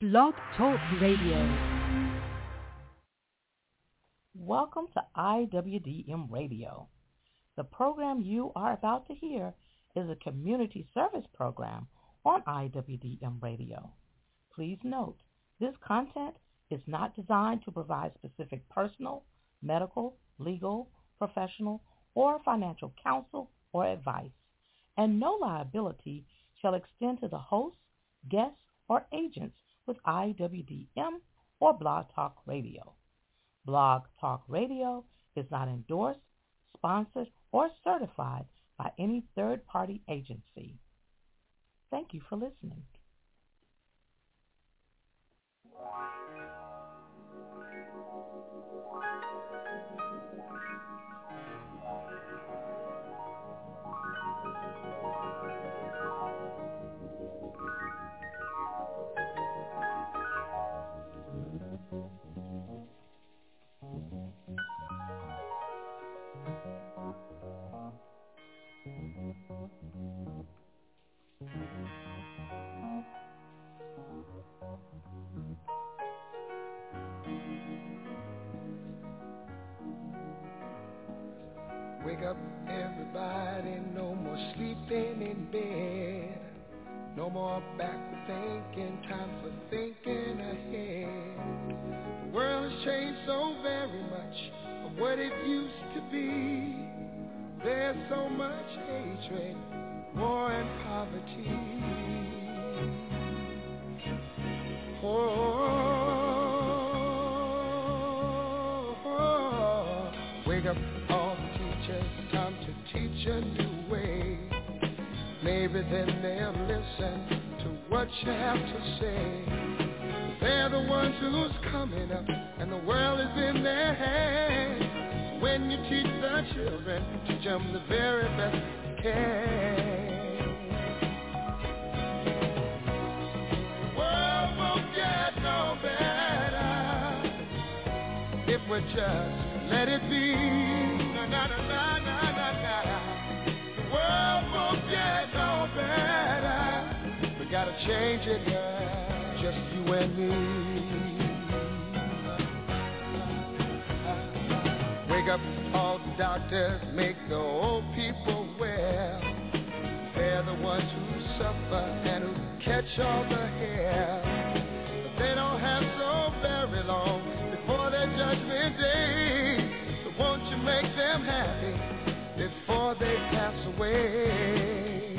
Blog Talk Radio. Welcome to IWDM Radio. The program you are about to hear is a community service program on IWDM Radio. Please note, this content is not designed to provide specific personal, medical, legal, professional, or financial counsel or advice, and no liability shall extend to the hosts, guests, or agents with IWDM or Blog Talk Radio. Blog Talk Radio is not endorsed, sponsored, or certified by any third-party agency. Thank you for listening. Wake up, everybody, no more sleeping in bed. No more backward thinking, time for thinking ahead. The world has changed so very much from what it used to be. There's so much hatred, war and poverty. Wake up, all the teachers, time to teach a new way. Maybe then they'll listen to what you have to say. They're the ones who's coming up, and the world is in their hands. When you teach the children, teach them the very best you can. The world won't get no better if we just let it be. Na, na, na, na, na, na, na. The world won't get no better. We gotta change it, yeah, just you and me. Wake up, all the doctors, make the old people well. They're the ones who suffer and who catch all the hair. But they don't have so very long before their judgment day. So won't you make them happy before they pass away?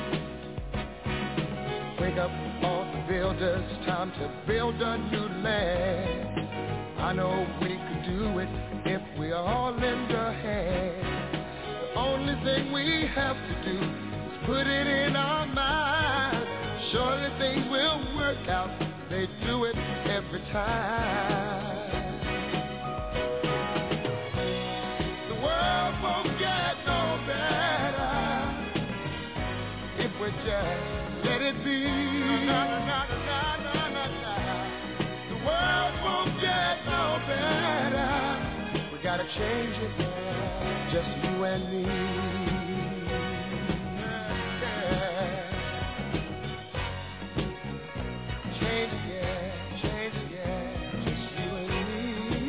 Wake up, all the builders, time to build a new land. I know we could do it if we all lend a hand. The only thing we have to do is put it in our minds. Surely things will work out, they do it every time. The world won't get no better if we just let it be. Na, na, na, na, na, na, na. The world won't get no better. We gotta change it, yeah, just you and me. Yeah. Change it, yeah, change it, yeah, just you and me.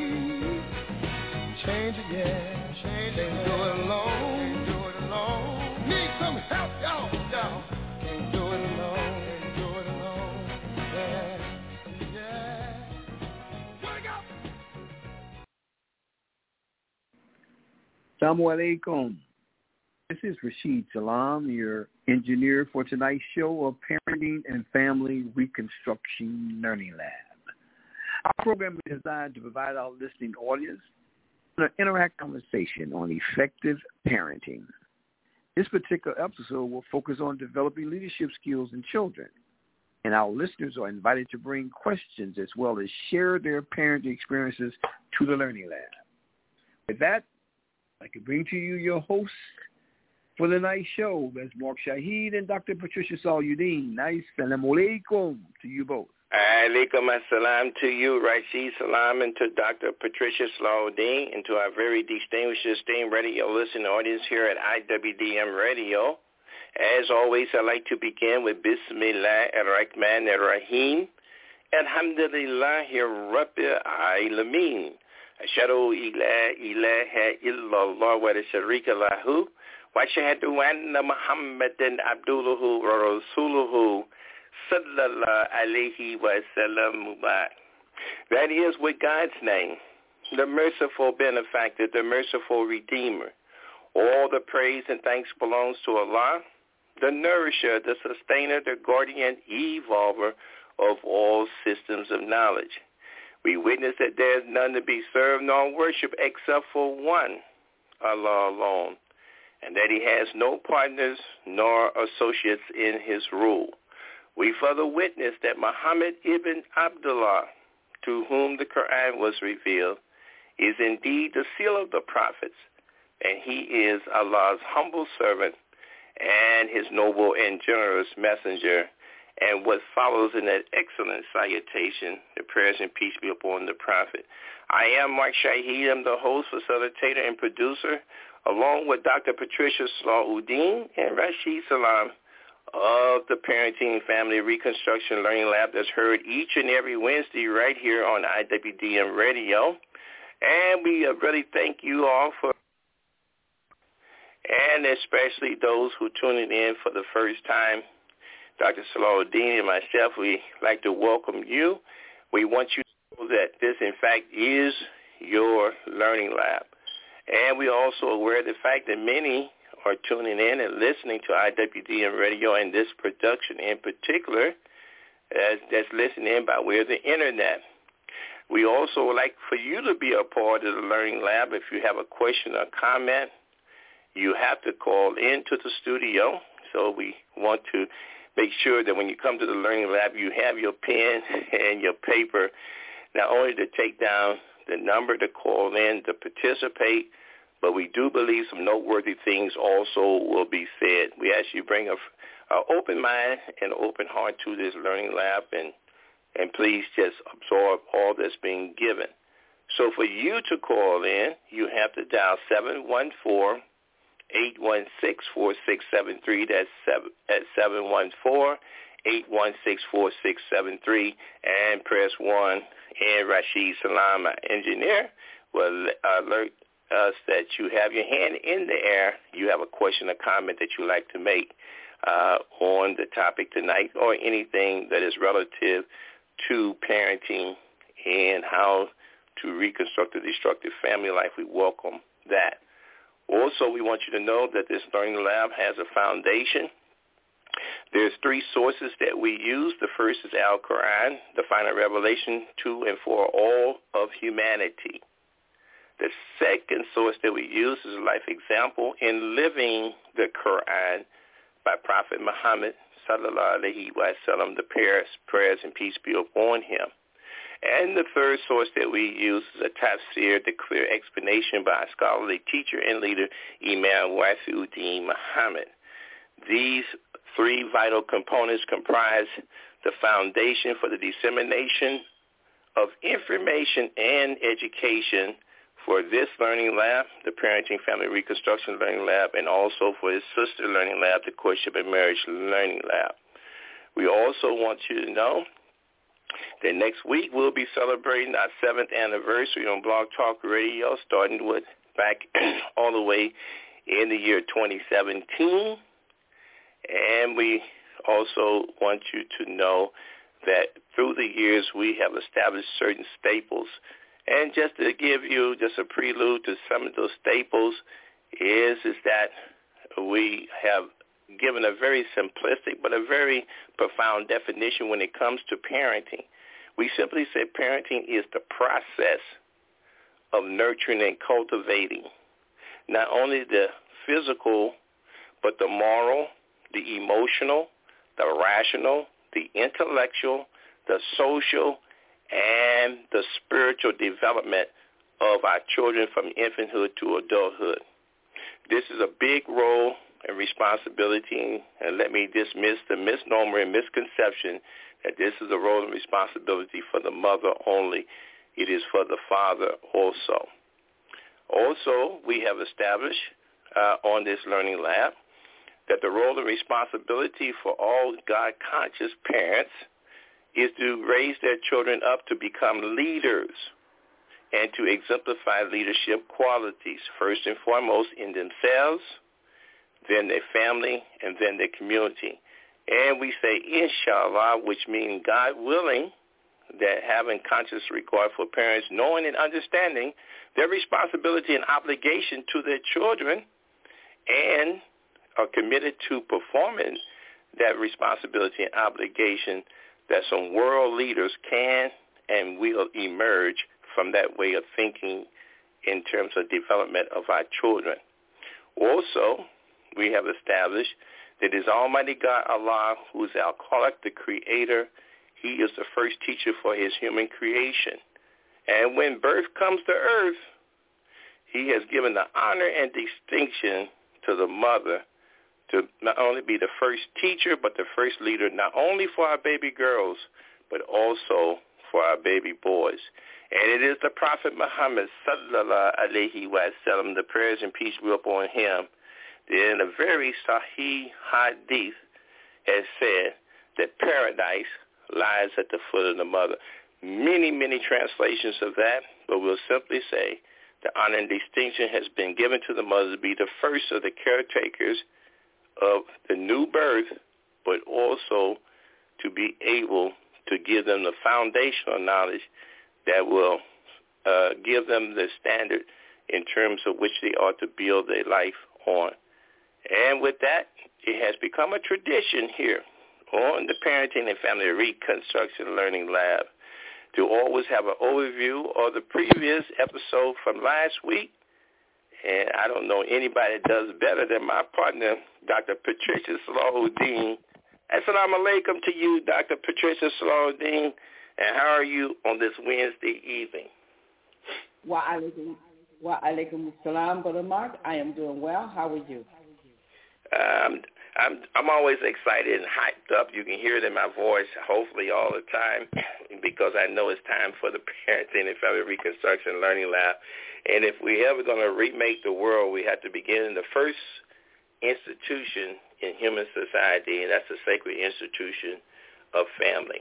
Change it, yeah, change it. Can't do it alone, can't do it alone. Need some help, y'all, y'all. Can't do it alone, can't do it alone. Yeah, yeah. Wake up! Assalamu alaikum. This is Rashid Salam, your engineer for tonight's show of Parenting and Family Reconstruction Learning Lab. Our program is designed to provide our listening audience an interactive conversation on effective parenting. This particular episode will focus on developing leadership skills in children, and our listeners are invited to bring questions as well as share their parenting experiences to the Learning Lab. With that, I can bring to you your hosts for the night show. That's Mark Shahid and Dr. Patricia Salyuddin. Nice. Assalamu alaikum to you both. Alaikum assalam to you, Rashid Salam, and to Dr. Patricia Salyuddin, and to our very distinguished, esteemed radio listening audience here at IWDM Radio. As always, I'd like to begin with Bismillah ar-Rahman ar-Rahim. Alhamdulillahi Rabbil Alameen. Ashhadu ilaha illallah wa la sharika lahu. Wa ashhadu anna Muhammadan abduhu wa rasuluhu sallallahu alayhi wa sallam. That is with God's name, the merciful benefactor, the merciful redeemer. All the praise and thanks belongs to Allah, the nourisher, the sustainer, the guardian, evolver of all systems of knowledge. We witness that there is none to be served nor worshiped except for one, Allah alone, and that he has no partners nor associates in his rule. We further witness that Muhammad ibn Abdullah, to whom the Quran was revealed, is indeed the seal of the prophets, and he is Allah's humble servant and his noble and generous messenger. And what follows in that excellent salutation, the prayers and peace be upon the prophet. I am Mark Shahid. I'm the host, facilitator, and producer, along with Dr. Patricia Salahuddin and Rashid Salam of the Parenting Family Reconstruction Learning Lab that's heard each and every Wednesday right here on IWDM Radio. And we really thank you all for, and especially those who tuning in for the first time. Dr. Salahuddin and myself, we like to welcome you. We want you to know that this, in fact, is your learning lab. And we're also aware of the fact that many are tuning in and listening to IWDM Radio and this production in particular that's listening in by way of the Internet. We also would like for you to be a part of the learning lab. If you have a question or comment, you have to call into the studio. So we want to make sure that when you come to the learning lab, you have your pen and your paper, not only to take down the number to call in to participate, but we do believe some noteworthy things also will be said. We ask you bring an open mind and open heart to this learning lab, and please just absorb all that's being given. So for you to call in, you have to dial 714-816-4673. That's 714-816-4673, and press 1. And Rashid Salam, our engineer, will alert us that you have your hand in the air. You have a question or comment that you'd like to make on the topic tonight, or anything that is relative to parenting and how to reconstruct a destructive family life. We welcome that. Also, we want you to know that this learning lab has a foundation. There's 3 sources that we use. The first is Al-Quran, the final revelation to and for all of humanity. The second source that we use is a life example in living the Quran by Prophet Muhammad, sallallahu alaihi wasallam, the prayers and peace be upon him. And the third source that we use is a tafsir, the clear explanation by a scholarly teacher and leader, Imam Wafiuddin Muhammad. These 3 vital components comprise the foundation for the dissemination of information and education for this learning lab, the Parenting Family Reconstruction Learning Lab, and also for its sister learning lab, the Courtship and Marriage Learning Lab. We also want you to know that next week we'll be celebrating our 7th anniversary on Blog Talk Radio, starting with back all the way in the year 2017. And we also want you to know that through the years we have established certain staples. And just to give you just a prelude to some of those staples is that we have given a very simplistic but a very profound definition when it comes to parenting. We simply say parenting is the process of nurturing and cultivating not only the physical, but the moral, the emotional, the rational, the intellectual, the social, and the spiritual development of our children from infanthood to adulthood. This is a big role and responsibility, and let me dismiss the misnomer and misconception that this is a role and responsibility for the mother only. It is for the father also. Also, we have established on this learning lab that the role and responsibility for all God-conscious parents is to raise their children up to become leaders and to exemplify leadership qualities, first and foremost in themselves, then their family, and then their community. And we say, inshallah, which means God willing, that having conscious regard for parents, knowing and understanding their responsibility and obligation to their children, and are committed to performing that responsibility and obligation, that some world leaders can and will emerge from that way of thinking in terms of development of our children. Also, we have established that it is Almighty God, Allah, who is our Khaliq, the Creator. He is the first teacher for his human creation. And when birth comes to earth, he has given the honor and distinction to the mother to not only be the first teacher, but the first leader, not only for our baby girls, but also for our baby boys. And it is the Prophet Muhammad, sallallahu alaihi wasallam, the prayers and peace be upon him, that in a very sahih hadith has said that paradise lies at the foot of the mother. Many, many translations of that, but we'll simply say the honor and distinction has been given to the mother to be the first of the caretakers of the new birth, but also to be able to give them the foundational knowledge that will give them the standard in terms of which they ought to build their life on. And with that, it has become a tradition here on the Parenting and Family Reconstruction Learning Lab to always have an overview of the previous episode from last week. And I don't know anybody that does better than my partner, Dr. Patricia Salahuddin. Assalamu alaikum to you, Dr. Patricia Salahuddin. And how are you on this Wednesday evening? Wa alaikum assalam, Brother Mark. I am doing well. How are you? I'm always excited and hyped up. You can hear it in my voice, hopefully all the time, because I know it's time for the Parenting and Family Reconstruction Learning Lab. And if we ever going to remake the world, we have to begin in the first institution in human society, and that's the sacred institution of family.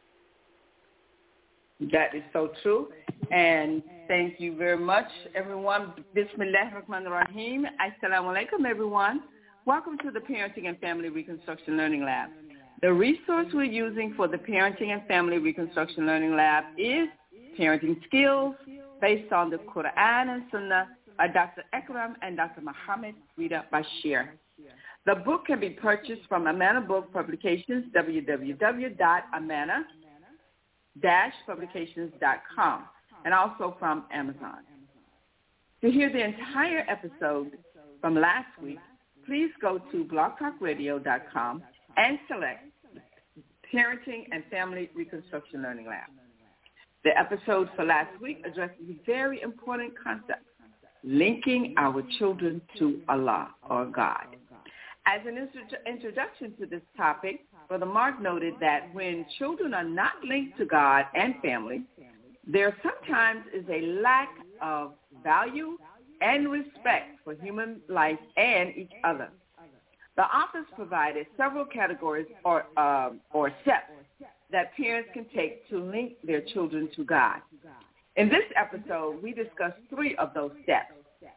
That is so true. And thank you very much, everyone. Bismillahirrahmanirrahim. Assalamu alaikum, everyone. Welcome to the Parenting and Family Reconstruction Learning Lab. The resource we're using for the Parenting and Family Reconstruction Learning Lab is Parenting Skills based on the Quran and Sunnah by Dr. Ekram and Dr. Muhammad Rida Bashir. The book can be purchased from Amana Book Publications, www.amana-publications.com, and also from Amazon. To hear the entire episode from last week, please go to blogtalkradio.com and select Parenting and Family Reconstruction Learning Lab. The episode for last week addresses a very important concept, linking our children to Allah or God. As an introduction to this topic, Brother Mark noted that when children are not linked to God and family, there sometimes is a lack of value and respect for human life and each other. The authors provided several categories or steps that parents can take to link their children to God. In this episode, we discussed 3 of those steps.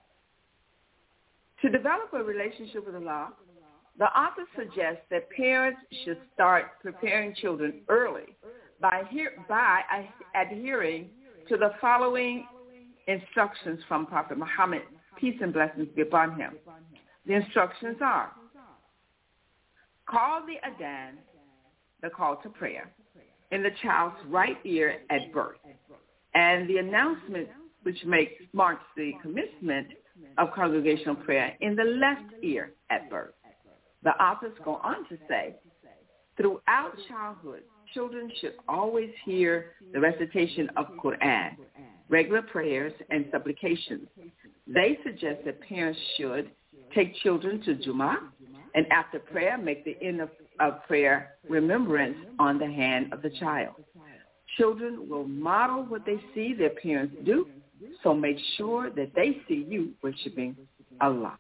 To develop a relationship with Allah, the author suggests that parents should start preparing children early by adhering to the following instructions from Prophet Muhammad, peace and blessings be upon him. The instructions are: call the adhan, the call to prayer, in the child's right ear at birth, and the announcement which marks the commencement of congregational prayer in the left ear at birth. The authors go on to say, throughout childhood, children should always hear the recitation of Quran, regular prayers, and supplications. They suggest that parents should take children to Jummah, and after prayer, make the end of prayer remembrance on the hand of the child. Children will model what they see their parents do, so make sure that they see you worshiping Allah.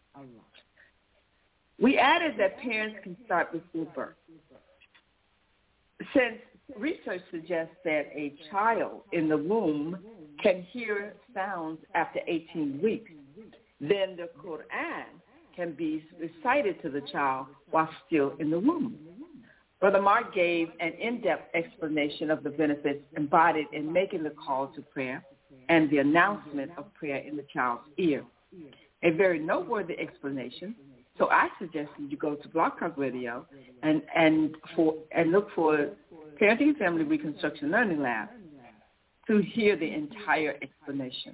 We added that parents can start before birth. Since research suggests that a child in the womb can hear sounds after 18 weeks. Then the Quran can be recited to the child while still in the womb. Brother Mark gave an in-depth explanation of the benefits embodied in making the call to prayer and the announcement of prayer in the child's ear. A very noteworthy explanation. So I suggest that you go to Blog Talk Radio and look for Parenting and Family Reconstruction Learning Lab to hear the entire explanation.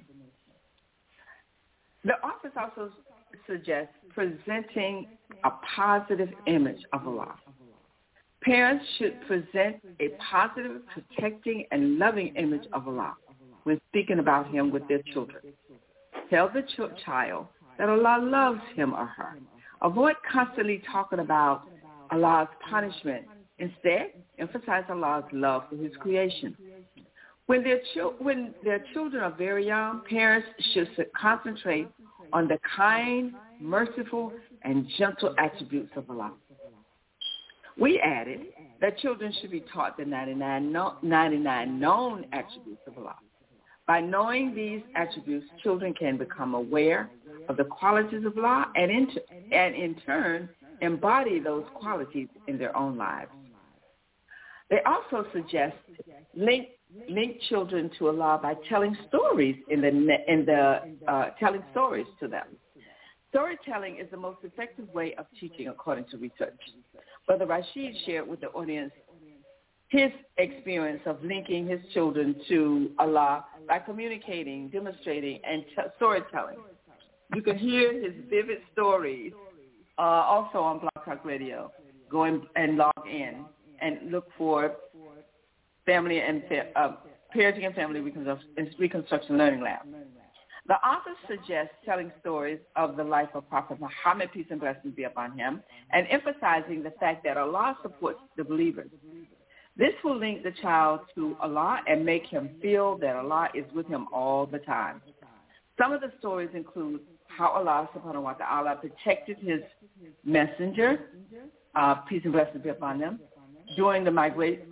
The office also suggests presenting a positive image of Allah. Parents should present a positive, protecting, and loving image of Allah when speaking about him with their children. Tell the child that Allah loves him or her. Avoid constantly talking about Allah's punishment. Instead, emphasize Allah's love for his creation. When their children are very young, parents should concentrate on the kind, merciful, and gentle attributes of Allah. We added that children should be taught the 99 known attributes of Allah. By knowing these attributes, children can become aware of the qualities of Allah and in turn embody those qualities in their own lives. They also suggest link children to Allah by telling stories telling stories to them. Storytelling is the most effective way of teaching, according to research. Brother Rashid shared with the audience his experience of linking his children to Allah by communicating, demonstrating, and storytelling. You can hear his vivid stories also on Blog Talk Radio. Go and log in and look for Parenting and Family Reconstruction Learning Lab. The author suggests telling stories of the life of Prophet Muhammad, peace and blessings be upon him, and emphasizing the fact that Allah supports the believers. This will link the child to Allah and make him feel that Allah is with him all the time. Some of the stories include how Allah subhanahu wa ta'ala protected his messenger, peace and blessings be upon them, during the migration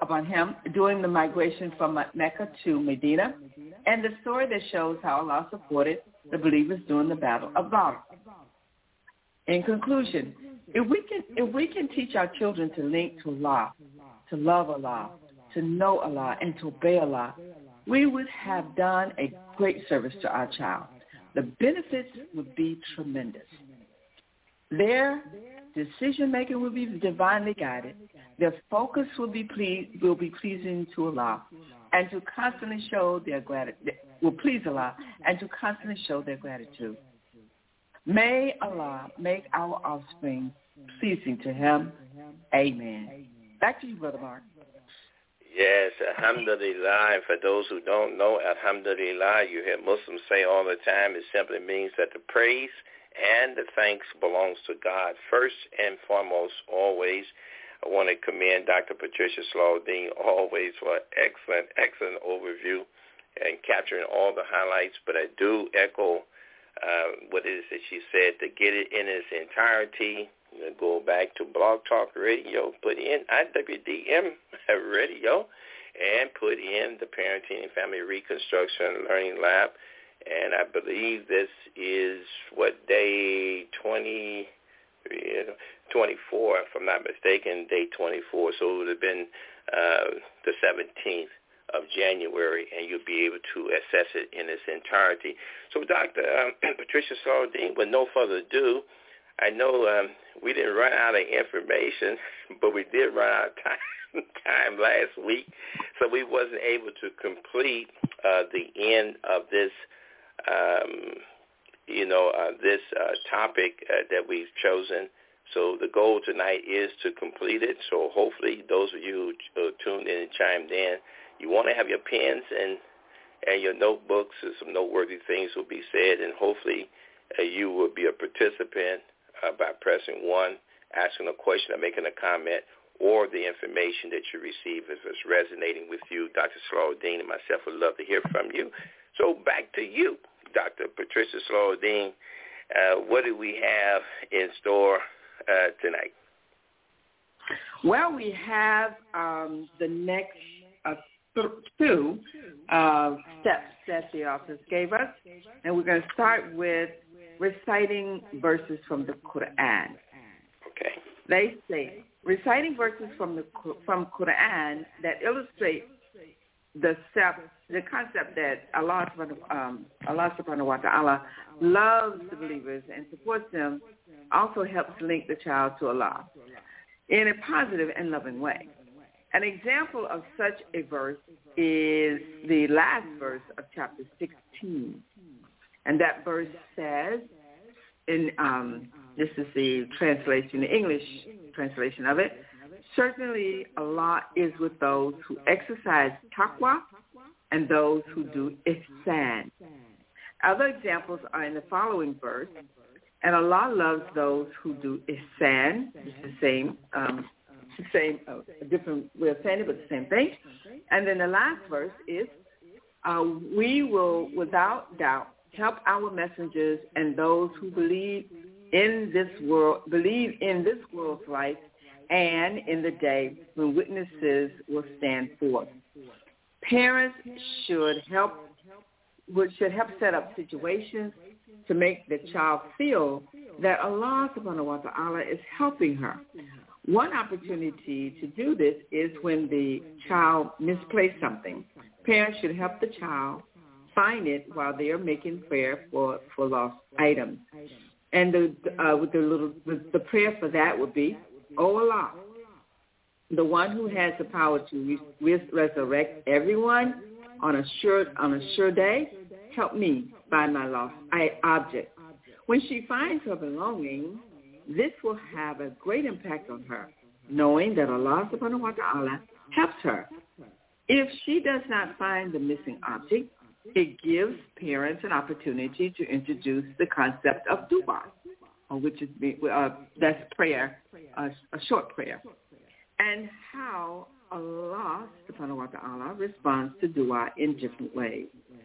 from Mecca to Medina, and the story that shows how Allah supported the believers during the Battle of Badr. In conclusion, if we can teach our children to link to Allah, to love Allah, to know Allah, and to obey Allah, we would have done a great service to our child. The benefits would be tremendous. Their decision-making will be divinely guided. Their focus will be pleasing to Allah, and to constantly show their gratitude. Will please Allah and to constantly show their gratitude. May Allah make our offspring pleasing to Him. Amen. Back to you, Brother Mark. Yes, alhamdulillah. And for those who don't know, alhamdulillah, you hear Muslims say all the time, it simply means that the praise and the thanks belongs to God first and foremost, always. I want to commend Dr. Patricia Slaudine always for an excellent overview and capturing all the highlights. But I do echo what it is that she said, to get it in its entirety. Go back to Blog Talk Radio, put in IWDM Radio, and put in the Parenting and Family Reconstruction Learning Lab. And I believe this is day 24, if I'm not mistaken, day 24. So it would have been the 17th of January, and you'll be able to assess it in its entirety. So Dr. Patricia Slaudine, with no further ado, I know we didn't run out of information, but we did run out of time last week, so we wasn't able to complete the end of this this topic that we've chosen. So the goal tonight is to complete it. So hopefully those of you who tuned in and chimed in, you want to have your pens and your notebooks, and some noteworthy things will be said, and hopefully you will be a participant by pressing 1, asking a question or making a comment, or the information that you receive if it's resonating with you. Dr. Slaudine and myself would love to hear from you. So back to you, Dr. Patricia Slaudine. What do we have in store tonight? Well, we have the next two steps that the authors gave us, and we're going to start with reciting verses from the Quran. Okay. They say reciting verses from Quran that illustrate the concept that Allah subhanahu wa ta'ala loves the believers and supports them also helps link the child to Allah in a positive and loving way. An example of such a verse is the last verse of chapter 16. And that verse says, this is the translation, the English translation of it, certainly Allah is with those who exercise taqwa and those who do ihsan. Other examples are in the following verse, and Allah loves those who do ihsan. It's the same, a different way of saying it, but the same thing. And then the last verse is, we will without doubt help our messengers and those who believe in this world's life and in the day when witnesses will stand forth. Parents should help set up situations to make the child feel that Allah subhanahu wa ta'ala is helping her. One opportunity to do this is when the child misplaced something. Parents should help the child find it while they are making prayer for lost items. And the prayer for that would be, "O Allah, the one who has the power to resurrect everyone on a sure day, help me find my lost object." When she finds her belonging, this will have a great impact on her, knowing that Allah subhanahu wa ta'ala helps her. If she does not find the missing object, it gives parents an opportunity to introduce the concept of dua, which is that's prayer, a short prayer, and how Allah subhanahu wa ta'ala responds to dua in different ways.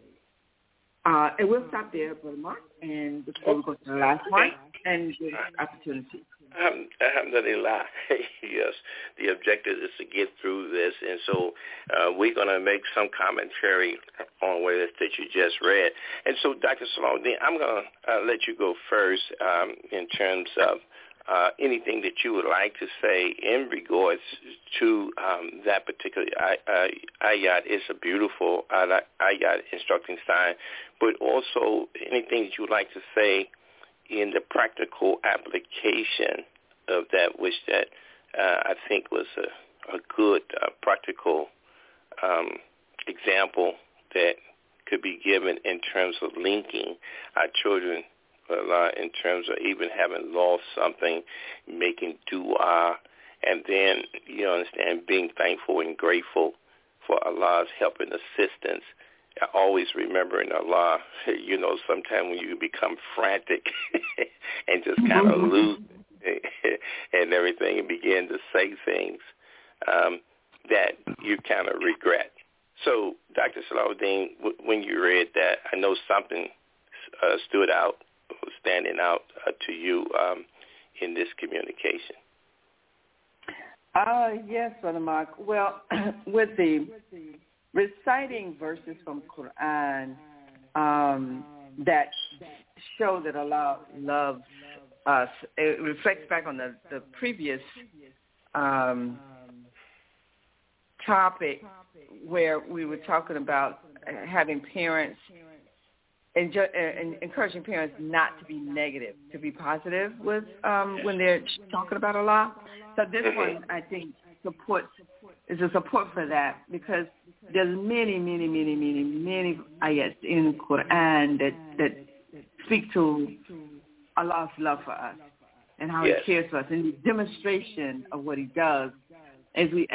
And we'll stop there, Brother Mark, and before we go to the last one, and give opportunity. Alhamdulillah. Yes, the objective is to get through this, and so we're going to make some commentary on what it is that you just read. And so, Dr. Salahuddin, I'm going to let you go first in terms of anything that you would like to say in regards to that particular ayat. It's a beautiful ayat instructing sign, but also anything that you would like to say in the practical application of that, which that I think was a good practical example that could be given in terms of linking our children in terms of even having lost something, making dua, and then, you understand, being thankful and grateful for Allah's help and assistance. Always remembering Allah, sometimes when you become frantic and just kind of lose and everything and begin to say things that you kind of regret. So, Dr. Salahuddin, when you read that, I know something stood out, standing out to you in this communication. Yes, Brother Mark. Well, with the reciting verses from Quran that show that Allah loves us, it reflects back on the previous topic where we were talking about having parents and encouraging parents not to be negative, to be positive with when they're talking about Allah. So this one, I think, is a support for that, because there's many ayats in Quran that speak to Allah's love for us and how He cares for us, and the demonstration of what He does as we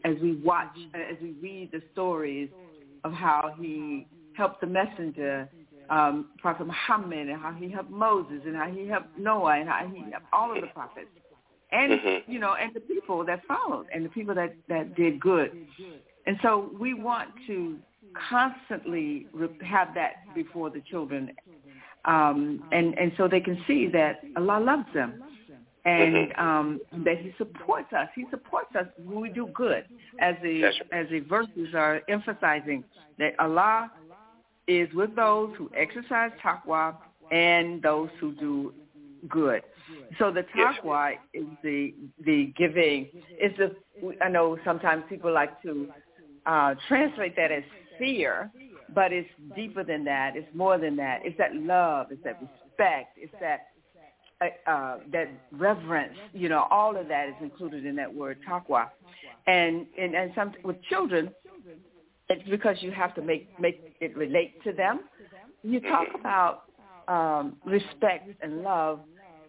read the stories of how He helped the messenger, Prophet Muhammad, and how He helped Moses, and how He helped Noah, and how He helped all of the prophets, and and the people that followed, and the people that did good. And so we want to constantly have that before the children, and so they can see that Allah loves them, and that he supports us. He supports us when we do good, as the verses are emphasizing, that Allah is with those who exercise taqwa and those who do good. So the taqwa is the giving. I know sometimes people like to translate that as fear, but it's deeper than that. It's more than that. It's that love. It's that respect. It's that reverence. All of that is included in that word taqwa. And some with children, it's because you have to make it relate to them. You talk about respect and love.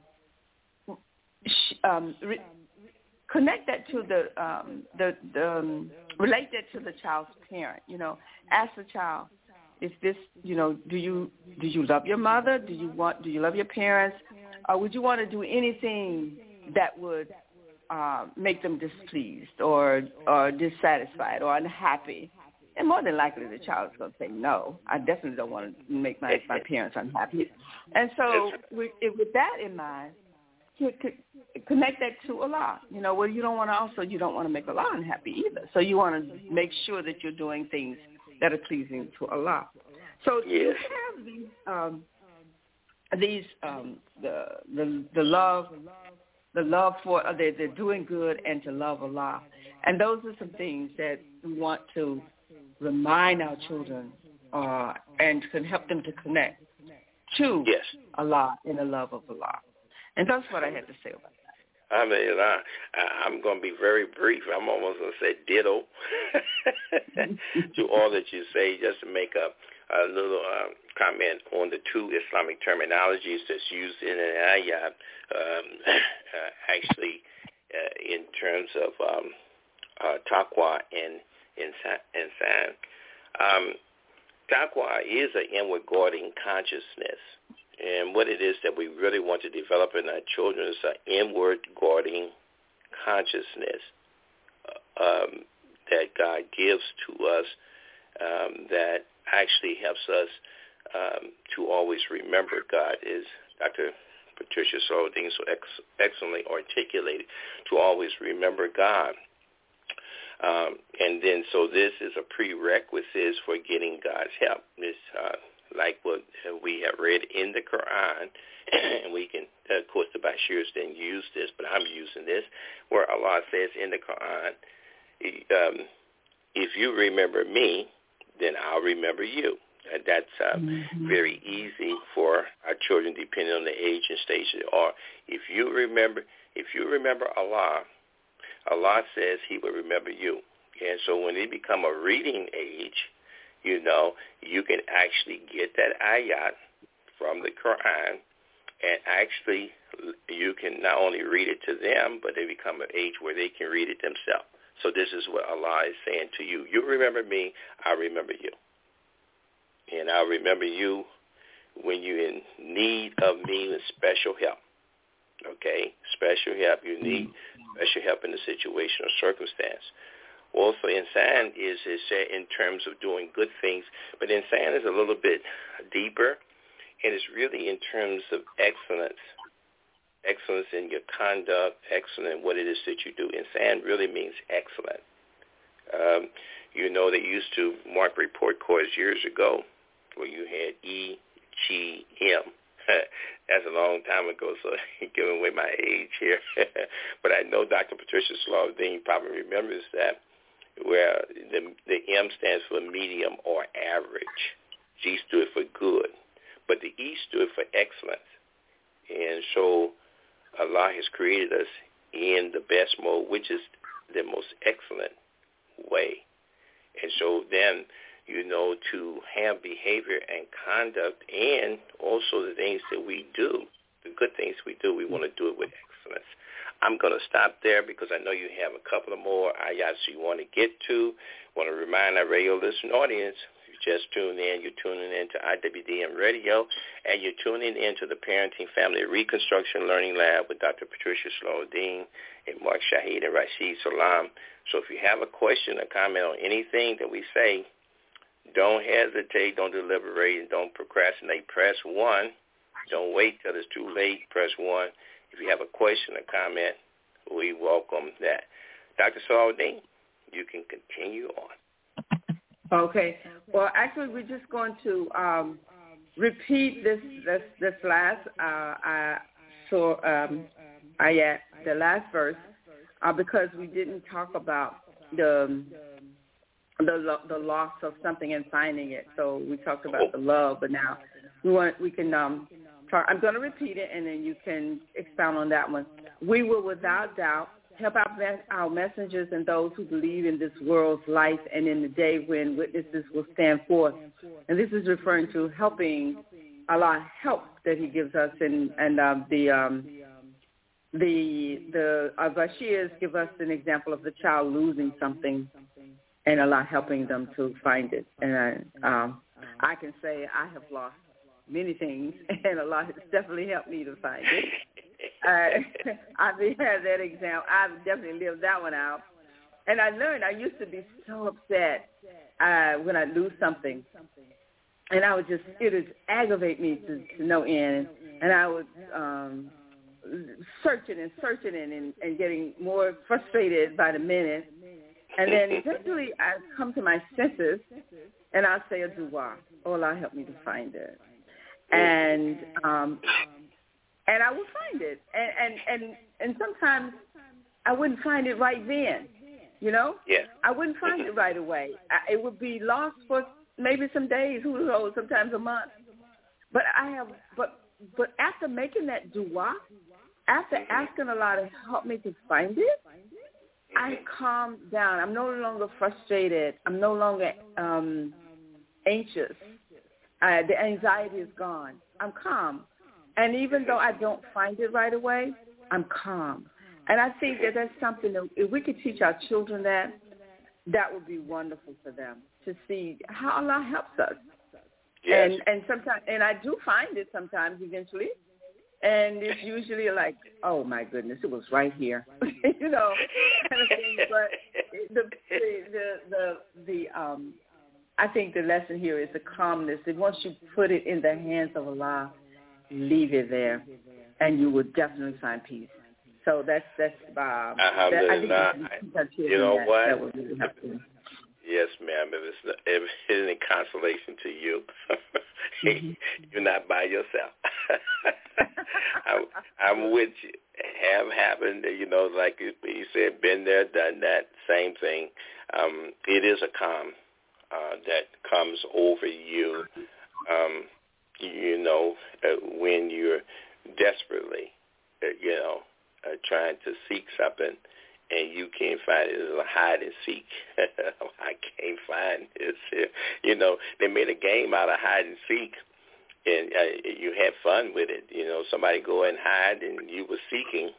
Connect that to relate that to the child's parent. Ask the child, is this, do you love your mother? Do you love your parents? Or would you want to do anything that would make them displeased or dissatisfied or unhappy? And more than likely the child is going to say, no, I definitely don't want to make my parents unhappy. And so with that in mind, connect that to Allah. You don't want to make Allah unhappy either. So you want to make sure that you're doing things that are pleasing to Allah. So you have these the love for they're doing good and to love Allah, and those are some things that we want to remind our children and can help them to connect to Allah in the love of Allah. And that's what I had to say about that. I'm going to be very brief. I'm almost going to say ditto to all that you say, just to make a little comment on the two Islamic terminologies that's used in an ayat, actually in terms of taqwa and insan. Taqwa is an inward guarding consciousness. And what it is that we really want to develop in our children is an inward guarding consciousness that God gives to us that actually helps us to always remember God, as Dr. Patricia Saladin so excellently articulated, to always remember God. And then so this is a prerequisite for getting God's help. This like what we have read in the Quran, and we can, of course, the Bashirs didn't use this, but I'm using this, where Allah says in the Quran, if you remember me, then I'll remember you. And that's very easy for our children, depending on the age and stage they are. If you remember Allah, Allah says he will remember you. And so when they become a reading age, you can actually get that ayat from the Quran, and actually you can not only read it to them, but they become an age where they can read it themselves. So this is what Allah is saying to you. You remember me, I remember you. And I'll remember you when you're in need of me with special help. Okay? Special help. You need special help in a situation or circumstance. Also, insan is said in terms of doing good things, but insan is a little bit deeper, and it's really in terms of excellence. Excellence in your conduct, excellent in what it is that you do. Insan really means excellent. They used to mark report cards years ago where you had EGM. That's a long time ago, so giving away my age here. But I know Dr. Patricia Saladin probably remembers that, where the M stands for medium or average. G stood for good. But the E stood for excellence. And so Allah has created us in the best mode, which is the most excellent way. And so then, to have behavior and conduct, and also the things that we do, the good things we do, we want to do it with excellence. I'm going to stop there because I know you have a couple of more ayats you want to get to. I want to remind our radio listening audience, if you just tuned in, you're tuning in to IWDM Radio, and you're tuning in to the Parenting Family Reconstruction Learning Lab with Dr. Patricia Saladin and Mark Shahid and Rashid Salam. So if you have a question or comment on anything that we say, don't hesitate, don't deliberate, and don't procrastinate. Press 1. Don't wait till it's too late. Press 1. If you have a question or comment, we welcome that. Dr. Salahuddin, you can continue on. Okay. Well, actually, we're just going to repeat this last ayat, the last verse, because we didn't talk about the loss of something and finding it. So we talked about the love, but now we can talk. I'm going to repeat it, and then you can expound on that one. We will, without doubt, help our messengers and those who believe in this world's life and in the day when witnesses will stand forth. And this is referring to helping Allah, help that He gives us, and the Bashirs give us an example of the child losing something and Allah helping them to find it. And I can say I have lost many things, and Allah has definitely helped me to find it. I've had that example. I've definitely lived that one out. And I learned, I used to be so upset when I lose something. And I would just, it would aggravate me to no end. And I would searching and getting more frustrated by the minute. And then eventually I come to my senses, and I'll say a dua. Oh, Allah, help me to find it. And I would find it. And sometimes I wouldn't find it right then, you know? Yeah. I wouldn't find it right away. It would be lost for maybe some days, who knows, sometimes a month. But but after making that dua, after asking Allah to help me to find it, I calmed down. I'm no longer frustrated. I'm no longer anxious. The anxiety is gone. I'm calm. And even though I don't find it right away, I'm calm. And I think that that's something that if we could teach our children that would be wonderful for them to see how Allah helps us. Yes. And sometimes, and I do find it sometimes eventually. And it's usually like, oh my goodness, it was right here, you know, kind of thing. But I think the lesson here is the calmness. And once you put it in the hands of Allah, leave it there, and you will definitely find peace. So that's Alhamdulillah. You know what? That would really help you. Yes, ma'am. If it's any consolation to you, you're not by yourself. I'm with you. Have happened, you know, like you said, been there, done that, same thing. It is a calm that comes over you, you know, when you're desperately, you know, trying to seek something. And you can't find it. It's a hide and seek. I can't find it. You know, they made a game out of hide and seek, and you had fun with it. You know, somebody go and hide, and you were seeking.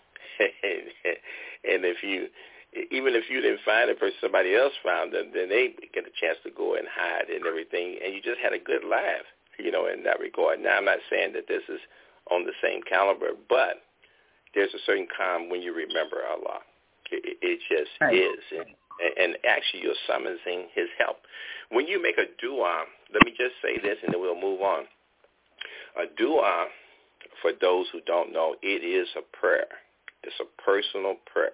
And even if you didn't find it, or somebody else found them, then they get a chance to go and hide and everything, and you just had a good laugh, you know, in that regard. Now, I'm not saying that this is on the same caliber, but there's a certain calm when you remember Allah. It just is. And actually you're summoning His help. When you make a dua, let me just say this and then we'll move on. A dua, for those who don't know, it is a prayer. It's a personal prayer.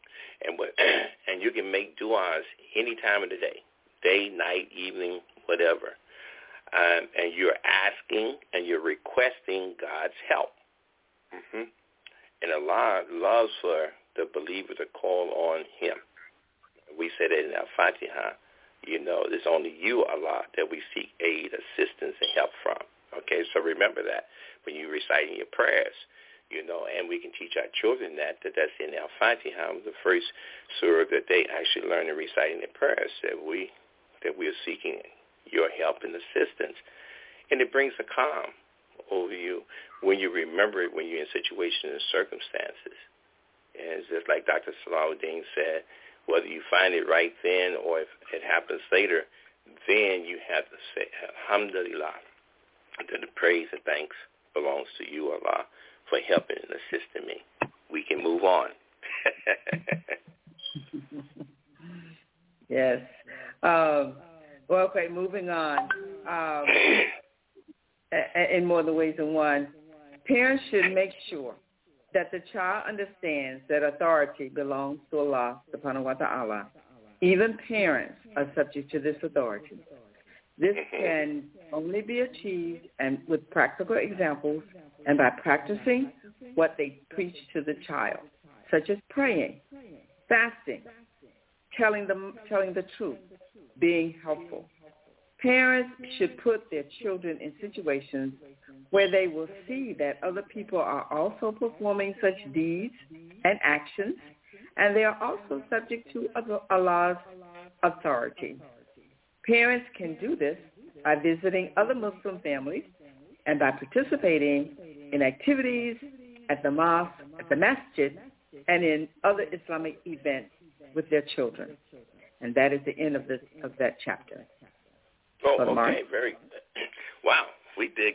And you can make duas any time of the day, night, evening, whatever. And you're asking and you're requesting God's help. Mm-hmm. And Allah loves for the believer to call on Him. We said it in our Fatiha, you know, it's only you, Allah, that we seek aid, assistance, and help from. Okay, so remember that when you're reciting your prayers, you know, and we can teach our children that's in our Fatiha, the first surah that they actually learn in reciting their prayers, that we are seeking your help and assistance. And it brings a calm over you when you remember it when you're in situations and circumstances. And it's just like Dr. Salahuddin said, whether you find it right then or if it happens later, then you have to say, Alhamdulillah, that the praise and thanks belongs to you, Allah, for helping and assisting me. We can move on. Yes. Well, okay, moving on. In more than ways than one, parents should make sure that the child understands that authority belongs to Allah subhanahu wa ta'ala. Even parents are subject to this authority. This can only be achieved and with practical examples and by practicing what they preach to the child, such as praying, fasting, telling the truth, being helpful. Parents should put their children in situations where they will see that other people are also performing such deeds and actions, and they are also subject to Allah's authority. Parents can do this by visiting other Muslim families and by participating in activities at the mosque, at the masjid, and in other Islamic events with their children. And that is the end of that chapter. Oh, okay, very good. Wow, we did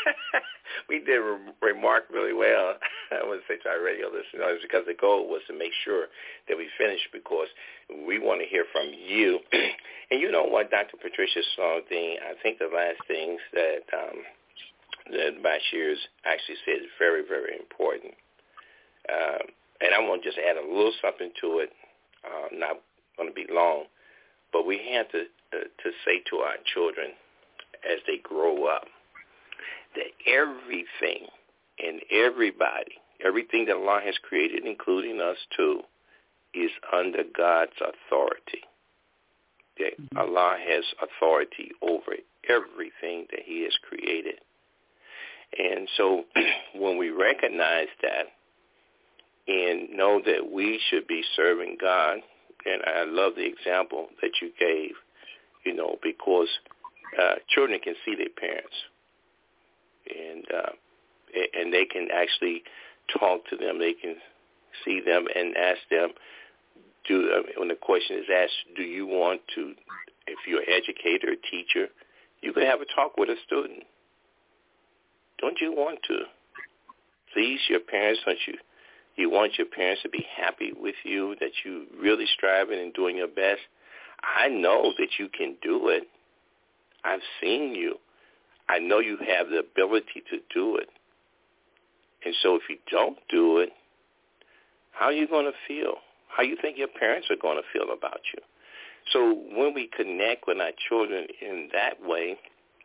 remarkably well. I want to say to our radio listeners, because the goal was to make sure that we finished, because we want to hear from you. And you know what, Dr. Patricia Sloan-Dean, I think the last things that Bashir's actually said is very, very important. And I want to just add a little something to it. Not going to be long, but we have to say to our children as they grow up that everything and everybody, everything that Allah has created, including us too, is under God's authority. That Allah has authority over everything that he has created. And so when we recognize that and know that we should be serving God, and I love the example that you gave, because children can see their parents, and they can actually talk to them. They can see them and ask them, when the question is asked, do you want to, if you're an educator, a teacher, you can have a talk with a student. Don't you want to please your parents? Don't you? You want your parents to be happy with you, that you really striving and doing your best. I know that you can do it. I've seen you. I know you have the ability to do it. And so if you don't do it, how are you going to feel? How do you think your parents are going to feel about you? So when we connect with our children in that way,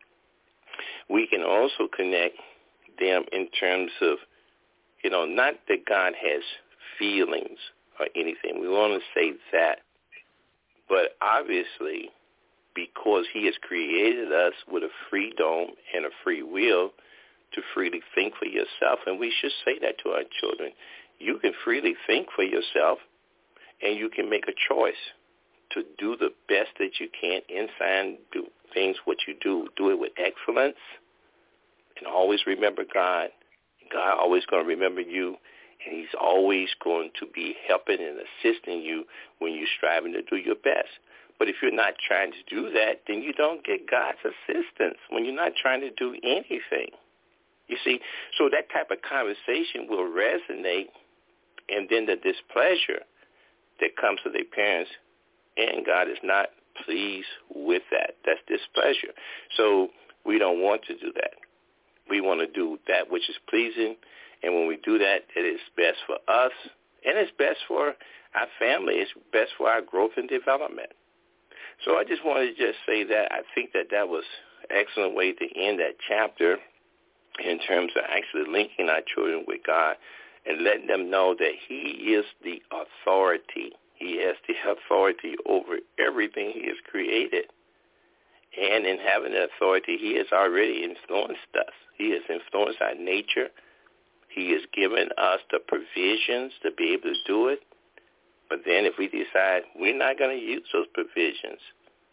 we can also connect them in terms of, not that God has feelings or anything. We want to say that. But obviously, because he has created us with a freedom and a free will to freely think for yourself, and we should say that to our children. You can freely think for yourself, and you can make a choice to do the best that you can inside and do things what you do. Do it with excellence, and always remember God. God always going to remember you, and he's always going to be helping and assisting you when you're striving to do your best. But if you're not trying to do that, then you don't get God's assistance when you're not trying to do anything. You see, so that type of conversation will resonate, and then the displeasure that comes to their parents, and God is not pleased with that. That's displeasure. So we don't want to do that. We want to do that which is pleasing, and when we do that, it is best for us, and it's best for our family. It's best for our growth and development. So I just wanted to just say that I think that was an excellent way to end that chapter in terms of actually linking our children with God and letting them know that he is the authority. He has the authority over everything he has created. And in having the authority, he has already influenced us. He has influenced our nature. He has given us the provisions to be able to do it. But then if we decide we're not going to use those provisions,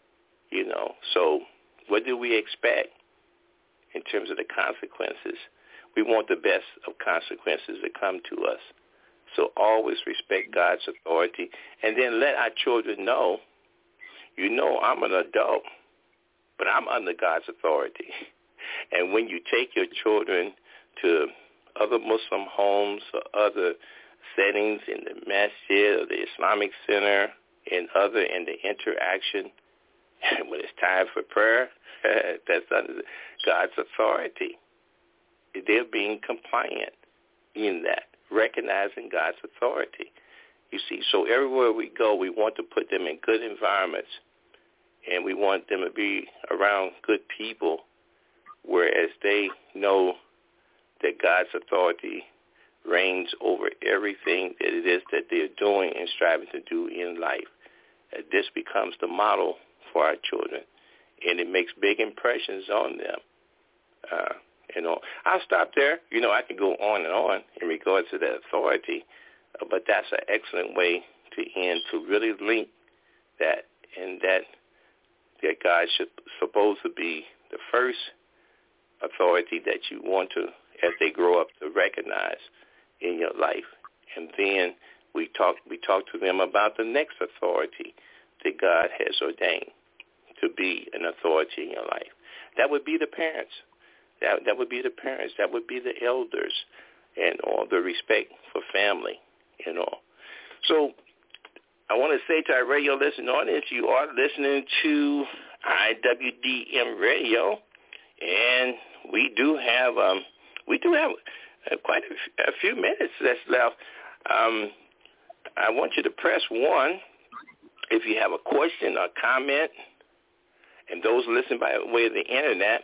so what do we expect in terms of the consequences? We want the best of consequences to come to us. So always respect God's authority, and then let our children know, I'm an adult, but I'm under God's authority. And when you take your children to other Muslim homes or other settings in the masjid or the Islamic center and in the interaction, and when it's time for prayer, that's under God's authority. They're being compliant in that. recognizing God's authority. You see, so everywhere we go, we want to put them in good environments, and we want them to be around good people, whereas they know that God's authority reigns over everything that it is that they're doing and striving to do in life. This becomes the model for our children, and it makes big impressions on them. I'll stop there. I can go on in regards to that authority, but that's an excellent way to end, to really link that, and that God should supposed to be the first authority that you want to, as they grow up, to recognize in your life. And then we talk to them about the next authority that God has ordained to be an authority in your life. That would be the parents. That would be the parents. That would be the elders, and all the respect for family and all. So I want to say to our radio listening audience, you are listening to IWDM Radio, and we do have quite a few minutes that's left. I want you to press 1 if you have a question or comment, and those listening by way of the internet.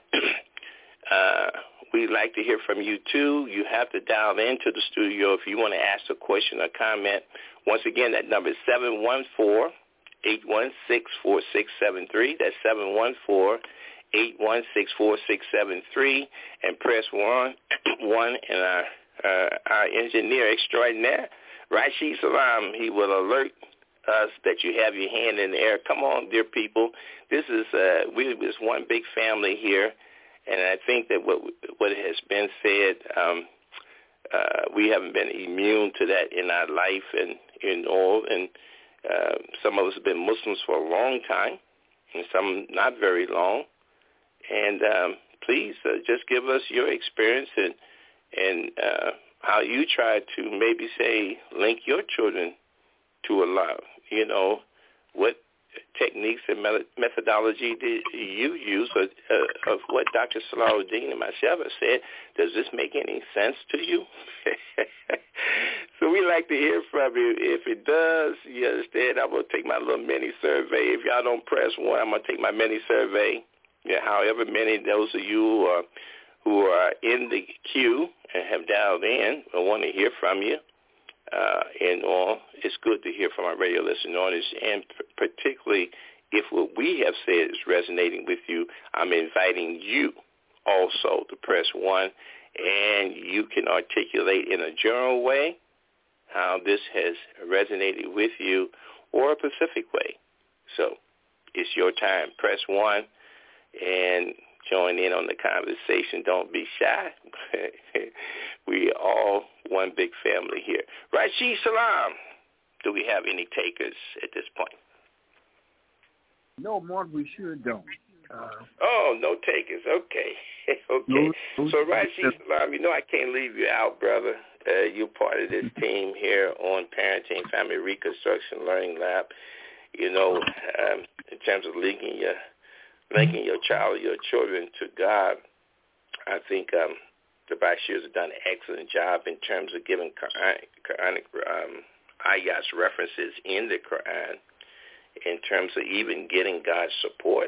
We'd like to hear from you, too. You have to dial into the studio if you want to ask a question or comment. Once again, that number is 714-816-4673. That's 714-816-4673. And press 1, and our engineer extraordinaire, Rashid Salam, he will alert us that you have your hand in the air. Come on, dear people. This is we're just one big family here. And I think that what has been said, we haven't been immune to that in our life, and some of us have been Muslims for a long time, and some not very long. And please just give us your experience and how you try to maybe say link your children to Allah. What techniques and methodology did you use of what Dr. Salahuddin and myself have said? Does this make any sense to you? So we like to hear from you. If it does, you understand, I'm going to take my little mini survey. If y'all don't press 1, I'm going to take my mini survey. However many those of you who are in the queue and have dialed in, I want to hear from you. It's good to hear from our radio listening audience, and particularly if what we have said is resonating with you, I'm inviting you also to press 1, and you can articulate in a general way how this has resonated with you, or a specific way. So it's your time. Press 1 and join in on the conversation. Don't be shy. We are all one big family here. Rashid Salam, do we have any takers at this point? No, Mark, we sure don't. No takers. Okay. Okay. So Rashid Salam, I can't leave you out, brother. You're part of this team here on Parenting Family Reconstruction Learning Lab. In terms of linking your child, your children to God, I think the Bashirs have done an excellent job in terms of giving Quranic ayahs references in the Quran, in terms of even getting God's support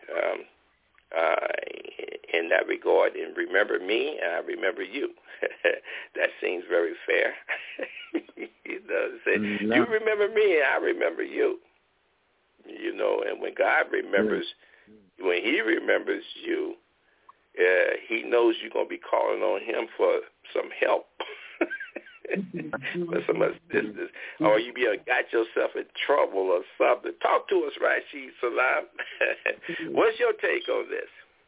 in that regard. And remember me, and I remember you. That seems very fair. You remember me, and I remember you. And when God remembers, when he remembers you, he knows you're going to be calling on him for some help, for some assistance, or you got yourself in trouble or something. Talk to us, Rashid Salam. What's your take on this?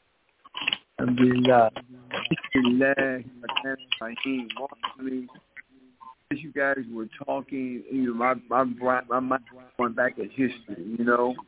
As you guys were talking, my mind going back at history,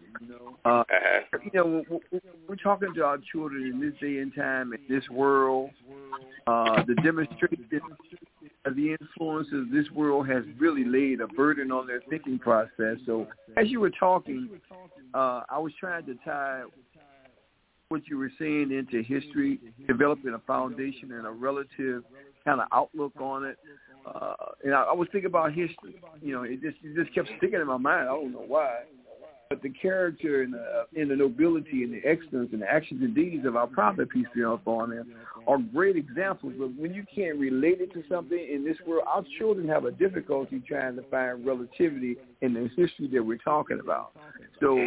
we're talking to our children in this day and time, in this world. The demonstration of the influence of this world has really laid a burden on their thinking process. So as you were talking, I was trying to tie what you were saying into history, developing a foundation and a relative kind of outlook on it. And I was thinking about history. It just kept sticking in my mind. I don't know why. But the character and the nobility and the excellence and the actions and deeds of our prophet, peace be upon him, are great examples. But when you can't relate it to something in this world, our children have a difficulty trying to find relativity in the history that we're talking about. So,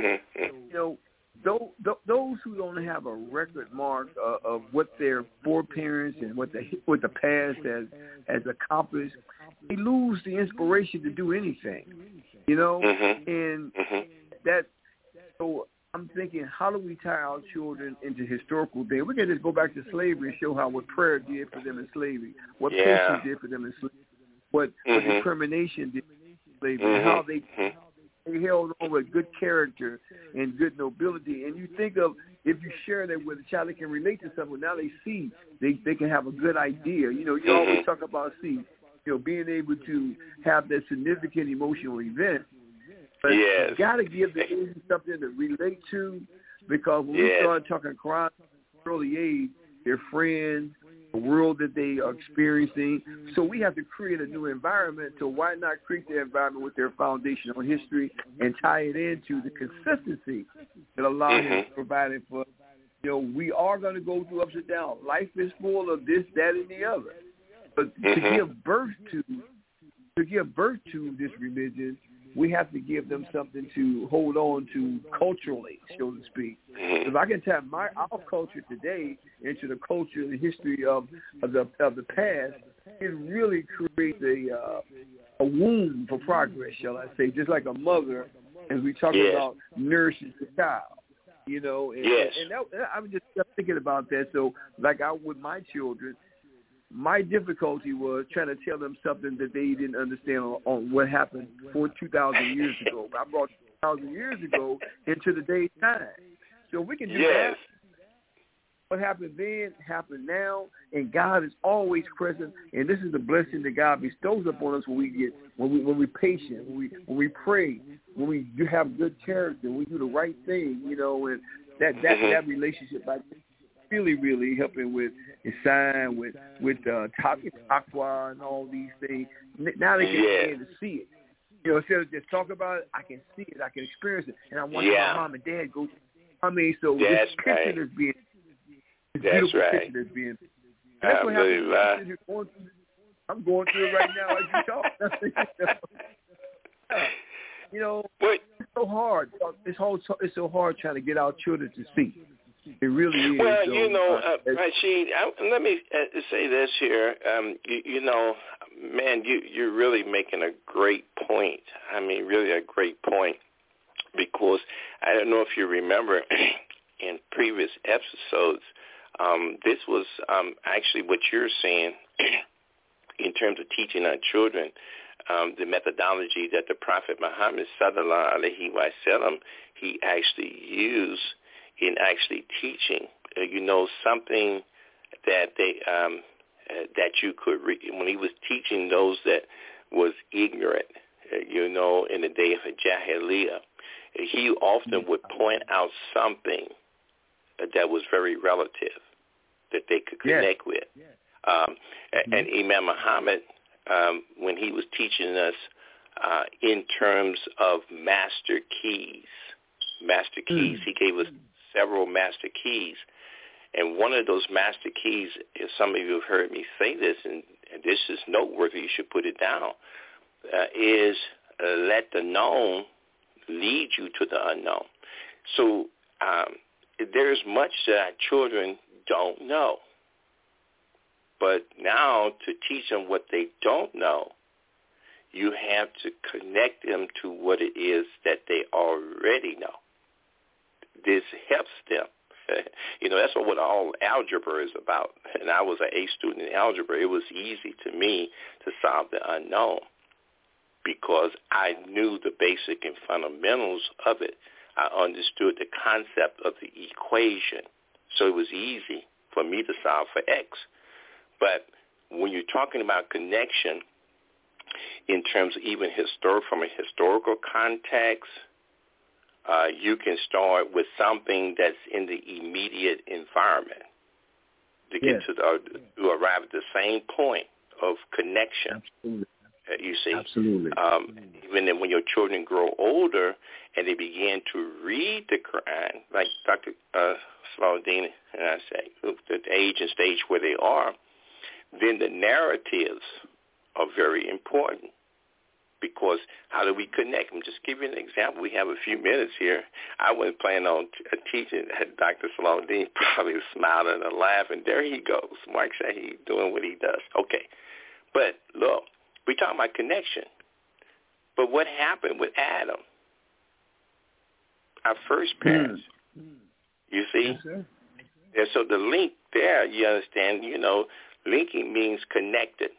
those who don't have a record mark of what their foreparents and what the past has accomplished, they lose the inspiration to do anything. And that. So I'm thinking, how do we tie our children into historical things? We can just go back to slavery and show what prayer did for them in slavery, what patience did for them in slavery, what determination did for slavery, and how they held on with good character and good nobility. And you think of, if you share that with a child, they can relate to something. Now they see, they can have a good idea. You always talk about being able to have that significant emotional event. But you got to give the baby something to relate to, because when we start talking crime at an early age, their friends, the world that they are experiencing. So we have to create a new environment. So why not create the environment with their foundational history and tie it into the consistency that Allah has provided for us? We are going to go through ups and downs. Life is full of this, that, and the other. But to give birth to this religion, we have to give them something to hold on to culturally, so to speak. If I can tap our culture today into the culture and the history of the past, it really creates a womb for progress, shall I say, just like a mother, as we talk about nourishing the child. And I was just thinking about that. So, like with my children, my difficulty was trying to tell them something that they didn't understand on what happened 2,000 years ago. I brought 2,000 years ago into the day's time. So we can do that. What happened then happened now, and God is always present. And this is the blessing that God bestows upon us when we're patient, when we pray, when we have good character, when we do the right thing, and that relationship like really, really helping with Isan, with Taqwa and all these things. Now they can begin to see it. Instead of just talk about it, I can see it, I can experience it, and I want my mom and dad go. So this picture is being, this beautiful picture is being. That's what happens. I'm going through it right now as you talk. It's so hard. It's so hard trying to get our children to see. It really is. Well, Rashid, let me say this here. Man, you're really making a great point. I mean, really a great point, because I don't know if you remember in previous episodes, this was actually what you're saying in terms of teaching our children, the methodology that the Prophet Muhammad sallallahu alaihi wasallam, he actually used in actually teaching, something that they that you could when he was teaching those that was ignorant, in the day of Jahiliyyah, he often would point out something that was very relative that they could connect with. And Imam Muhammad, when he was teaching us in terms of master keys, he gave us several master keys. And one of those master keys, if some of you have heard me say this, and this is noteworthy, you should put it down, is let the known lead you to the unknown. So there's much that our children don't know. But now to teach them what they don't know, you have to connect them to what it is that they already know. This helps them. That's what all algebra is about. And I was an A student in algebra. It was easy to me to solve the unknown because I knew the basic and fundamentals of it. I understood the concept of the equation. So it was easy for me to solve for X. But when you're talking about connection in terms of even from a historical context, you can start with something that's in the immediate environment to get to arrive at the same point of connection. Absolutely. You see, absolutely. Even then, when your children grow older and they begin to read the Quran, like Dr. Salahuddin and I say, the age and stage where they are, then the narratives are very important. Because how do we connect them? Just give you an example. We have a few minutes here. I wasn't planning on teaching. Dr. Salahuddin probably smiling and laughing. There he goes. Mark Shaheed doing what he does. Okay. But look, we talking about connection. But what happened with Adam? Our first parents. You see? Yes, sir. And so the link there, you understand, linking means connected.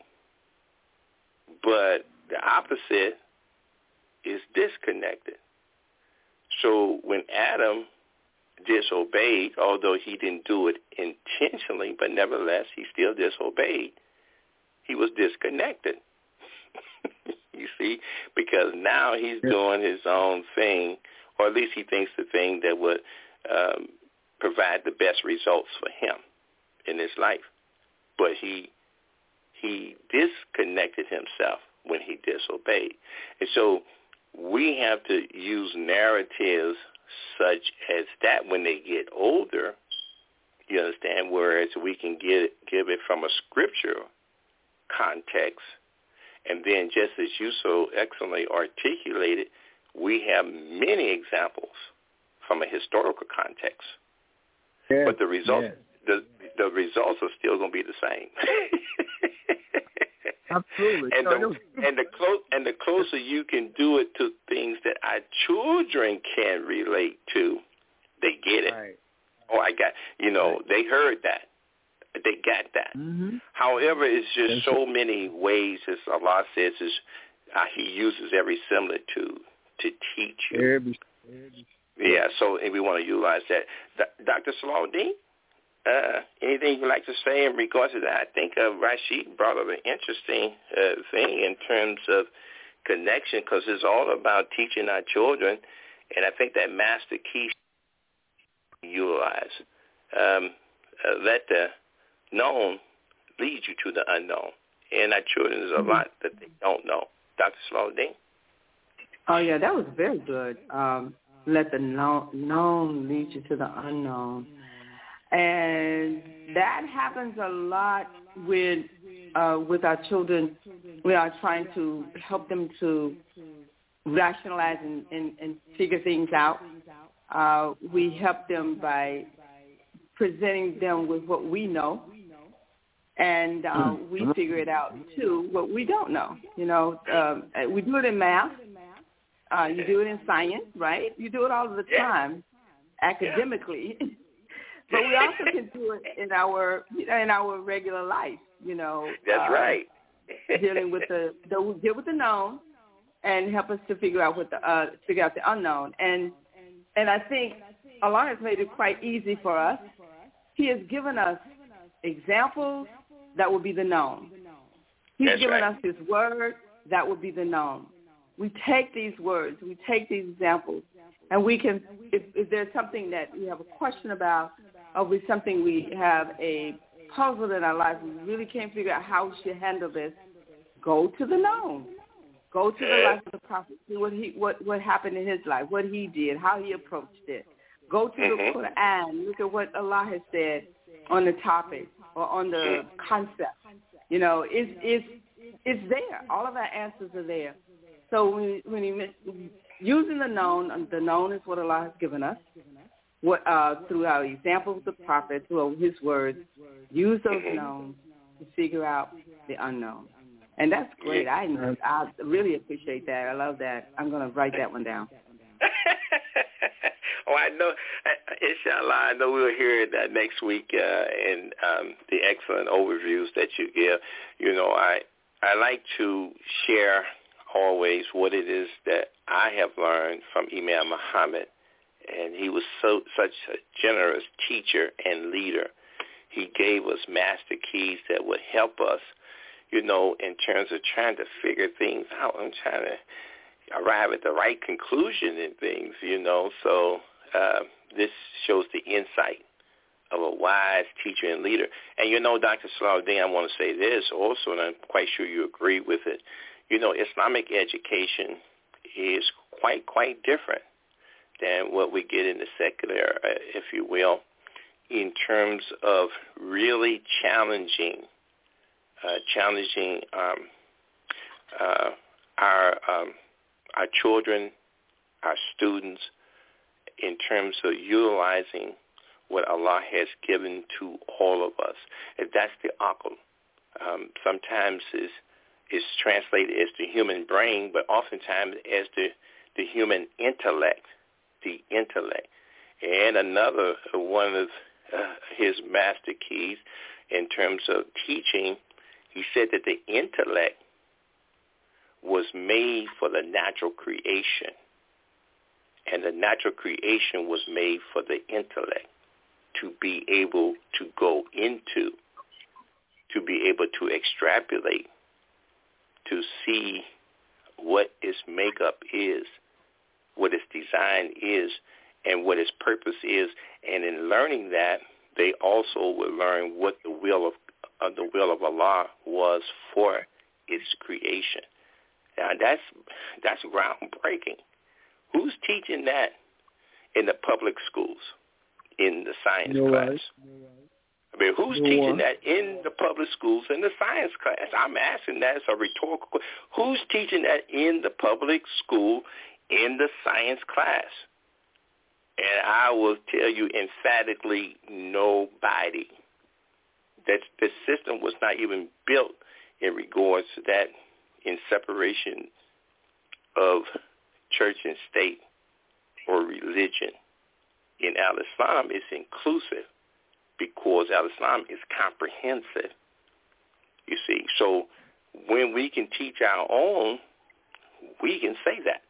But the opposite is disconnected. So when Adam disobeyed, although he didn't do it intentionally, but nevertheless he still disobeyed, he was disconnected. You see, because now he's doing his own thing, or at least he thinks the thing that would provide the best results for him in his life. But he disconnected himself when he disobeyed. And so we have to use narratives such as that when they get older, you understand, whereas we can give it from a scriptural context. And then just as you so excellently articulated, we have many examples from a historical context. Yeah, but the results the results are still going to be the same. Absolutely. And the closer you can do it to things that our children can relate to, they get it. Right. Oh, I got, they heard that. They got that. Mm-hmm. However, it's just so many ways, as Allah says, He uses every similitude to teach you. Yeah, so we want to utilize that. Dr. Salahuddin, anything you'd like to say in regards to that? I think Rashid brought up an interesting thing in terms of connection, because it's all about teaching our children, and I think that master key utilize. Let the known lead you to the unknown, and our children, there's a lot that they don't know. Dr. Salahuddin? Oh, yeah, that was very good. Let the known lead you to the unknown. And that happens a lot with our children. We are trying to help them to rationalize and figure things out. We help them by presenting them with what we know, and we figure it out, too, what we don't know. We do it in math. You do it in science, right? You do it all the time, academically. But we also can do it in our regular life. That's right. Dealing with deal with the known, and help us to figure out the unknown. And I think Allah has made it quite easy for us. He has given us examples that will be the known. He's given us His word that will be the known. We take these words, we take these examples, and we can, if there's something that we have a question about, or with something we have a puzzle in our life, we really can't figure out how we should handle this, go to the known. Go to the life of the prophet, see what happened in his life, what he did, how he approached it. Go to the Quran, look at what Allah has said on the topic or on the concept. It's there. All of our answers are there. So when using the known is what Allah has given us. Through our example of the prophet, through his words, use those knowns to figure out the unknown. And that's great. I really appreciate that. I love that. I'm going to write that one down. Oh, I know. Inshallah, I know we'll hear that next week in the excellent overviews that you give. I like to share always what it is that I have learned from Imam Muhammad, and he was such a generous teacher and leader. He gave us master keys that would help us, in terms of trying to figure things out. I'm trying to, arrive at the right conclusion in things, So this shows the insight of a wise teacher and leader. And, Dr. Salahuddin, I want to say this also, and I'm quite sure you agree with it. Islamic education is quite different than what we get in the secular, if you will, in terms of really challenging our children, our students, in terms of utilizing what Allah has given to all of us. And that's the aql. Sometimes is translated as the human brain, but oftentimes as the human intellect, the intellect. And another one of his master keys in terms of teaching, he said that the intellect was made for the natural creation, and the natural creation was made for the intellect to be able to go into, to be able to extrapolate, to see what its makeup is, what its design is, and what its purpose is. And in learning that, they also would learn what the will of Allah was for its creation. Now that's groundbreaking. Who's teaching that in the public schools, in the science class? I mean, who's teaching that in the public schools in the science class? I'm asking that as a rhetorical question. Who's teaching that in the public school in the science class? And I will tell you emphatically, nobody. That the system was not even built in regards to that, in separation of church and state or religion. In Al-Islam, it's inclusive because Al-Islam is comprehensive. You see, so when we can teach our own, we can say that.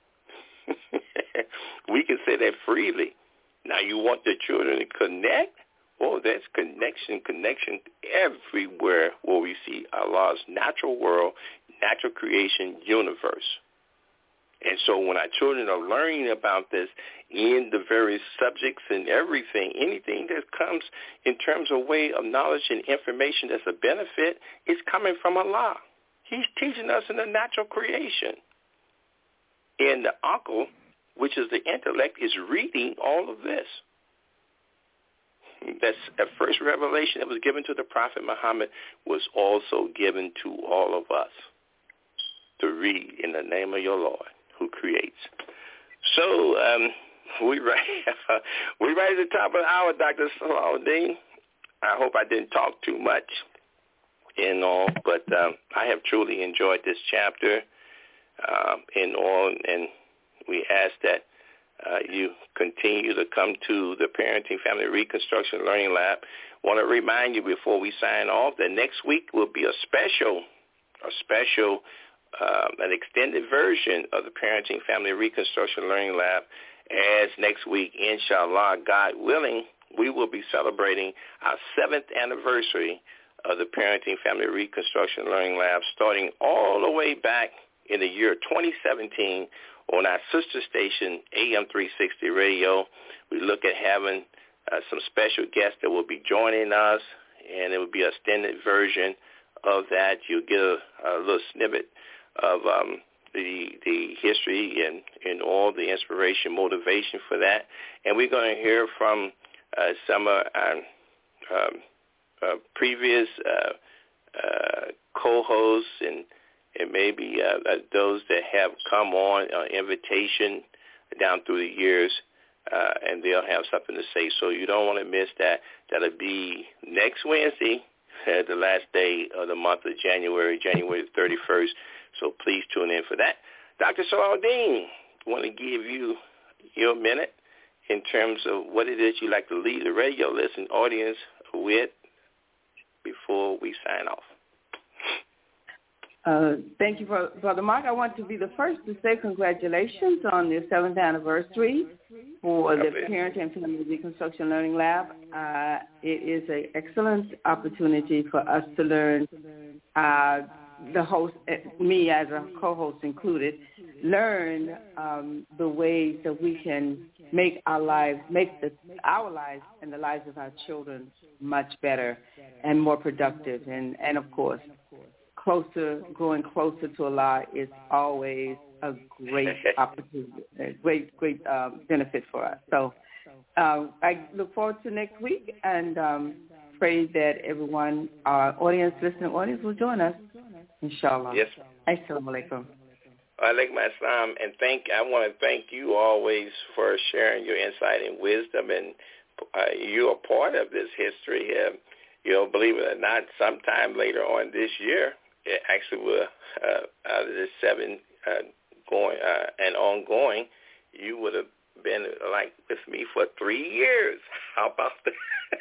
We can say that freely. Now, you want the children to connect? Oh, there's connection everywhere where we see Allah's natural world, natural creation universe. And so when our children are learning about this in the various subjects and everything, anything that comes in terms of way of knowledge and information that's a benefit, is coming from Allah. He's teaching us in the natural creation. And the aql, which is the intellect, is reading all of this. That's the first revelation that was given to the Prophet Muhammad was also given to all of us to read in the name of your Lord who creates. So we're right at the top of the hour, Dr. Salahuddin. I hope I didn't talk too much and all, but I have truly enjoyed this chapter and all, and we ask that you continue to come to the Parenting Family Reconstruction Learning Lab. I want to remind you before we sign off that next week will be an extended version of the Parenting Family Reconstruction Learning Lab, as next week, inshallah, God willing, we will be celebrating our 7th anniversary of the Parenting Family Reconstruction Learning Lab, starting all the way back in the year 2017 on our sister station, AM 360 Radio. We look at having some special guests that will be joining us, and it will be an extended version of that. You'll get a little snippet of the history and all the inspiration, motivation for that. And we're going to hear from some of our previous co-hosts and maybe those that have come on invitation down through the years, and they'll have something to say. So you don't want to miss that. That'll be next Wednesday, the last day of the month of January the 31st. So please tune in for that. Dr. Salahuddin, I want to give you your minute in terms of what it is you'd like to leave the radio listening audience with before we sign off. Thank you, Brother Mark. I want to be the first to say congratulations on the 7th anniversary for the Parenting and Family Reconstruction Learning Lab. It is an excellent opportunity for us to learn, the host, me as a co-host included, learn the ways that we can make our lives and the lives of our children much better and more productive. And of course, growing closer to Allah is always a great opportunity, a great benefit for us. So I look forward to next week and pray that everyone, our listening audience, will join us, inshallah. Yes. Assalamu alaikum. Alaikum assalam, and I want to thank you always for sharing your insight and wisdom, and you're a part of this history. Believe it or not, sometime later on this year, it actually will, out of this 7 going and ongoing, you would have been like with me for 3 years. How about that?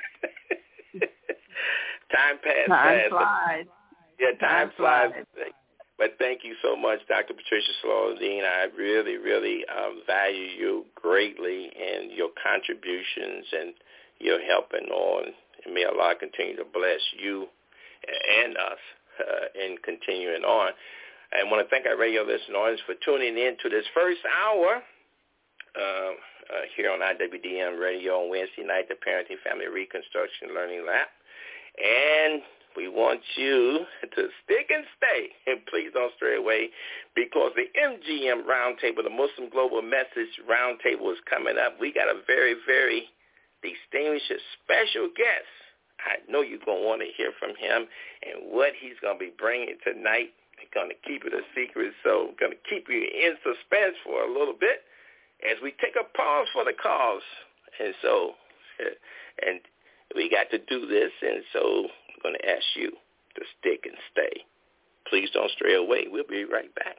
Time flies. Yeah, time flies. But thank you so much, Dr. Patricia Salahuddin. I really, really value you greatly and your contributions and your helping on. And may Allah continue to bless you and us in continuing on. I want to thank our radio listening audience for tuning in to this first hour here on IWDM Radio on Wednesday night, the Parenting Family Reconstruction Learning Lab. And we want you to stick and stay, and please don't stray away, because the MGM Roundtable, the Muslim Global Message Roundtable, is coming up. We got a very, very distinguished special guest. I know you're going to want to hear from him and what he's going to be bringing tonight. He's going to keep it a secret, so I'm going to keep you in suspense for a little bit as we take a pause for the cause. And we got to do this, and so I'm going to ask you to stick and stay. Please don't stray away. We'll be right back.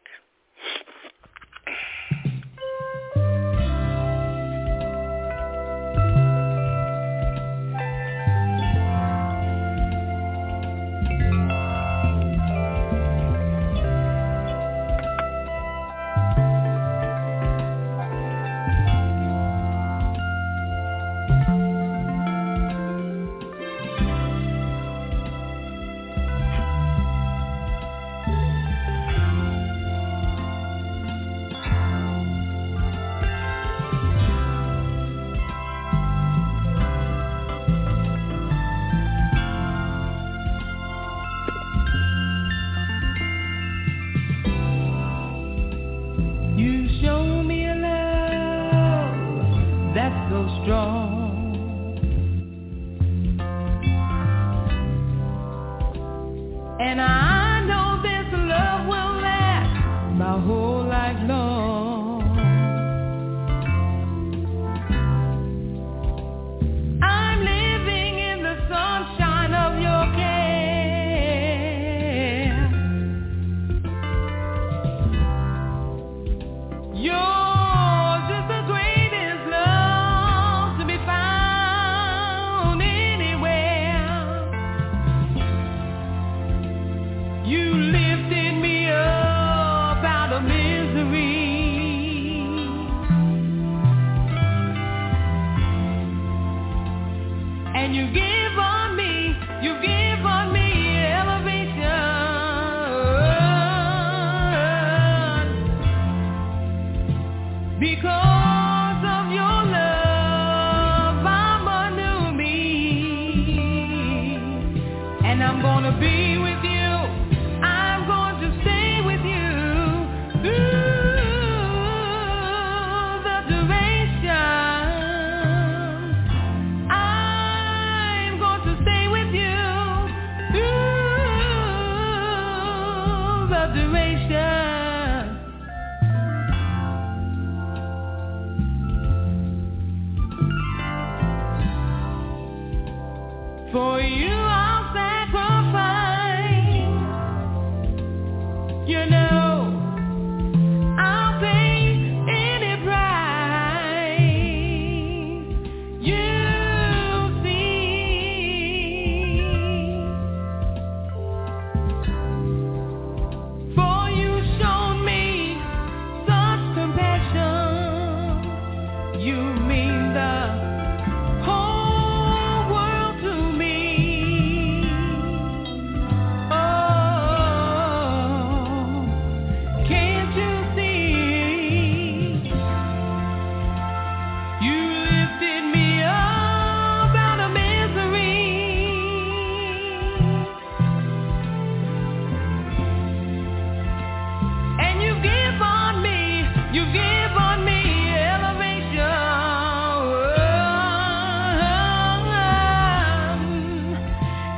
You mean the whole world to me.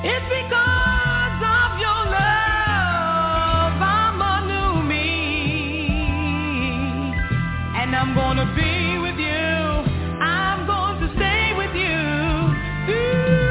It's because of your love I'm a new me, and I'm gonna be with you. I'm going to stay with you. Ooh.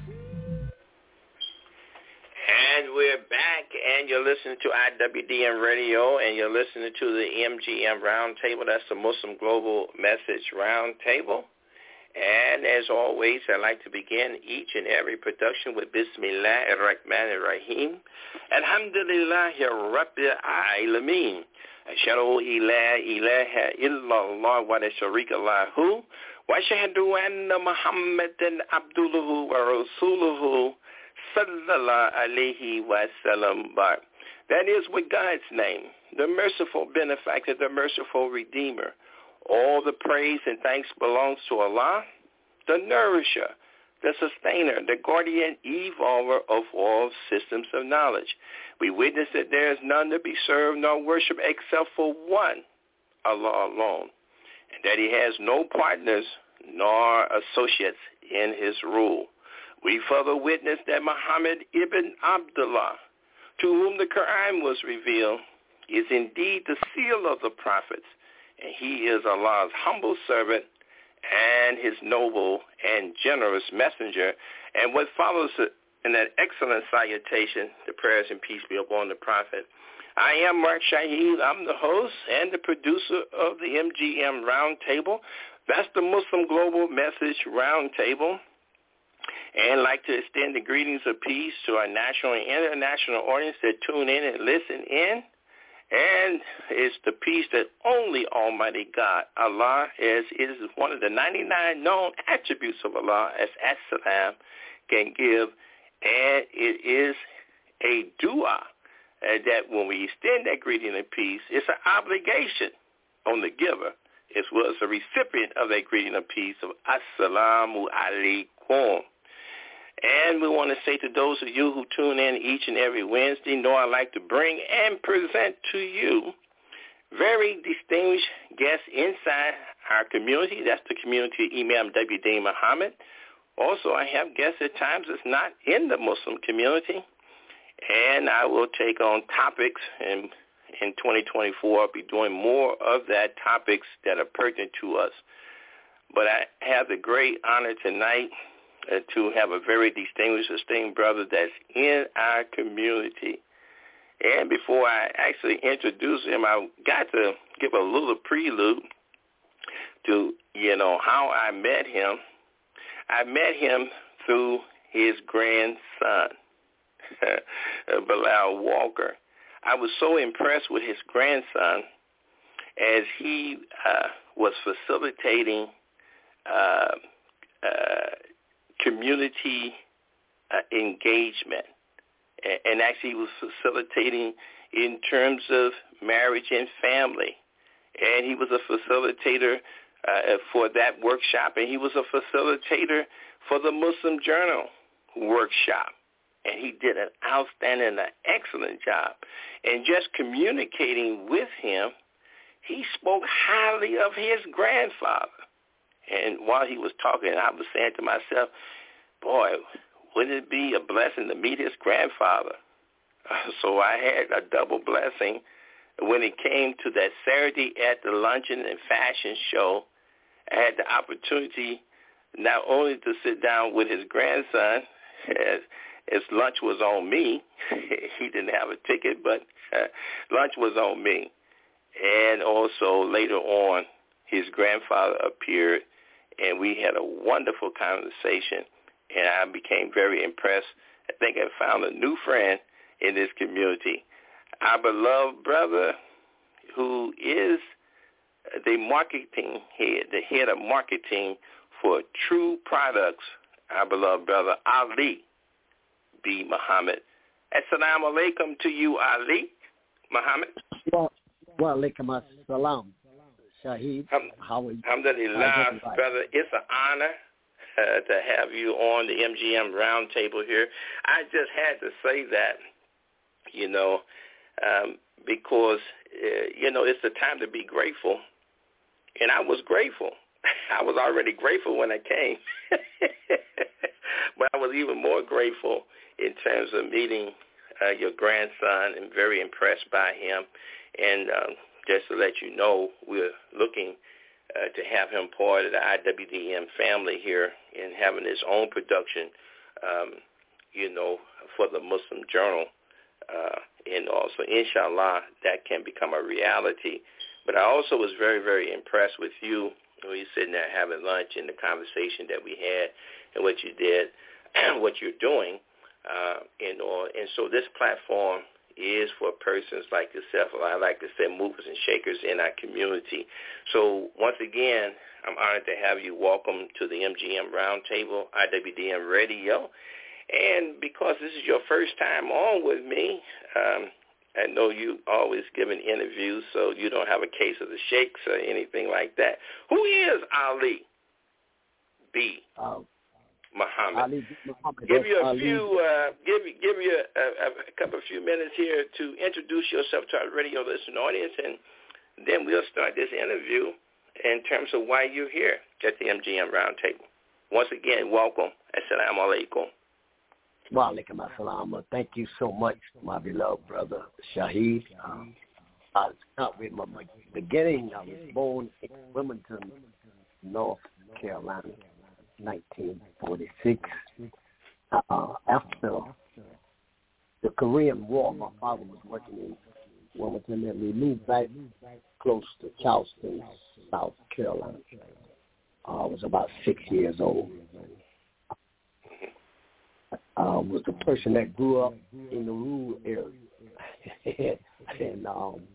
And we're back, and you're listening to IWDM Radio, and you're listening to the MGM Roundtable. That's the Muslim Global Message Roundtable. And as always, I like to begin each and every production with Bismillah ar-Rahman ar-Rahim. Alhamdulillahi Rabbil Alameen. Ashhadu la ilaha illallah wa la sharika lahu. Wa ashhadu anna Muhammadan abduhu wa rasuluhu sallallahu alayhi wa sallam. That is with God's name, the merciful benefactor, the merciful redeemer. All the praise and thanks belongs to Allah, the nourisher, the sustainer, the guardian evolver of all systems of knowledge. We witness that there is none to be served nor worshiped except for one, Allah alone, and that he has no partners nor associates in his rule. We further witness that Muhammad ibn Abdullah, to whom the Quran was revealed, is indeed the seal of the prophets, and he is Allah's humble servant and his noble and generous messenger. And what follows in that excellent salutation, the prayers and peace be upon the prophet. I am Mark Shahid. I'm the host and the producer of the MGM Roundtable. That's the Muslim Global Message Roundtable. And like to extend the greetings of peace to our national and international audience that tune in and listen in. And it's the peace that only Almighty God, Allah, is one of the 99 known attributes of Allah, as As-Salam, can give. And it is a dua that when we extend that greeting of peace, it's an obligation on the giver as well as the recipient of that greeting of peace of Assalamu alaikum. And we want to say to those of you who tune in each and every Wednesday, know I like to bring and present to you very distinguished guests inside our community. That's the community of Imam W.D. Muhammad. Also, I have guests at times that's not in the Muslim community. And I will take on topics in 2024. I'll be doing more of that topics that are pertinent to us. But I have the great honor tonight to have a very distinguished, esteemed brother that's in our community. And before I actually introduce him, I got to give a little prelude to, how I met him. I met him through his grandson, Bilal Walker. I was so impressed with his grandson as he was facilitating community engagement, and actually he was facilitating in terms of marriage and family, and he was a facilitator for that workshop, and he was a facilitator for the Muslim Journal workshop, and he did an outstanding, an excellent job. And just communicating with him, he spoke highly of his grandfather. And while he was talking, I was saying to myself, boy, wouldn't it be a blessing to meet his grandfather? So I had a double blessing when it came to that Saturday at the Luncheon and Fashion Show. I had the opportunity not only to sit down with his grandson, as lunch was on me. He didn't have a ticket, but lunch was on me. And also later on, his grandfather appeared, and we had a wonderful conversation, and I became very impressed. I think I found a new friend in this community. Our beloved brother, who is the marketing head, the head of marketing for True Products, our beloved brother Ali B. Muhammad. Assalamu alaikum to you, Ali Muhammad. Wa alaikum assalam. Shahid, how are you? Alhamdulillah, brother. It's an honor to have you on the MGM Roundtable here. I just had to say that, because, it's the time to be grateful. And I was grateful. I was already grateful when I came. But I was even more grateful in terms of meeting your grandson, and very impressed by him. And just to let you know, we're looking to have him part of the IWDM family here and having his own production, for the Muslim Journal. And also, inshallah, that can become a reality. But I also was very, very impressed with you when you sitting there having lunch and the conversation that we had and what you did, what you're doing, and so this platform is for persons like yourself, or I like to say movers and shakers in our community. So once again, I'm honored to have you. Welcome to the MGM Roundtable, IWDM Radio. And because this is your first time on with me, I know you always giving interviews, so you don't have a case of the shakes or anything like that. Who is Ali B. Muhammad? Ali Muhammad. Give you a few minutes here to introduce yourself to our radio listening audience, and then we'll start this interview in terms of why you're here at the MGM Roundtable. Once again, welcome. Assalamu alaikum. Wa alaikum assalam. Thank you so much, my beloved brother Shahid. I'll start with my beginning. I was born in Wilmington, North Carolina, 1946. After the Korean War, my father was working in Wilmington, and we moved back close to Charleston, South Carolina. I was about 6 years old. I was the person that grew up in the rural area, and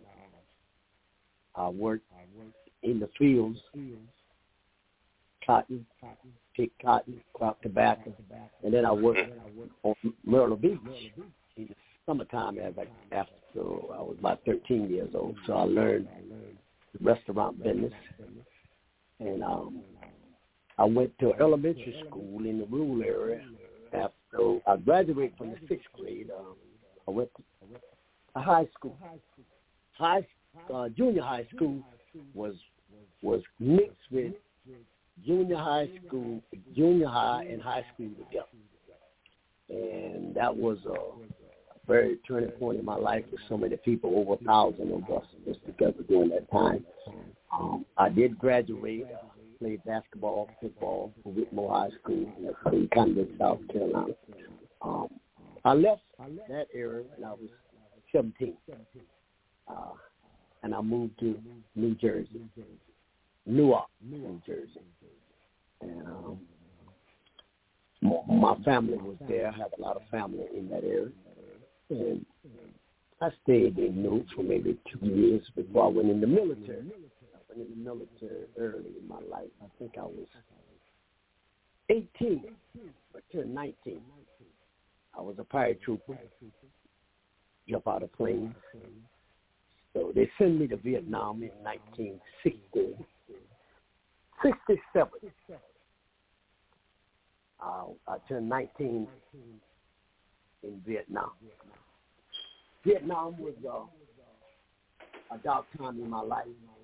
I worked in the fields, cotton, picked cotton, crop tobacco, and then I worked on Myrtle Beach in the summertime after I was about 13 years old. So I learned the restaurant business, and I went to elementary school in the rural area. After I graduated from the 6th grade, I went to high school. Junior high school was mixed with junior high school, junior high, and high school together. And that was a very turning point in my life with so many people, over 1,000 of us was together during that time. I did graduate. Played basketball, football for Whitmore High School in Conway, South Carolina. I left that area when I was 17, and I moved to New Jersey, Newark, New Jersey. And my family was there. I have a lot of family in that area. And I stayed in Newark for maybe 2 years before I went in the military. In the military early in my life. I think I was 18, but turned 19. I was a paratrooper, jump out of planes. So they sent me to Vietnam in 1967. I turned 19 in Vietnam. Vietnam was a dark time in my life.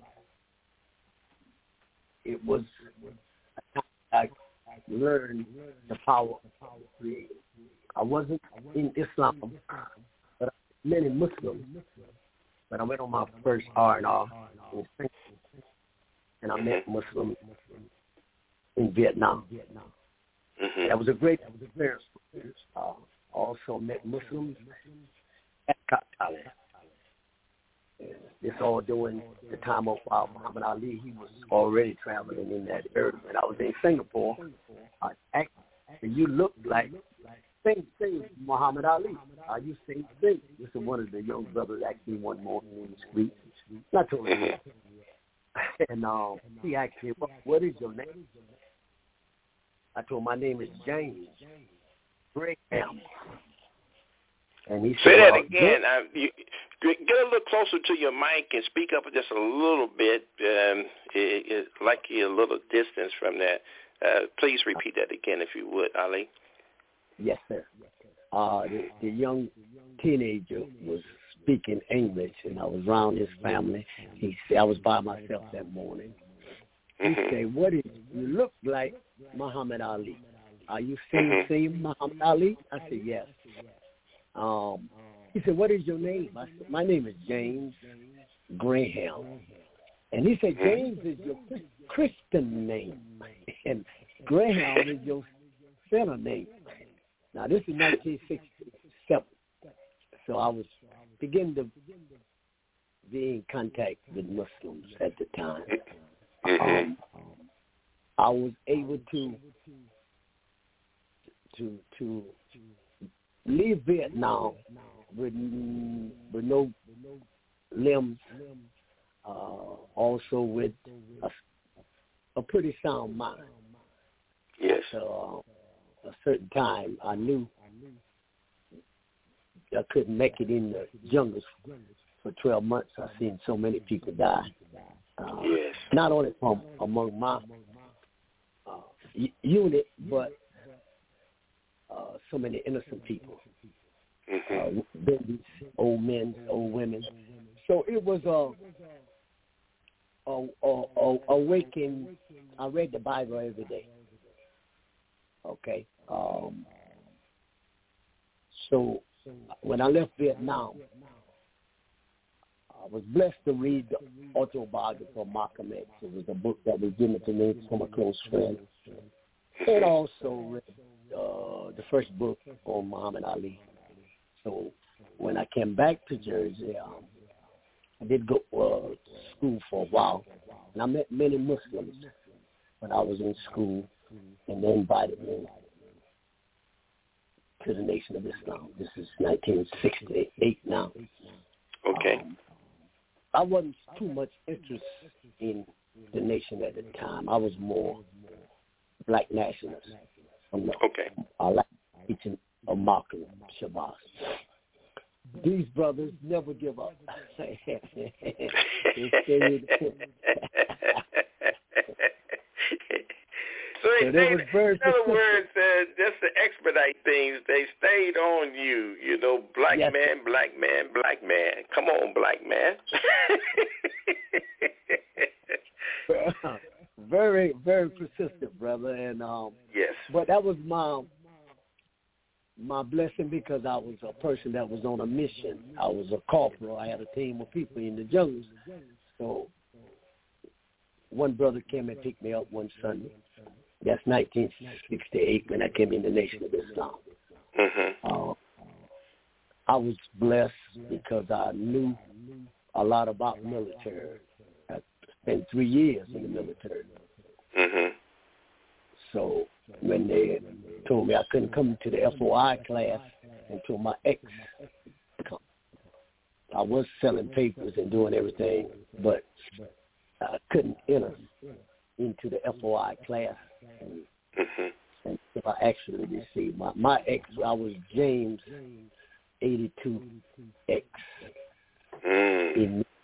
It was a time I learned the power of creating. I wasn't in Islam, but many Muslims. But I went on my first R&R in Singapore, and I met Muslims in Vietnam. That was a great experience. Also met Muslims at Thailand. This all during the time of Muhammad Ali. He was already traveling in that area. And I was in Singapore. You look like same Muhammad Ali. You same thing. This is one of the young brothers actually one morning in the street. Not too late. And he asked me, what is your name? I told him, my name is James Graham. And he said, say that again. Get a little closer to your mic and speak up just a little bit, like you're a little distance from that. Please repeat that again, if you would, Ali. Yes, sir. The young teenager was speaking English, and I was around his family. He said, I was by myself that morning. He said, what is you look like Muhammad Ali. are you saying Muhammad Ali? I said, yes. He said, what is your name? I said, my name is James Graham. And he said, James is your Christian name, and Graham is your center name. Now, this is 1967, so I was beginning to be in contact with Muslims at the time. I was able to leave Vietnam with no limbs, also with a pretty sound mind. Yes. So a certain time, I knew I couldn't make it in the jungles for 12 months. I've seen so many people die. Yes. Not only from among my unit, but so many innocent people. Babies, old men, old women. So it was a waking. I read the Bible every day. Okay. So when I left Vietnam, I was blessed to read the autobiography of Malcolm X. It was a book that was given to me from a close friend. And also read the first book on Muhammad Ali. So when I came back to Jersey, I did go to school for a while, and I met many Muslims when I was in school, and they invited me to the Nation of Islam. This is 1968 now. Okay. I wasn't too much interested in the nation at the time. I was more black nationalist. Okay. I like teaching of Malcolm Shabazz. These brothers never give up. They stayed. So in other words, just to expedite things, they stayed on you. You know, black man, black man, black man. Come on, black man. Very, very persistent, brother. And yes. But that was my blessing, because I was a person that was on a mission. I was a corporal. I had a team of people in the jungles. So one brother came and picked me up one Sunday. That's 1968 when I came in the Nation of Islam. I was blessed because I knew a lot about military. I spent 3 years in the military. So when they told me I couldn't come to the FOI class until my ex come, I was selling papers and doing everything, but I couldn't enter into the FOI class until I actually received my ex. I was James 82X. And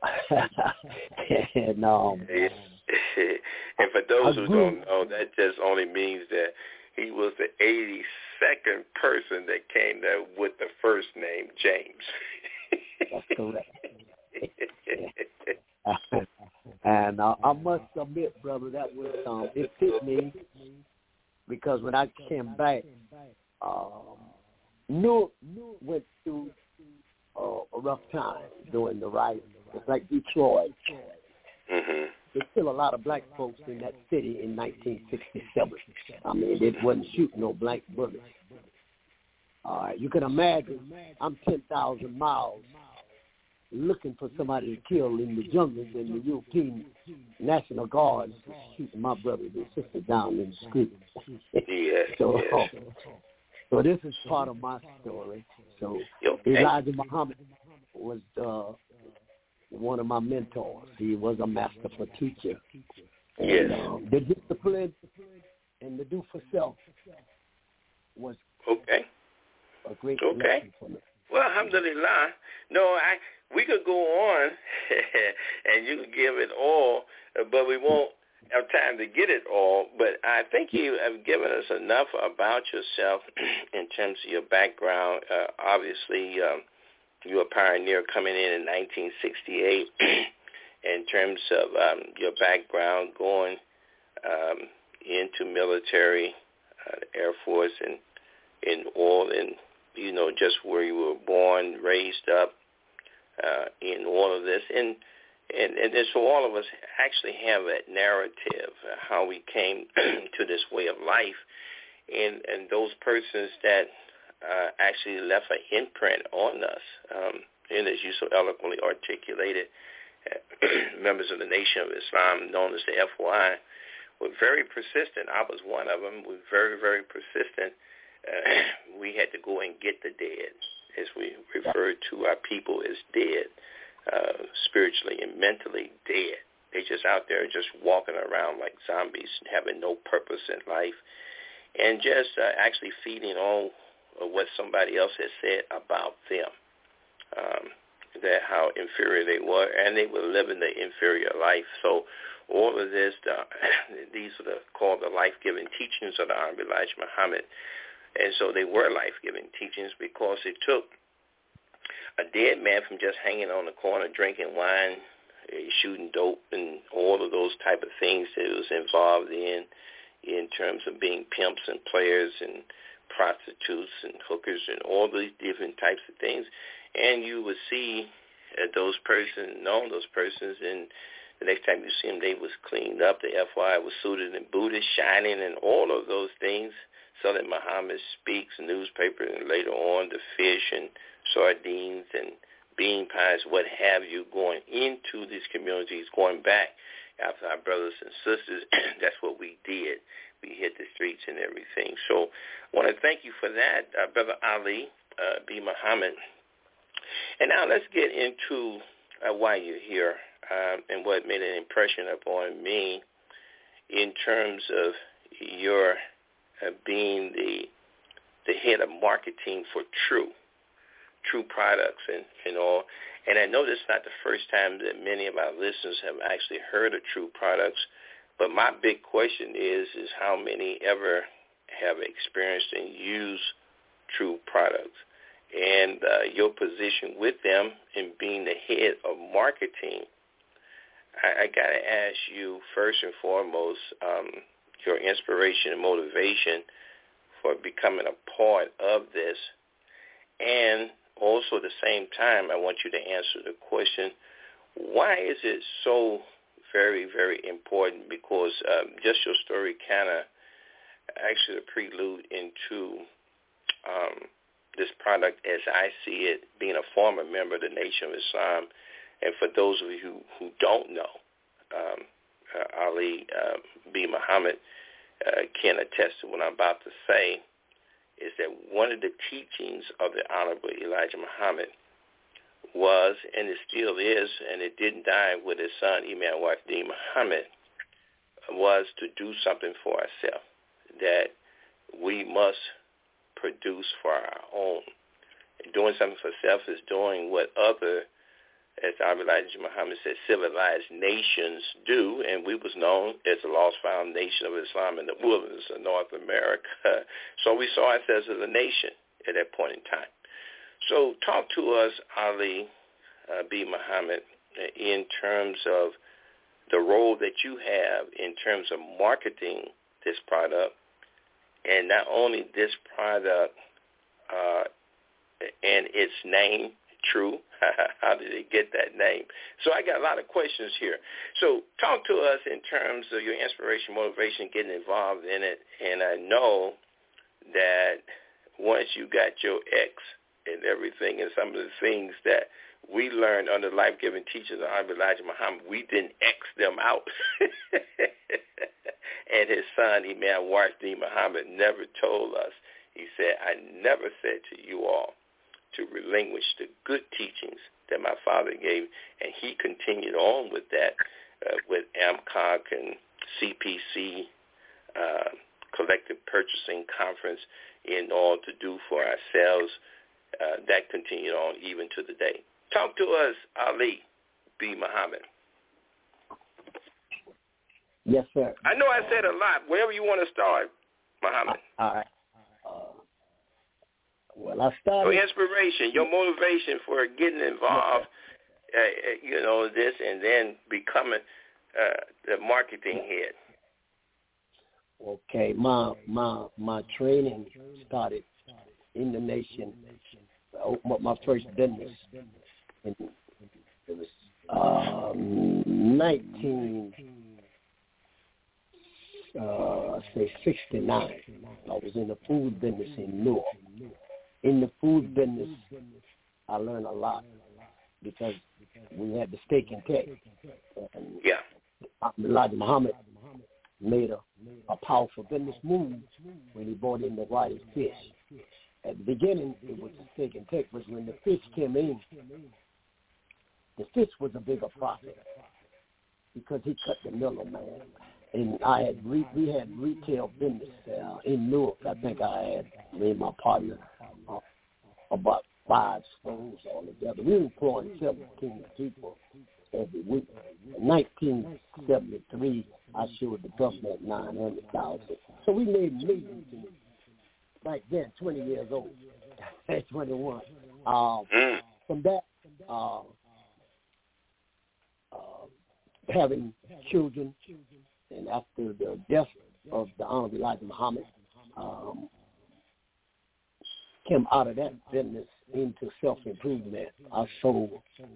and for those who don't know, that just only means that he was the 82nd person that came there with the first name James. That's correct. And I must admit, brother, that was it fit me, because when I came back, Newark went through a rough time during the riot. It's like Detroit. There's still a lot of black folks in that city in 1967. I mean, it wasn't shooting no blank bullets. You can imagine, I'm 10,000 miles looking for somebody to kill in the jungles, and the European National Guard is shooting my brothers and sisters down in the street. So this is part of my story. So Elijah Muhammad was one of my mentors. He was a masterful teacher. And, the discipline and the do for self was a great lesson for me. Well, alhamdulillah. No, we could go on and you could give it all, but we won't have time to get it all. But I think you have given us enough about yourself in terms of your background. Obviously, you were a pioneer coming in 1968 in terms of your background going into military, the Air Force and in all, and just where you were born, raised up in all of this, and then so all of us actually have that narrative, how we came to this way of life, and those persons that actually left an imprint on us, and as you so eloquently articulated, members of the Nation of Islam, known as the FY, were very persistent. I was one of them. We were very, very persistent. We had to go and get the dead, as we refer to our people as dead, spiritually and mentally dead. They just out there just walking around like zombies, having no purpose in life, and just actually feeding on what somebody else has said about them, that how inferior they were, and they were living the inferior life. So all of this, these are called the life-giving teachings of the Honorable Elijah Muhammad. And so they were life-giving teachings because it took a dead man from just hanging on the corner drinking wine, shooting dope, and all of those type of things that it was involved in terms of being pimps and players and prostitutes and hookers and all these different types of things. And you would see those persons, and the next time you see them, they was cleaned up. The FY was suited and booted, shining, and all of those things. Selling Muhammad Speaks newspaper, and later on the fish and sardines and bean pies, what have you, going into these communities, going back after our brothers and sisters. That's what we did. We hit the streets and everything. So I want to thank you for that, Brother Ali B. Muhammad. And now let's get into why you're here and what made an impression upon me in terms of your being the head of marketing for True Products and all. And I know this is not the first time that many of our listeners have actually heard of True Products, but my big question is how many ever have experienced and used True Products, and your position with them in being the head of marketing. I got to ask you first and foremost, your inspiration and motivation for becoming a part of this. And also at the same time, I want you to answer the question, why is it so very, very important? Because just your story kind of actually a prelude into this product as I see it, being a former member of the Nation of Islam. And for those of you who don't know, Ali B. Muhammad can attest to what I'm about to say, is that one of the teachings of the Honorable Elijah Muhammad was, and it still is, and it didn't die with his son, Imam Wahdi Muhammad, was to do something for ourselves, that we must produce for our own. And doing something for self is doing what other, as Elijah Muhammad said, civilized nations do, and we was known as the Lost Foundation of Islam in the wilderness of North America. So we saw ourselves as a nation at that point in time. So talk to us, Ali B. Muhammad, in terms of the role that you have in terms of marketing this product, and not only this product and its name, True. How did it get that name? So I got a lot of questions here. So talk to us in terms of your inspiration, motivation, getting involved in it. And I know that once you got your X and everything, and some of the things that we learned under life-giving teachers of Elijah Muhammad, we didn't X them out. And his son, Imam Wahdi Muhammad, never told us. He said, I never said to you all to relinquish the good teachings that my father gave, and he continued on with that with AMCOG and CPC, Collective Purchasing Conference, in all to do for ourselves. That continued on even to the day. Talk to us, Ali B. Muhammad. Yes, sir. I know I said a lot. Wherever you want to start, Muhammad. All right. Well, I started. Your inspiration, your motivation for getting involved, this, and then becoming the marketing head. Okay, my training started in the nation. I opened up my first business. It was 1969. I was in the food business in Newark. In the food business, I learned a lot because we had the steak and cake. Yeah. Elijah Muhammad made a powerful business move when he bought in the white fish. At the beginning, it was the steak and cake, but when the fish came in, the fish was a bigger profit because he cut the middleman. And we had retail business in Newark. I think I had me and my partner about 5 stores all together. We were employing 17 people every week. In 1973, I showed the government 900,000. So we made millions back then, 20 years old, at 21. From that, having children, and after the death of the Honorable Elijah Muhammad, came out of that business into self-improvement. I sold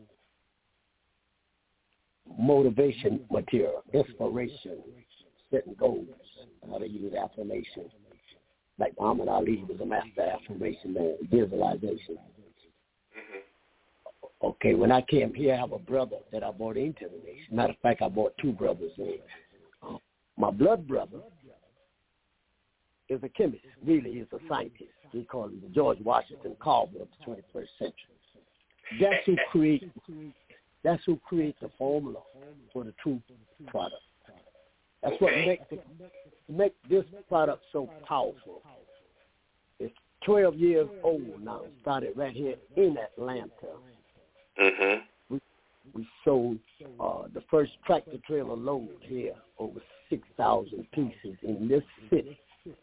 motivation material, inspiration, setting goals, how to use affirmation. Like Muhammad Ali was a master affirmation man, visualization. Okay, when I came here, I have a brother that I brought into the nation. Matter of fact, I brought 2 brothers in. My blood brother is a chemist. Really, he's a scientist. We call him the George Washington Carver of the 21st century. That's who creates the formula for the true product. That's what makes this product so powerful. It's 12 years old now. Started right here in Atlanta. We sold the first tractor trailer load here, over 6,000 pieces in this city.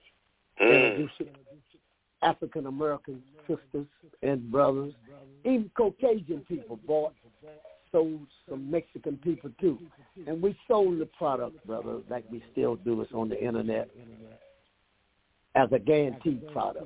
African American sisters and brothers, even Caucasian people bought, sold some Mexican people too. And we sold the product, brother, like we still do. It's on the internet as a guaranteed product.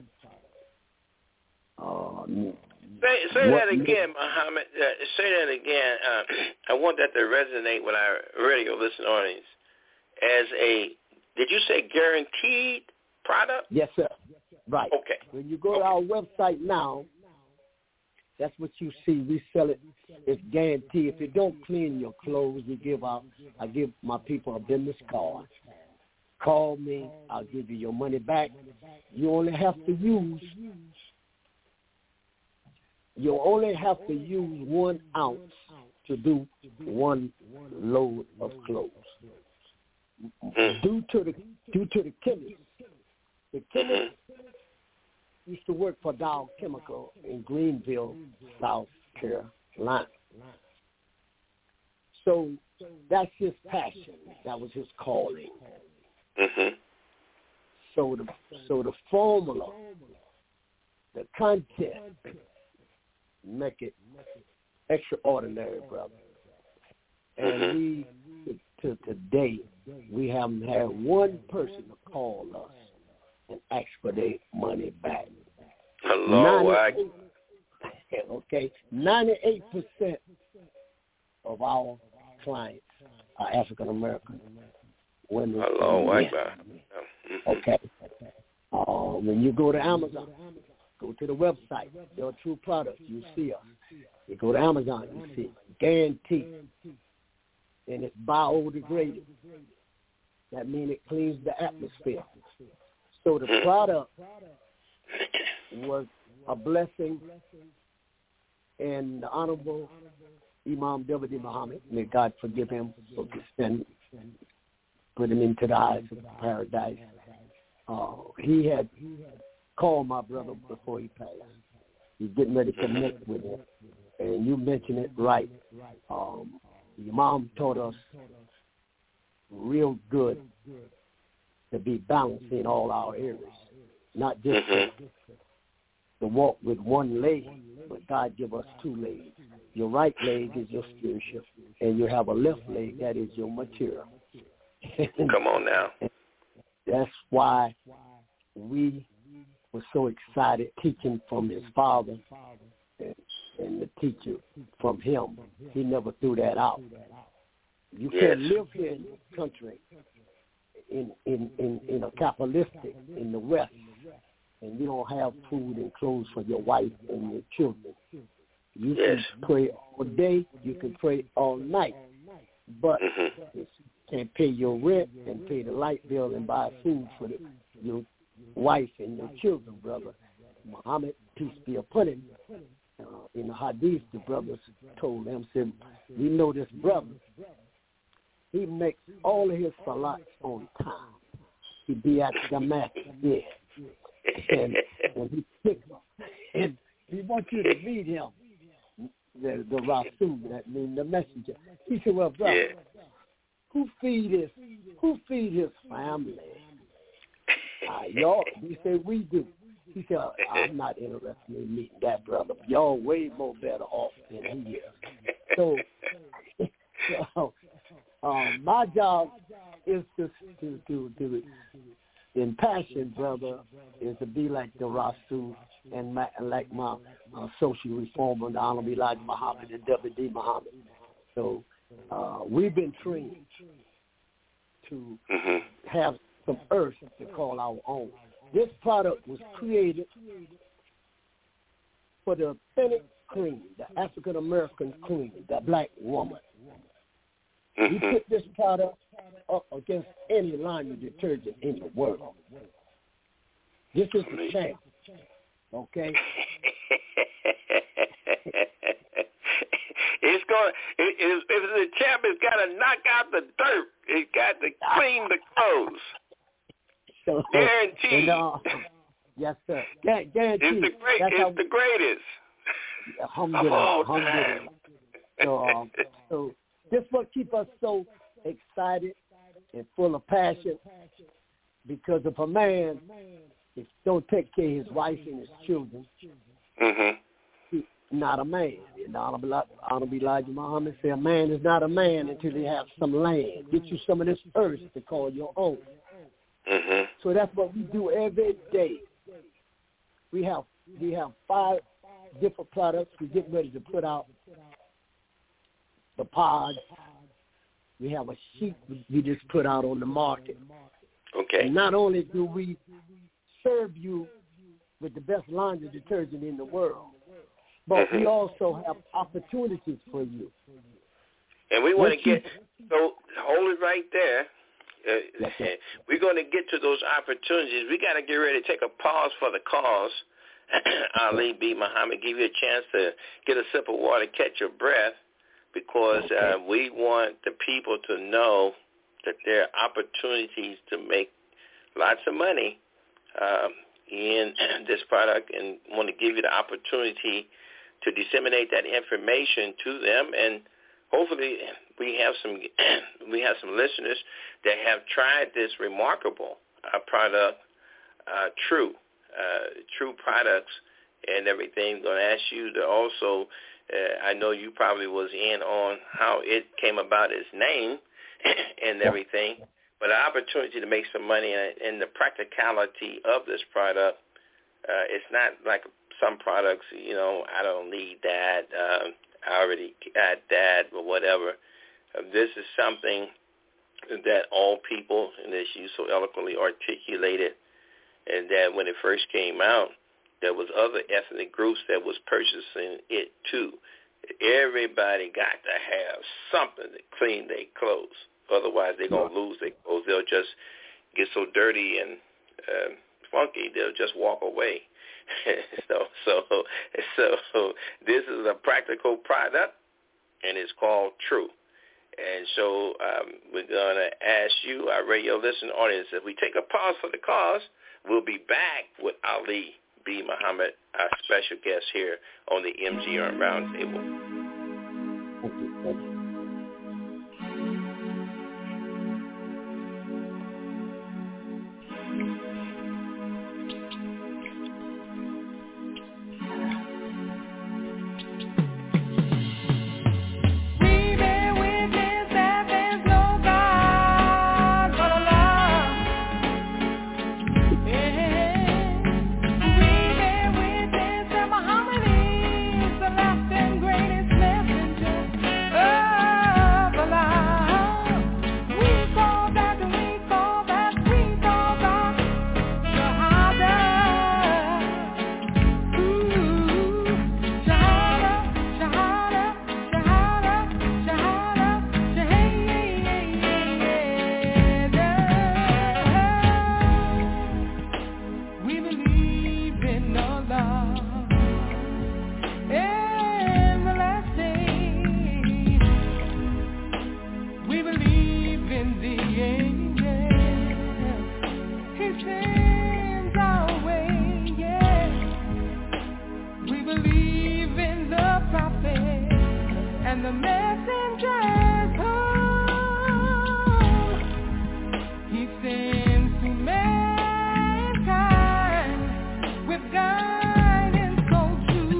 Say that again, Muhammad. Say that again. I want that to resonate with our radio listening audience. As a, did you say guaranteed product? Yes, sir. Right. Okay. When you go to our website now, that's what you see. We sell it. It's guaranteed. If you don't clean your clothes, I give my people a business card. Call me. I'll give you your money back. You only have to use 1 ounce to do 1 load of clothes. Due to the chemist. The chemist used to work for Dow Chemical in Greenville, South Carolina. So that's his passion. That was his calling. So the formula, the content, make it extraordinary, brother. And we, to today, we haven't had one person to call us and ask for their money back. Okay, 98% of our clients are African American women. Okay. When you go to Amazon, go to the website. There are true products. You see us. You go to Amazon, you see it. Guaranteed. And it's biodegradable. That means it cleans the atmosphere. So the product was a blessing, and the Honorable Imam W.D. Muhammad, may God forgive him for sin, put him into the eyes of paradise. He had called my brother before he passed. He's getting ready to connect with him. And you mentioned it right. Your mom taught us real good to be balanced in all our areas, not just to walk with one leg, but God give us 2 legs. Your right leg is your spiritual, and you have a left leg that is your material. Come on now. that's why we were so excited teaching from his father and the teacher from him. He never threw that out. You can't live here in this country in a capitalistic in the West, and you don't have food and clothes for your wife and your children. You can pray all day, you can pray all night, but you can't pay your rent and pay the light bill and buy food for your wife and your children, brother. Muhammad, peace be upon him, in the hadith, the brothers told them, said, we know this brother, he makes all of his salats on time. He be at the masjid, and he picks them, and he wants you to meet him, the Rasul, that means the messenger. He said, well, brother, who feed his family? Y'all, he said, we do. He said, I'm not interested in meeting that brother. Y'all way more better off than he is. So my job is to in passion, brother, is to be like the Rasul and like my social reformer, the Honorable Elijah Muhammad and W.D. Muhammad. So we've been trained to have some earth to call our own. This product was created for the authentic queen, the African-American queen, the black woman. We put this product up against any laundry detergent in the world. This is the champ, okay? If the champ, it's got to knock out the dirt. It's got to clean the clothes. So, guaranteed. Yes, sir. Guaranteed. It's the greatest. Alhamdulillah. So this what keep us so excited and full of passion, because if a man don't take care of his wife and his children, he's not a man. Honorable Elijah Muhammad said, a man is not a man until he has some land. Get you some of this earth to call your own. So that's what we do every day. We have 5 different products. We're getting ready to put out the pods. We have a sheet we just put out on the market. Okay. And not only do we serve you with the best laundry detergent in the world, but we also have opportunities for you. And we want to get, so hold it right there. We're going to get to those opportunities. We got to get ready to take a pause for the cause. Ali B. Muhammad, give you a chance to get a sip of water, catch your breath, because we want the people to know that there are opportunities to make lots of money in this product, and want to give you the opportunity to disseminate that information to them. And hopefully we have some listeners that have tried this remarkable product, True products and everything. I'm going to ask you to also, I know you probably was in on how it came about its name and everything, but an opportunity to make some money and the practicality of this product. It's not like some products, I don't need that. I already got that or whatever. This is something that all people, and as you so eloquently articulated, and that when it first came out, there was other ethnic groups that was purchasing it too. Everybody got to have something to clean their clothes. Otherwise, they're going to lose their clothes. They'll just get so dirty and funky, they'll just walk away. So this is a practical product, and it's called True. And so we're going to ask you, our radio listening audience, if we take a pause for the cause, we'll be back with Ali B. Muhammad, our special guest here on the MGR Roundtable. Thank you. and the messengers home. He sends to mankind with guidance so true.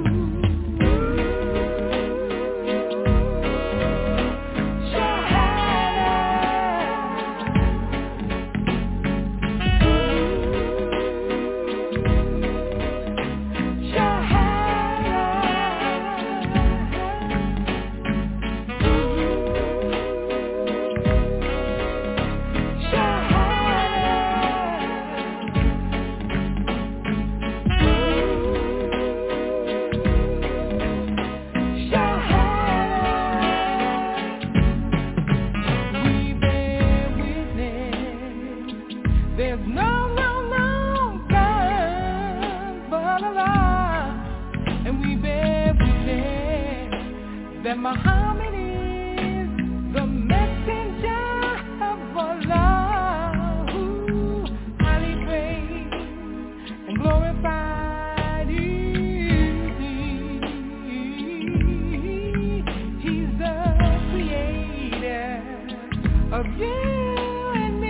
That Muhammad is the messenger of Allah, who highly praised and glorified is He. He's the creator of you and me.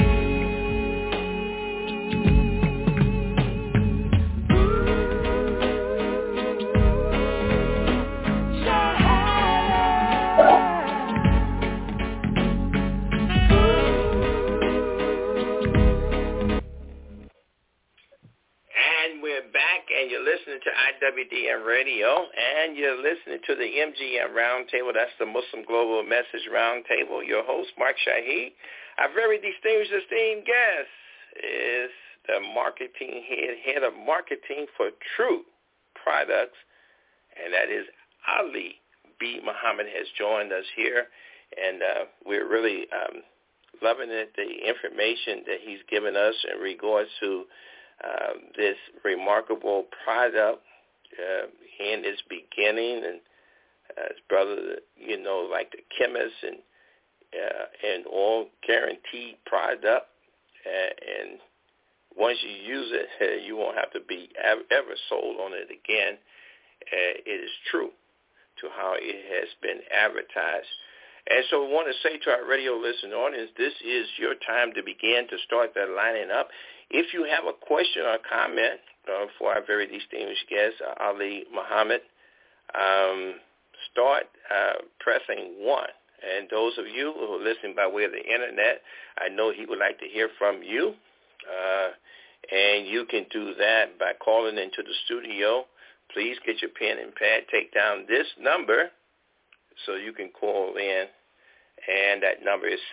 And you're listening to IWDM Radio, and you're listening to the MGM Roundtable. That's the Muslim Global Message Roundtable. Your host, Mark Shaheed. Our very distinguished, esteemed guest is the marketing head of marketing for True Products, and that is Ali B. Muhammad has joined us here, and we're really loving it, the information that he's given us in regards to this remarkable product in its beginning, and his brother, like the chemist and all guaranteed product, and once you use it, you won't have to be ever sold on it again. It is true to how it has been advertised. And so I want to say to our radio listening audience, this is your time to begin to start that lining up. If you have a question or comment for our very distinguished guest, Ali Muhammad, start pressing 1. And those of you who are listening by way of the Internet, I know he would like to hear from you. And you can do that by calling into the studio. Please get your pen and pad. Take down this number so you can call in. And that number is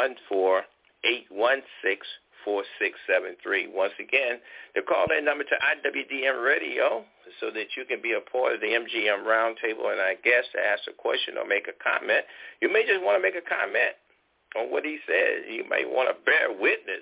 714-816-4673. Once again, to call that number to IWDM Radio so that you can be a part of the MGM Roundtable and our guest to ask a question or make a comment. You may just want to make a comment on what he said. You may want to bear witness.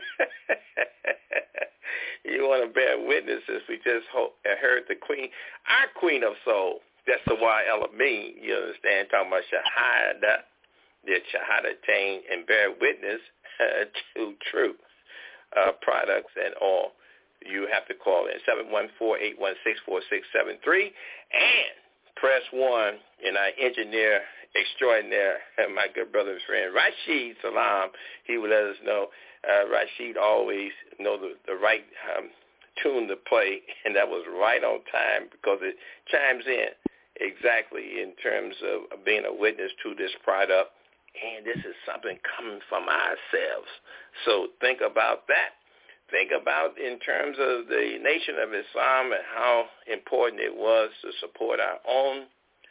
You want to bear witness as we just heard the queen, our queen of soul. That's the Y Elamine, you understand, talking about Shahada, the Shahadatain, and bear witness to True Products and all. You have to call in 714-816-4673 and press 1, and our engineer extraordinaire, my good brother and friend, Rashid Salam, he will let us know. Rashid always know the right tune to play, and that was right on time because it chimes in exactly in terms of being a witness to this product, and this is something coming from ourselves. So think about that. Think about in terms of the Nation of Islam and how important it was to support our own,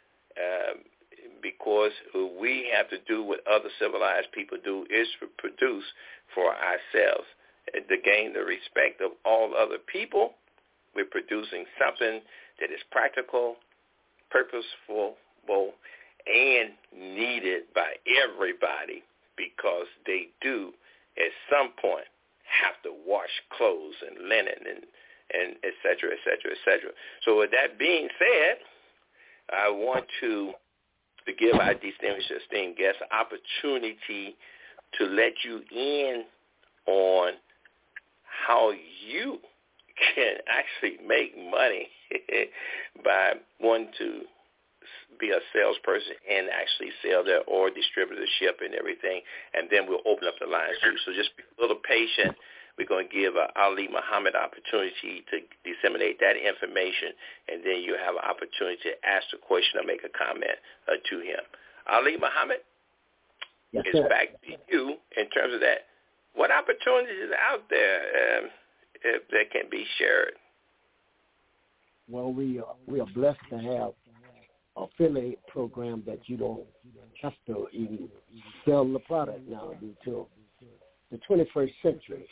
because we have to do what other civilized people do is to produce for ourselves. To gain the respect of all other people, we're producing something that is practical, purposeful, and needed by everybody, because they do at some point have to wash clothes and linen and et cetera, et cetera, et cetera. So with that being said, I want to give our distinguished esteemed guests an opportunity to let you in on how you can actually make money by wanting to be a salesperson and actually sell there or distributorship and everything, and then we'll open up the lines too. So just be a little patient. We're going to give Ali Muhammad opportunity to disseminate that information, and then you have an opportunity to ask a question or make a comment to him. Ali Muhammad, yes, it's back to you in terms of that. What opportunities are out there that can be shared? Well, we are blessed to have an affiliate program that you don't have to even sell the product now due to the 21st century.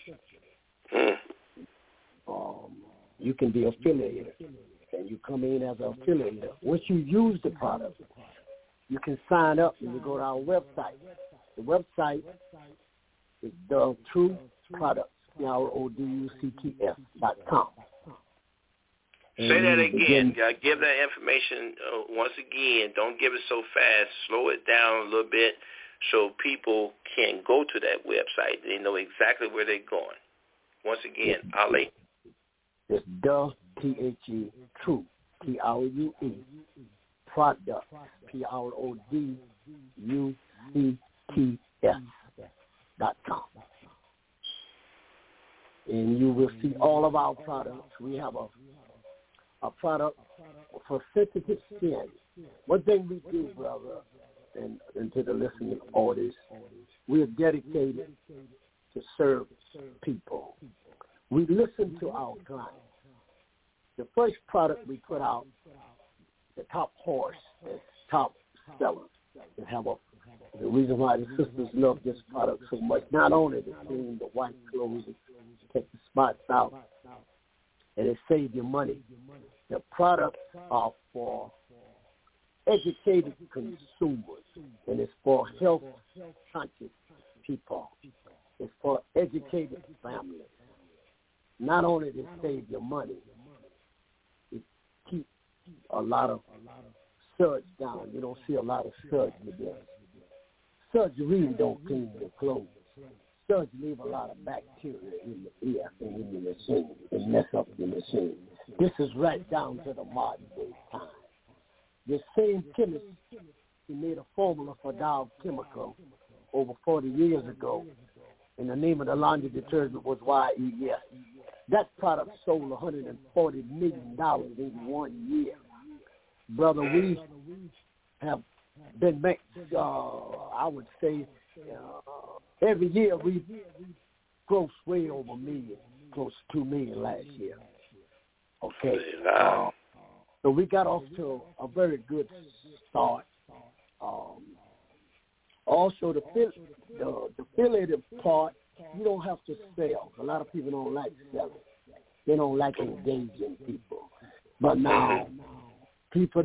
You can be affiliated, and you come in as an affiliator. Once you use the product, you can sign up and you go to our website. The website is The True Products, PRODUCTS.com. Say that again. Give that information once again. Don't give it so fast. Slow it down a little bit so people can go to that website. They know exactly where they're going. Once again, Ali. It's The T-H-E, True, T-R-U-E, Products, PRODUCTS.com. And you will see all of our products. We have a product for sensitive skin. One thing we do, brother, and to the listening audience, we are dedicated to serve people. We listen to our clients. The first product we put out, the top horse, the top seller, and the reason why the sisters love this product so much, not only the clean, the white clothes, take the spots out, and it saves you money. The products are for educated consumers, and it's for health-conscious people. It's for educated families. Not only does it save you money, it keeps a lot of suds down. You don't see a lot of suds today. Suds really don't clean your clothes. Suds leave a lot of bacteria in the ear and in the machine and mess up the machine. This is right down to the modern day time. The same chemist who made a formula for Dow Chemical over 40 years ago, and the name of the laundry detergent was YES. That product sold $140 million in 1 year. Brother, we have been making, I would say, every year we grossed way over $1 million, close to $2 million last year. Okay. So we got off to a very good start. Also, the affiliative part, you don't have to sell. A lot of people don't like selling. They don't like engaging people. But now, people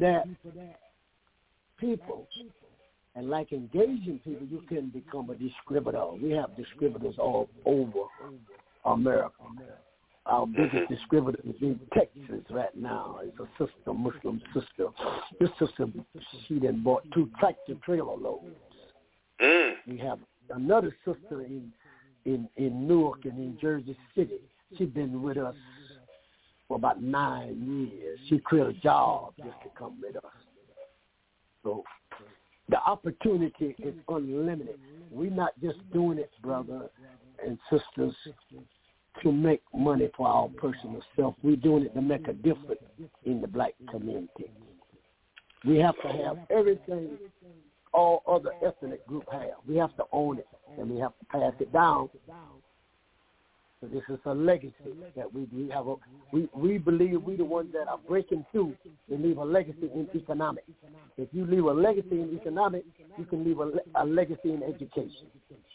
and like engaging people, you can become a distributor. We have distributors all over America. Our biggest distributor is in Texas right now. It's a sister, Muslim sister. This sister, she done bought 2 tractor trailer loads. We have another sister in Newark and in Jersey City. She's been with us for about 9 years. She quit a job just to come with us. So the opportunity is unlimited. We're not just doing it, brother and sisters, to make money for our personal self. We're doing it to make a difference in the black community. We have to have everything all other ethnic groups have. We have to own it, and we have to pass it down. So this is a legacy that we have. We believe we're the ones that are breaking through and leave a legacy in economics. If you leave a legacy in economics, you can leave a legacy in education.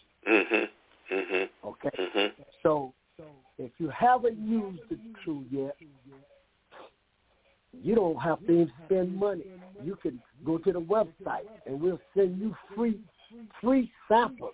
Okay? So if you haven't used the True yet, you don't have to even spend money. You can go to the website, and we'll send you free samples.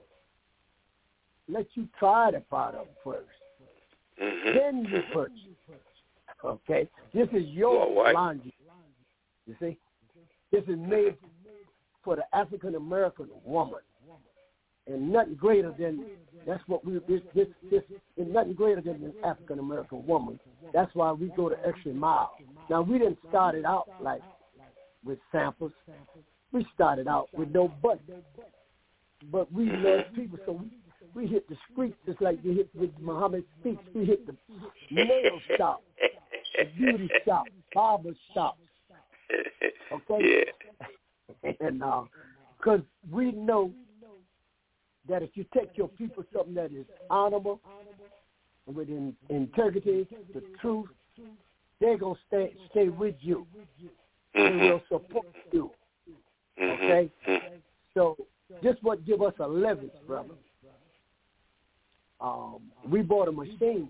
Let you try the product first. Then you purchase. Okay? This is your laundry. You see? This is made for the African-American woman. And nothing greater than, that's what this is nothing greater than an African-American woman. That's why we go the extra mile. Now, we didn't start it out like with samples. We started out with no budget, but we love people, so we hit the streets just like they hit with Muhammad Speaks. We hit the nail shop, the beauty shop, barber shop. Okay? Yeah. And because we know that if you take your people something that is honorable, with integrity, the truth, they're going to stay with you. They will support you. Okay? So this what give us a leverage, brother. We bought a machine.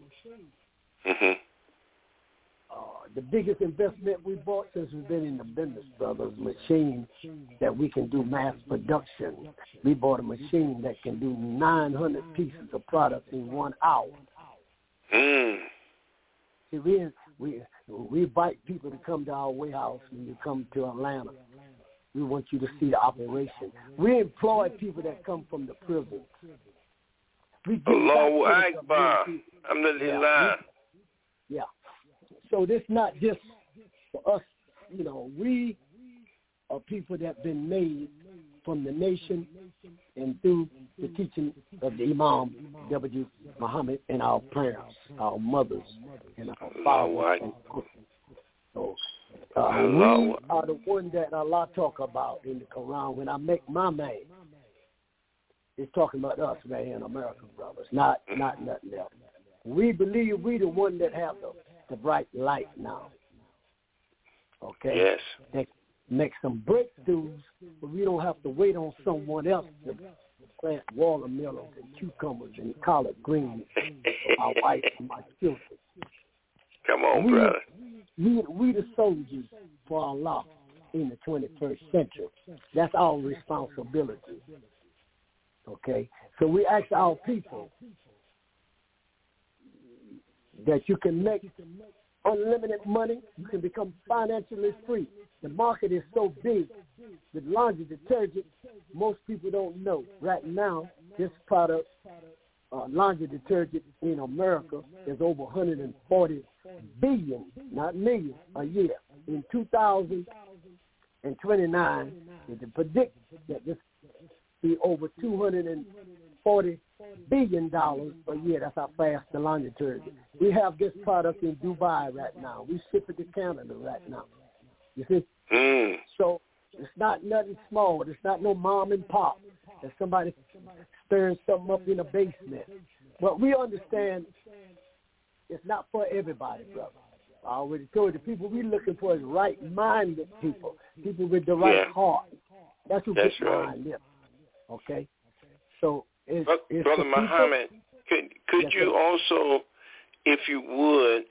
The biggest investment we bought since we've been in the business, brother, is a machine that we can do mass production. We bought a machine that can do 900 pieces of product in 1 hour. See, we invite people to come to our warehouse when you come to Atlanta. We want you to see the operation. We employ people that come from the prison. Allahu Akbar. Alhamdulillah. Yeah. So this not just for us, you know, we are people that have been made from the nation and through the teaching of the Imam W. Muhammad and our parents, our mothers, and our fathers. So we are the one that Allah talk about in the Quran. When I make my man, it's talking about us, man, in America, brothers, not nothing else. We believe we the one that have the bright light now. Okay? Yes. That make some breakthroughs, but we don't have to wait on someone else to plant watermelons and cucumbers and collard greens for my wife and my children. Come on, brother. We the soldiers for Allah in the 21st century. That's our responsibility. Okay? So we ask our people that you can make unlimited money, you can become financially free. The market is so big with laundry detergent, most people don't know. Right now, this product, laundry detergent in America, is over 140 billion, not million, a year. In 2029, they predict that this will be over $240 billion a year. That's how fast the laundry detergent. We have this product in Dubai right now. We ship it to Canada right now. You see? So it's not nothing small. It's not no mom and pop. There's somebody stirring something up in the basement. But we understand it's not for everybody, brother. I already told you, the people we're looking for is right-minded people, people with the right heart. That's who gets behind them. Okay? So it's Brother Muhammad, could you also, if you would,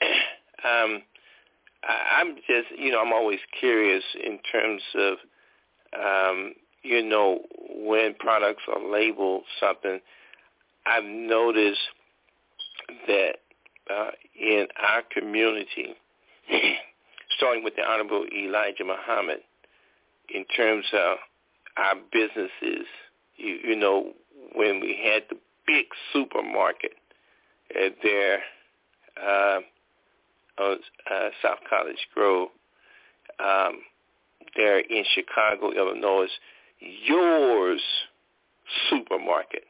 I'm just, I'm always curious in terms of, when products are labeled something. I've noticed that in our community, starting with the Honorable Elijah Muhammad, in terms of our businesses, when we had the big supermarket there on South College Grove, there in Chicago, Illinois, yours supermarket,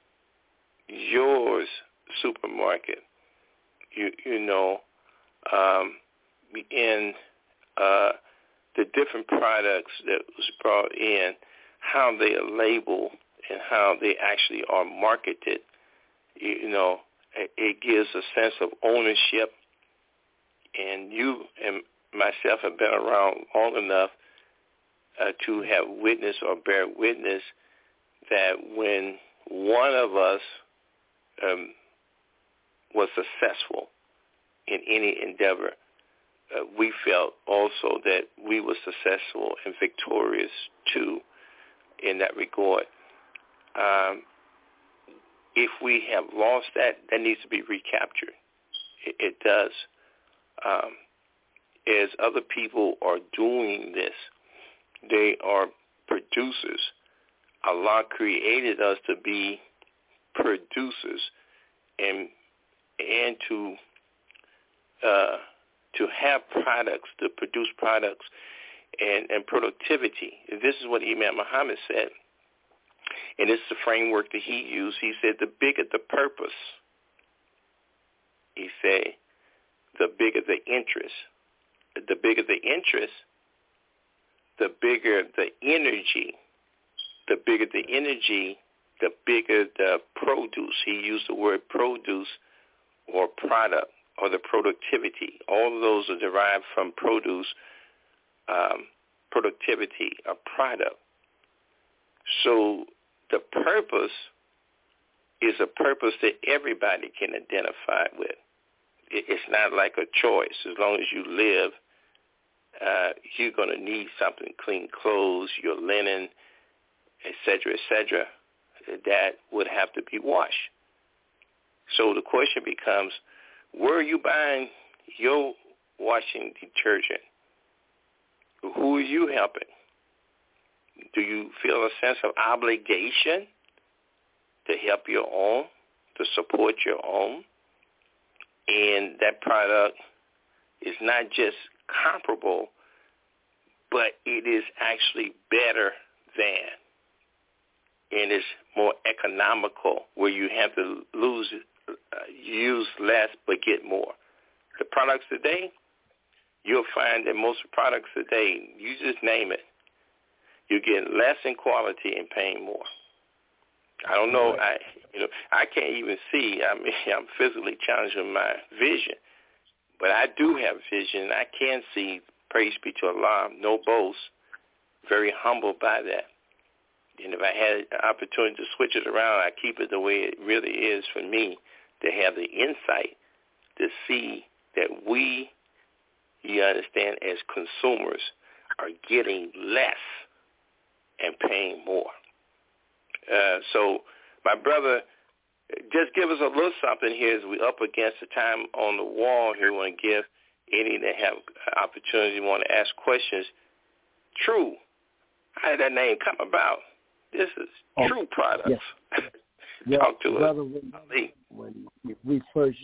in the different products that was brought in, how they are labeled and how they actually are marketed, it gives a sense of ownership. And you and myself have been around long enough to have witnessed or bear witness that when one of us was successful in any endeavor, we felt also that we were successful and victorious too in that regard. If we have lost that needs to be recaptured. It does. As other people are doing this, they are producers. Allah created us to be producers and to have products, to produce products and productivity. This is what Imam Muhammad said, and this is the framework that he used. He said, the bigger the purpose, he said, the bigger the interest. The bigger the interest, the bigger the energy. The bigger the energy, the bigger the produce. He used the word produce or product or the productivity. All of those are derived from produce, productivity, a product. So the purpose is a purpose that everybody can identify with. It's not like a choice. As long as you live, you're going to need something, clean clothes, your linen, et cetera, that would have to be washed. So the question becomes, where are you buying your washing detergent? Who are you helping? Do you feel a sense of obligation to help your own, to support your own? And that product is not just comparable, but it is actually better than. And it's more economical, where you have to use less but get more. The products today, you'll find that most products today, you just name it, you're getting less in quality and paying more. I don't know. I can't even see. I mean, I'm physically challenged with my vision, but I do have vision. I can see. Praise be to Allah. No boast. Very humbled by that. And if I had an opportunity to switch it around, I keep it the way it really is for me, to have the insight to see that we, you understand, as consumers are getting less and paying more. So, my brother, just give us a little something here as we up against the time on the wall here. We want to give any that have opportunity, want to ask questions. True. How did that name come about? This is True Products. Yes. Talk to brother, us. When we first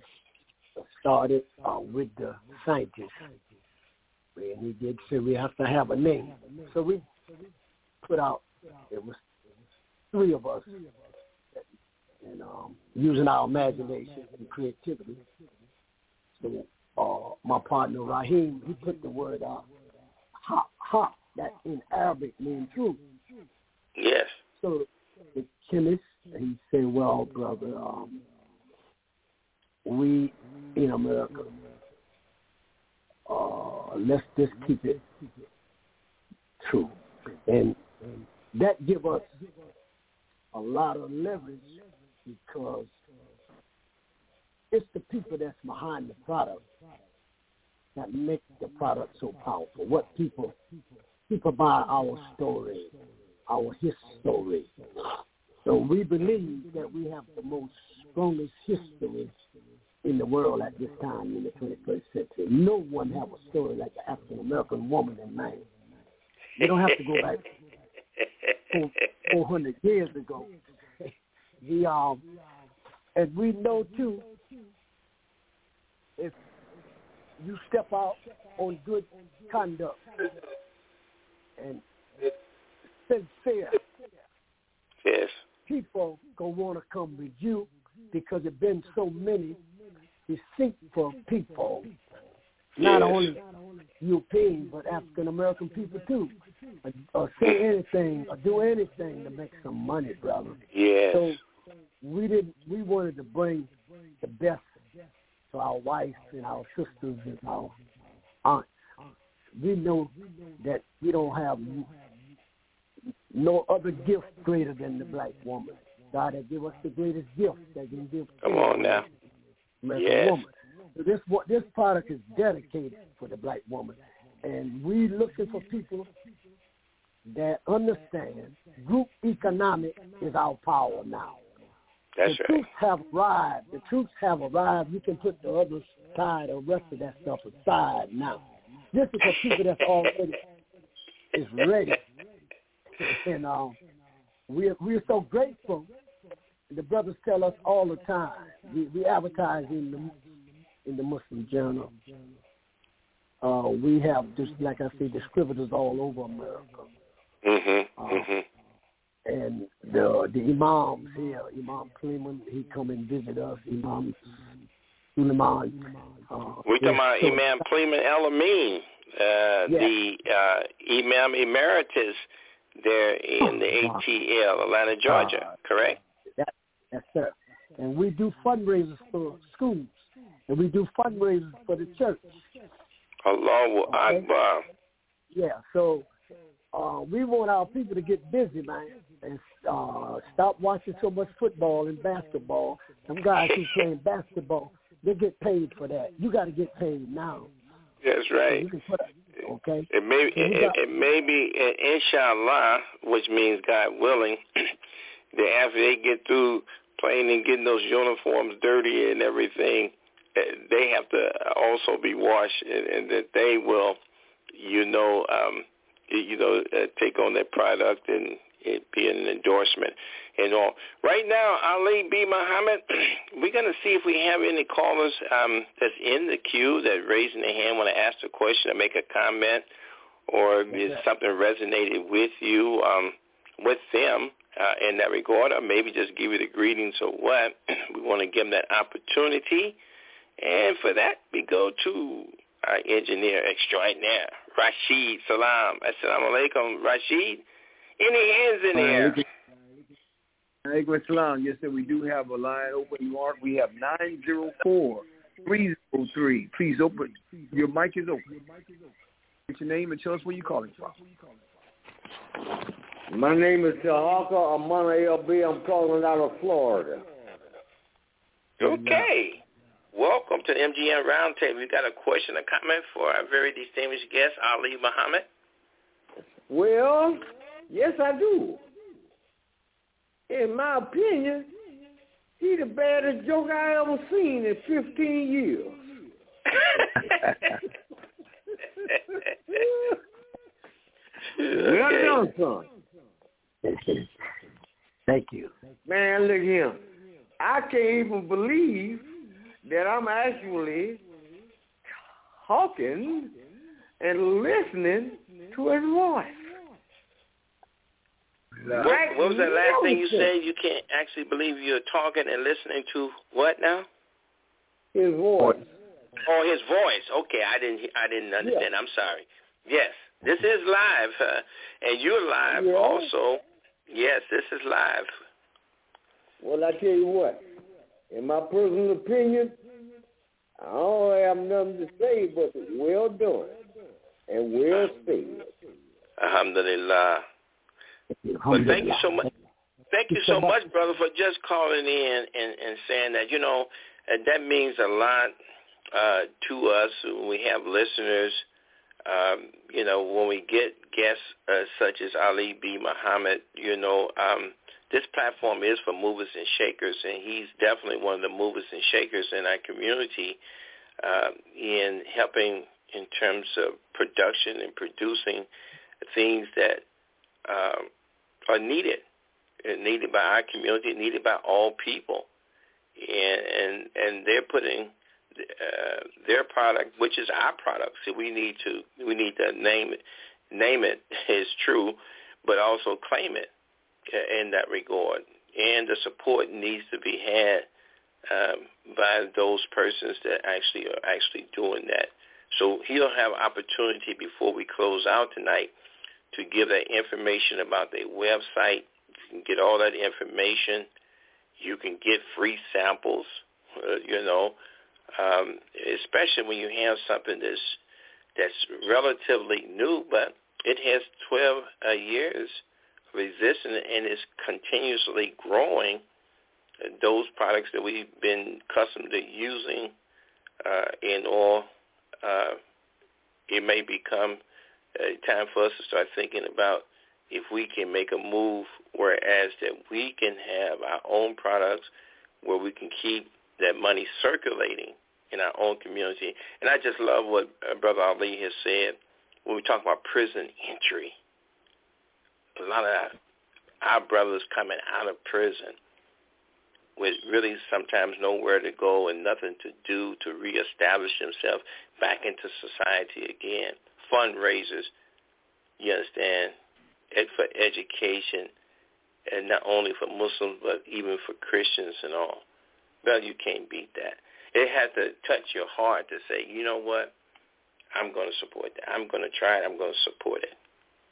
started with the scientists, and he did say we have to have a name. So we put out, it was 3 of us, and using our imagination and creativity. So my partner Raheem, he put the word ha, that in Arabic means true. Yes. So the chemist, he said, well, brother, we in America, let's just keep it true. And that give us a lot of leverage, because it's the people that's behind the product that make the product so powerful. What people buy our story, our history. So we believe that we have the most strongest history in the world at this time in the 21st century. No one have a story like the African American woman and man. You don't have to go back 400 years ago. And we know too, if you step out on good conduct and sincere, yes, people gonna want to come with you, because there's been so many deceitful people, not only European but African American people too, or say anything or do anything to make some money, brother. Yes. So we wanted to bring the best to our wives and our sisters and our aunts. We know that we don't have no other gift greater than the black woman. God has given us the greatest gift that can give. Come on now. Yes. Woman. So this product is dedicated for the black woman, and we looking for people that understand group economic is our power now. That's the right. troops have arrived. The troops have arrived. You can put the other side, the rest of that stuff aside now. This is for people that's already is ready. And we're so grateful. The brothers tell us all the time. We advertise in the Muslim Journal. We have, just like I say, distributors all over America. And the imams here, Imam Clement, he come and visit us. Imam Suleiman. We're talking about Imam Clement El-Amin, the Imam Emeritus there in the ATL, Atlanta, Georgia, correct? Yes, sir. And we do fundraisers for schools, and we do fundraisers for the church. Allahu Akbar. Yeah, so we want our people to get busy, man, and stop watching so much football and basketball. Some guys who playing basketball, they get paid for that. You got to get paid now. That's right. Okay. It may be, inshallah, which means God willing, that after they get through playing and getting those uniforms dirty and everything, they have to also be washed, and that they will, take on that product and it be an endorsement and all. Right now, Ali B. Muhammad, we're going to see if we have any callers that's in the queue that raising their hand, want to ask a question or make a comment, or is something resonated with you, with them in that regard, or maybe just give you the greetings or what. We want to give them that opportunity. And for that, we go to our engineer extraordinaire, Rashid Salam. Assalamu alaikum, Rashid. Any hands in the air? Alaikum assalam. Yes, sir. We do have a line open, Mark. We have 904-303. Please open. Your mic is open. What's your name and tell us where you're calling from. My name is Tahaka Amana LB. I'm calling out of Florida. Okay. Welcome to MGM Roundtable. We got a question or comment for our very distinguished guest, Ali Muhammad. Well, yes, I do. In my opinion, he's the baddest joke I ever seen in 15 years. Well done, son. Thank you. Man, look here. I can't even believe that I'm actually talking and listening to his voice. What was that last thing you said? You can't actually believe you're talking and listening to what now? His voice. Oh, his voice. Okay, I didn't understand. Yeah. I'm sorry. Yes, this is live, and you're live also. Yes, this is live. Well, I tell you what. In my personal opinion, I don't have nothing to say but well done and well said. Alhamdulillah. Well, thank you so much. Thank you so much, brother, for just calling in and saying that. And that means a lot to us. We have listeners. When we get guests such as Ali B. Muhammad, this platform is for movers and shakers, and he's definitely one of the movers and shakers in our community in helping in terms of production and producing things that are needed by our community, needed by all people, and they're putting their product, which is our product. So we need to name it is true, but also claim it in that regard. And the support needs to be had by those persons that are actually doing that. So he'll have opportunity before we close out tonight to give that information about their website. You can get all that information. You can get free samples, especially when you have something that's relatively new, but it has 12 years of existence and is continuously growing. Those products that we've been accustomed to using in all, it may become time for us to start thinking about if we can make a move, whereas that we can have our own products where we can keep that money circulating in our own community. And I just love what Brother Ali has said when we talk about prison entry. A lot of our brothers coming out of prison with really sometimes nowhere to go and nothing to do to reestablish themselves back into society again. Fundraisers, you understand, for education, and not only for Muslims but even for Christians and all. Well, you can't beat that. It has to touch your heart to say, you know what, I'm going to support that. I'm going to try it. I'm going to support it.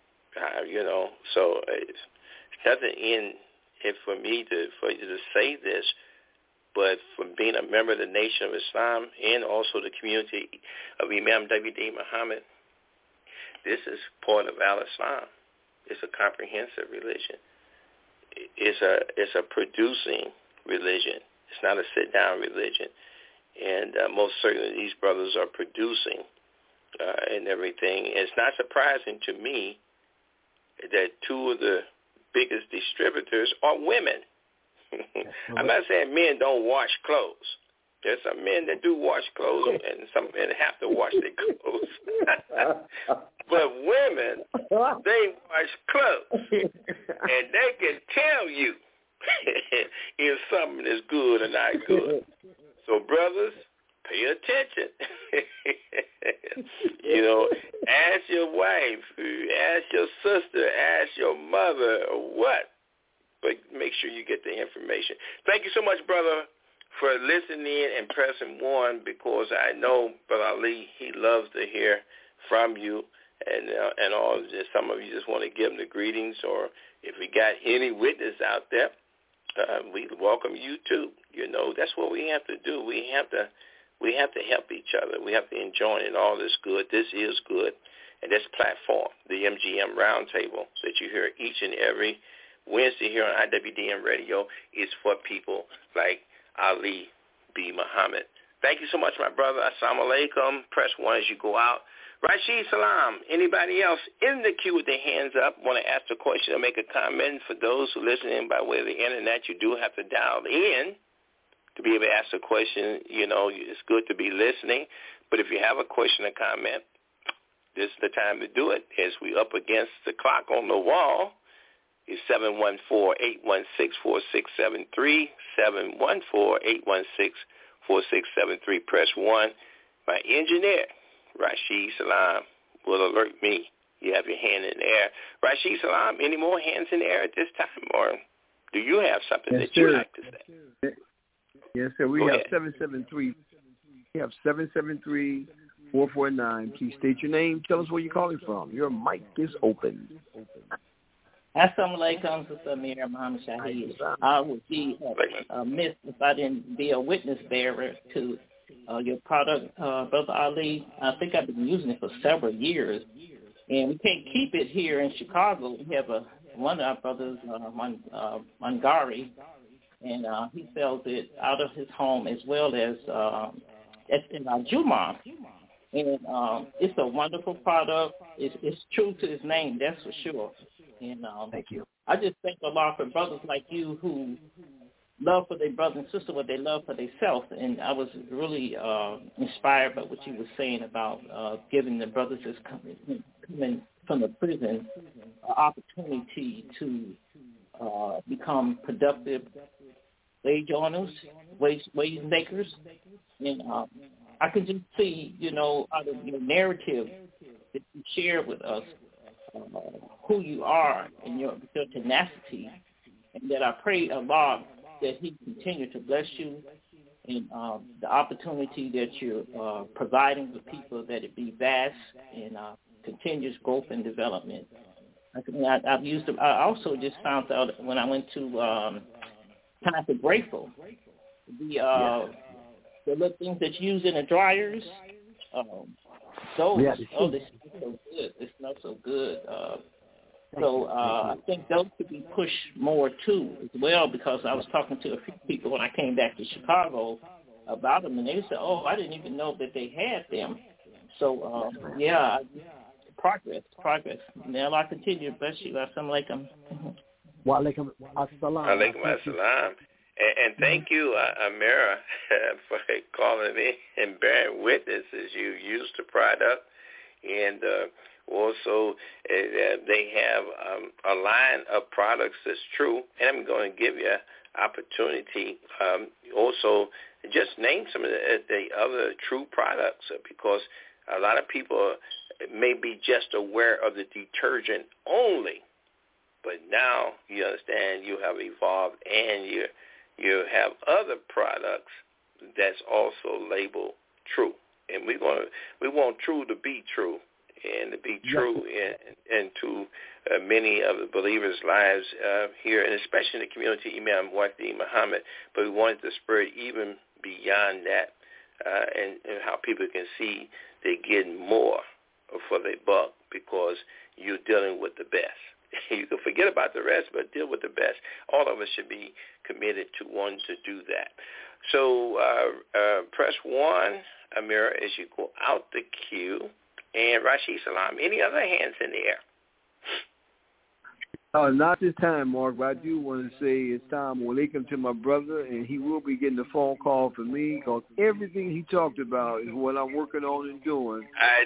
So it's nothing in it for you to say this, but from being a member of the Nation of Islam and also the community of Imam W.D. Muhammad, this is part of al-Islam. It's a comprehensive religion. It's a producing religion. It's not a sit-down religion. And most certainly these brothers are producing and everything. And it's not surprising to me that two of the biggest distributors are women. I'm not saying men don't wash clothes. There's some men that do wash clothes, and some men have to wash their clothes. But women, they wash clothes, and they can tell you if something is good or not good. So, brothers, pay attention. Ask your wife, ask your sister, ask your mother, or what. But make sure you get the information. Thank you so much, brother, for listening and pressing 1, because I know Brother Ali, he loves to hear from you and all. Just some of you just want to give him the greetings, or if we got any witness out there, we welcome you too. That's what we have to do. We have to help each other. We have to enjoy it. All this good. This is good. And this platform, the MGM Roundtable that you hear each and every Wednesday here on IWDM Radio, is for people like Ali B. Muhammad. Thank you so much, my brother. Assalamu alaikum. Press 1 as you go out. Rashid Salam. Anybody else in the queue with their hands up want to ask a question or make a comment? For those who are listening by way of the internet, you do have to dial in to be able to ask a question. It's good to be listening. But if you have a question or comment, this is the time to do it. As we up against the clock on the wall, it's 714-816-4673, 714-816-4673. Press 1. My engineer, Rashid Salam, will alert me. You have your hand in the air. Rashid Salam, any more hands in the air at this time, or do you have something that you like to say? Yes, sir. We have 773. We have 773-449. Please state your name. Tell us where you're calling from. Your mic is open. Assalamu alaikum, Sister Amir Muhammad Shahid. I would be amiss if I didn't be a witness bearer to your product, Brother Ali. I think I've been using it for several years, and we can't keep it here in Chicago. We have one of our brothers, Mangari, and he sells it out of his home as well as in our Juma. And it's a wonderful product. It's true to his name, that's for sure. And thank you. I just thank Allah for brothers like you who love for their brother and sister what they love for themselves. And I was really inspired by what you were saying about giving the brothers that's coming from the prison an opportunity to become productive wage earners, wage makers. And I can just see, out of your narrative that you share with us, who you are and your tenacity, and that I pray Allah that He continue to bless you and the opportunity that you're providing with people, that it be vast and continuous growth and development. I've used them. I also just found out when I went to Time for Grateful, the little things that you use in the dryers. Those, they smell so good. They smell so good. I think those could be pushed more too as well, because I was talking to a few people when I came back to Chicago about them, and they said, "Oh, I didn't even know that they had them." So progress. May Allah continue to bless you. Assalamu alaikum. Wa alaikum assalam. Alaikum assalam. And thank you, Amira, for calling in and bearing witness as you use the product. And Also, they have a line of products that's true, and I'm going to give you an opportunity. Also, just name some of the other true products, because a lot of people may be just aware of the detergent only, but now you understand you have evolved and you have other products that's also labeled true. And we want true to be true, and to be true into many of the believers' lives here, and especially in the community, Imam Wahdi Muhammad. But we wanted to spread even beyond that, and how people can see they're getting more for their buck, because you're dealing with the best. You can forget about the rest, but deal with the best. All of us should be committed to wanting to do that. So press 1, Amira, as you go out the queue. And Rashid Salam, any other hands in the air? Not this time, Mark, but I do want to say it's time alaikum to my brother, and he will be getting a phone call from me, because everything he talked about is what I'm working on and doing.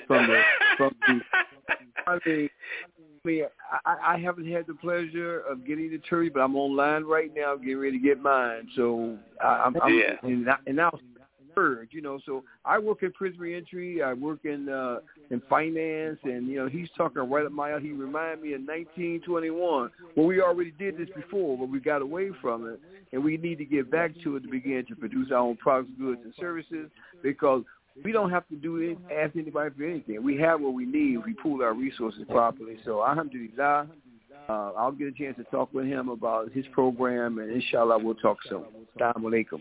I haven't had the pleasure of getting the turkey, but I'm online right now getting ready to get mine. So I'm now urge, so I work in prison reentry, I work in finance, and he's talking right up my alley. He reminded me of 1921, well, we already did this before, but we got away from it, and we need to get back to it to begin to produce our own products, goods, and services, because we don't have to ask anybody for anything. We have what we need if we pool our resources properly. So alhamdulillah, I'll get a chance to talk with him about his program, and inshallah we'll talk soon. Assalamu alaikum.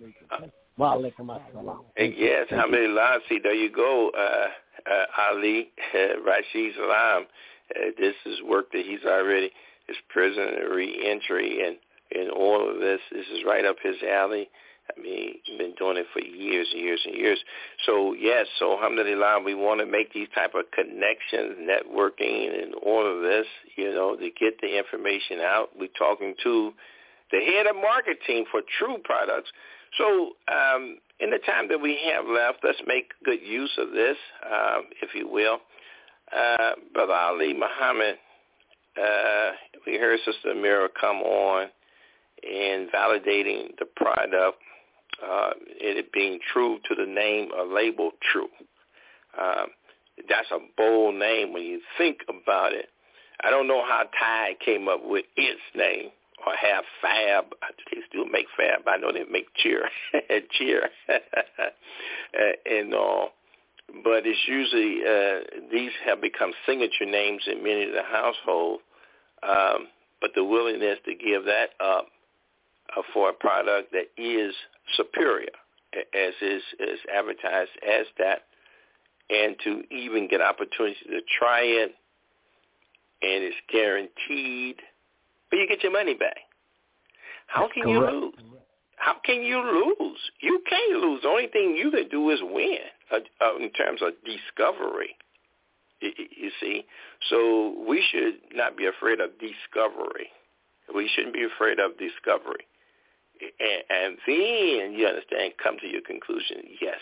Yes, alhamdulillah. See, there you go, Ali, Rashid Salam. This is work that he's already, his prison re-entry and all of this. This is right up his alley. I mean, he's been doing it for years and years and years. So, yes, so alhamdulillah, we want to make these type of connections, networking, and all of this, to get the information out. We're talking to the head of marketing for True Products. So in the time that we have left, let's make good use of this, if you will. Brother Ali Muhammad, we heard Sister Amira come on and validating the product, it being true to the name or label true. That's a bold name when you think about it. I don't know how Tide came up with its name, or have Fab. They still make Fab. I know they make Cheer. And all. But it's usually, these have become signature names in many of the households. But the willingness to give that up for a product that is superior, as is advertised as that, and to even get opportunity to try it, and it's guaranteed, but you get your money back. How can you lose? How can you lose? You can't lose. The only thing you can do is win in terms of discovery, you see. So we should not be afraid of discovery. We shouldn't be afraid of discovery. And then, you understand, come to your conclusion, yes,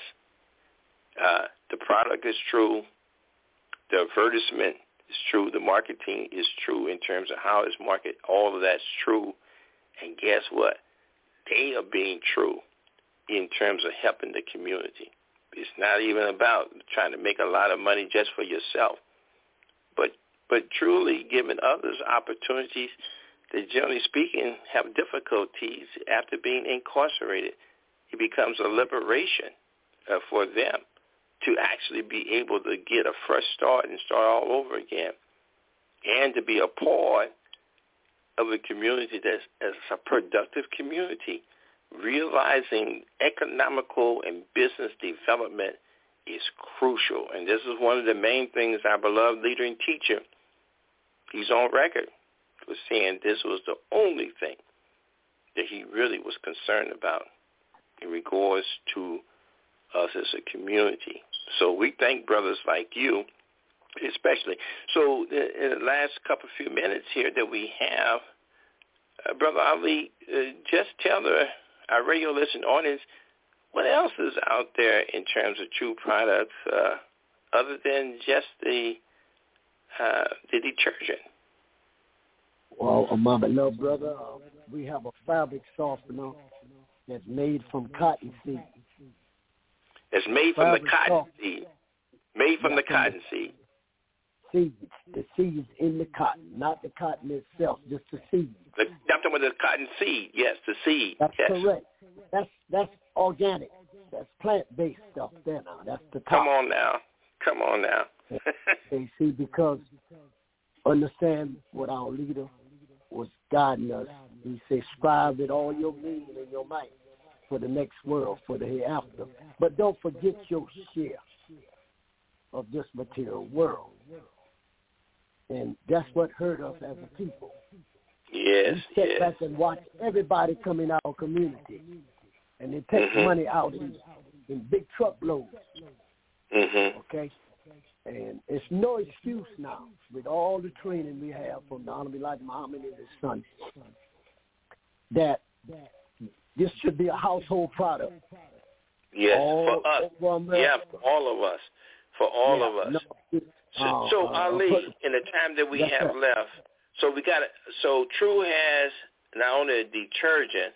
the product is true, the advertisement is true, the marketing is true in terms of how it's marketed, all of that's true. And guess what? They are being true in terms of helping the community. It's not even about trying to make a lot of money just for yourself, but truly giving others opportunities that, generally speaking, have difficulties after being incarcerated. It becomes a liberation for them to actually be able to get a fresh start and start all over again, and to be a part of a community that's a productive community. Realizing economical and business development is crucial. And this is one of the main things our beloved leader and teacher, he's on record, was saying this was the only thing that he really was concerned about in regards to us as a community. So we thank brothers like you, especially. So in the last couple few minutes here that we have, Brother Ali, just tell our radio listening audience what else is out there in terms of true products other than just the the detergent? Well, my beloved brother, we have a fabric softener that's made from cottonseed. It's made from the cottonseed. Made from the cottonseed. Seeds, the seeds in the cotton, not the cotton itself, just the seeds. I'm talking about the cotton seed. Yes, the seed. That's yes. correct. That's organic. That's plant-based stuff there now. That's the top. Come on now. You see, because understand what our leader was guiding us. He said, strive with all your being and your might for the next world, for the hereafter. But don't forget your share of this material world. And that's what hurt us as a people. Yes, we sit back and watch everybody come in our community, and they take money out in big truckloads. Okay? And it's no excuse now, with all the training we have from the Honorable Elijah Muhammad and his son, that this should be a household product. Yes, for us. Yeah, for all of us. For all of us. No, so Ali, in the time that we have left, so True has not only a detergent,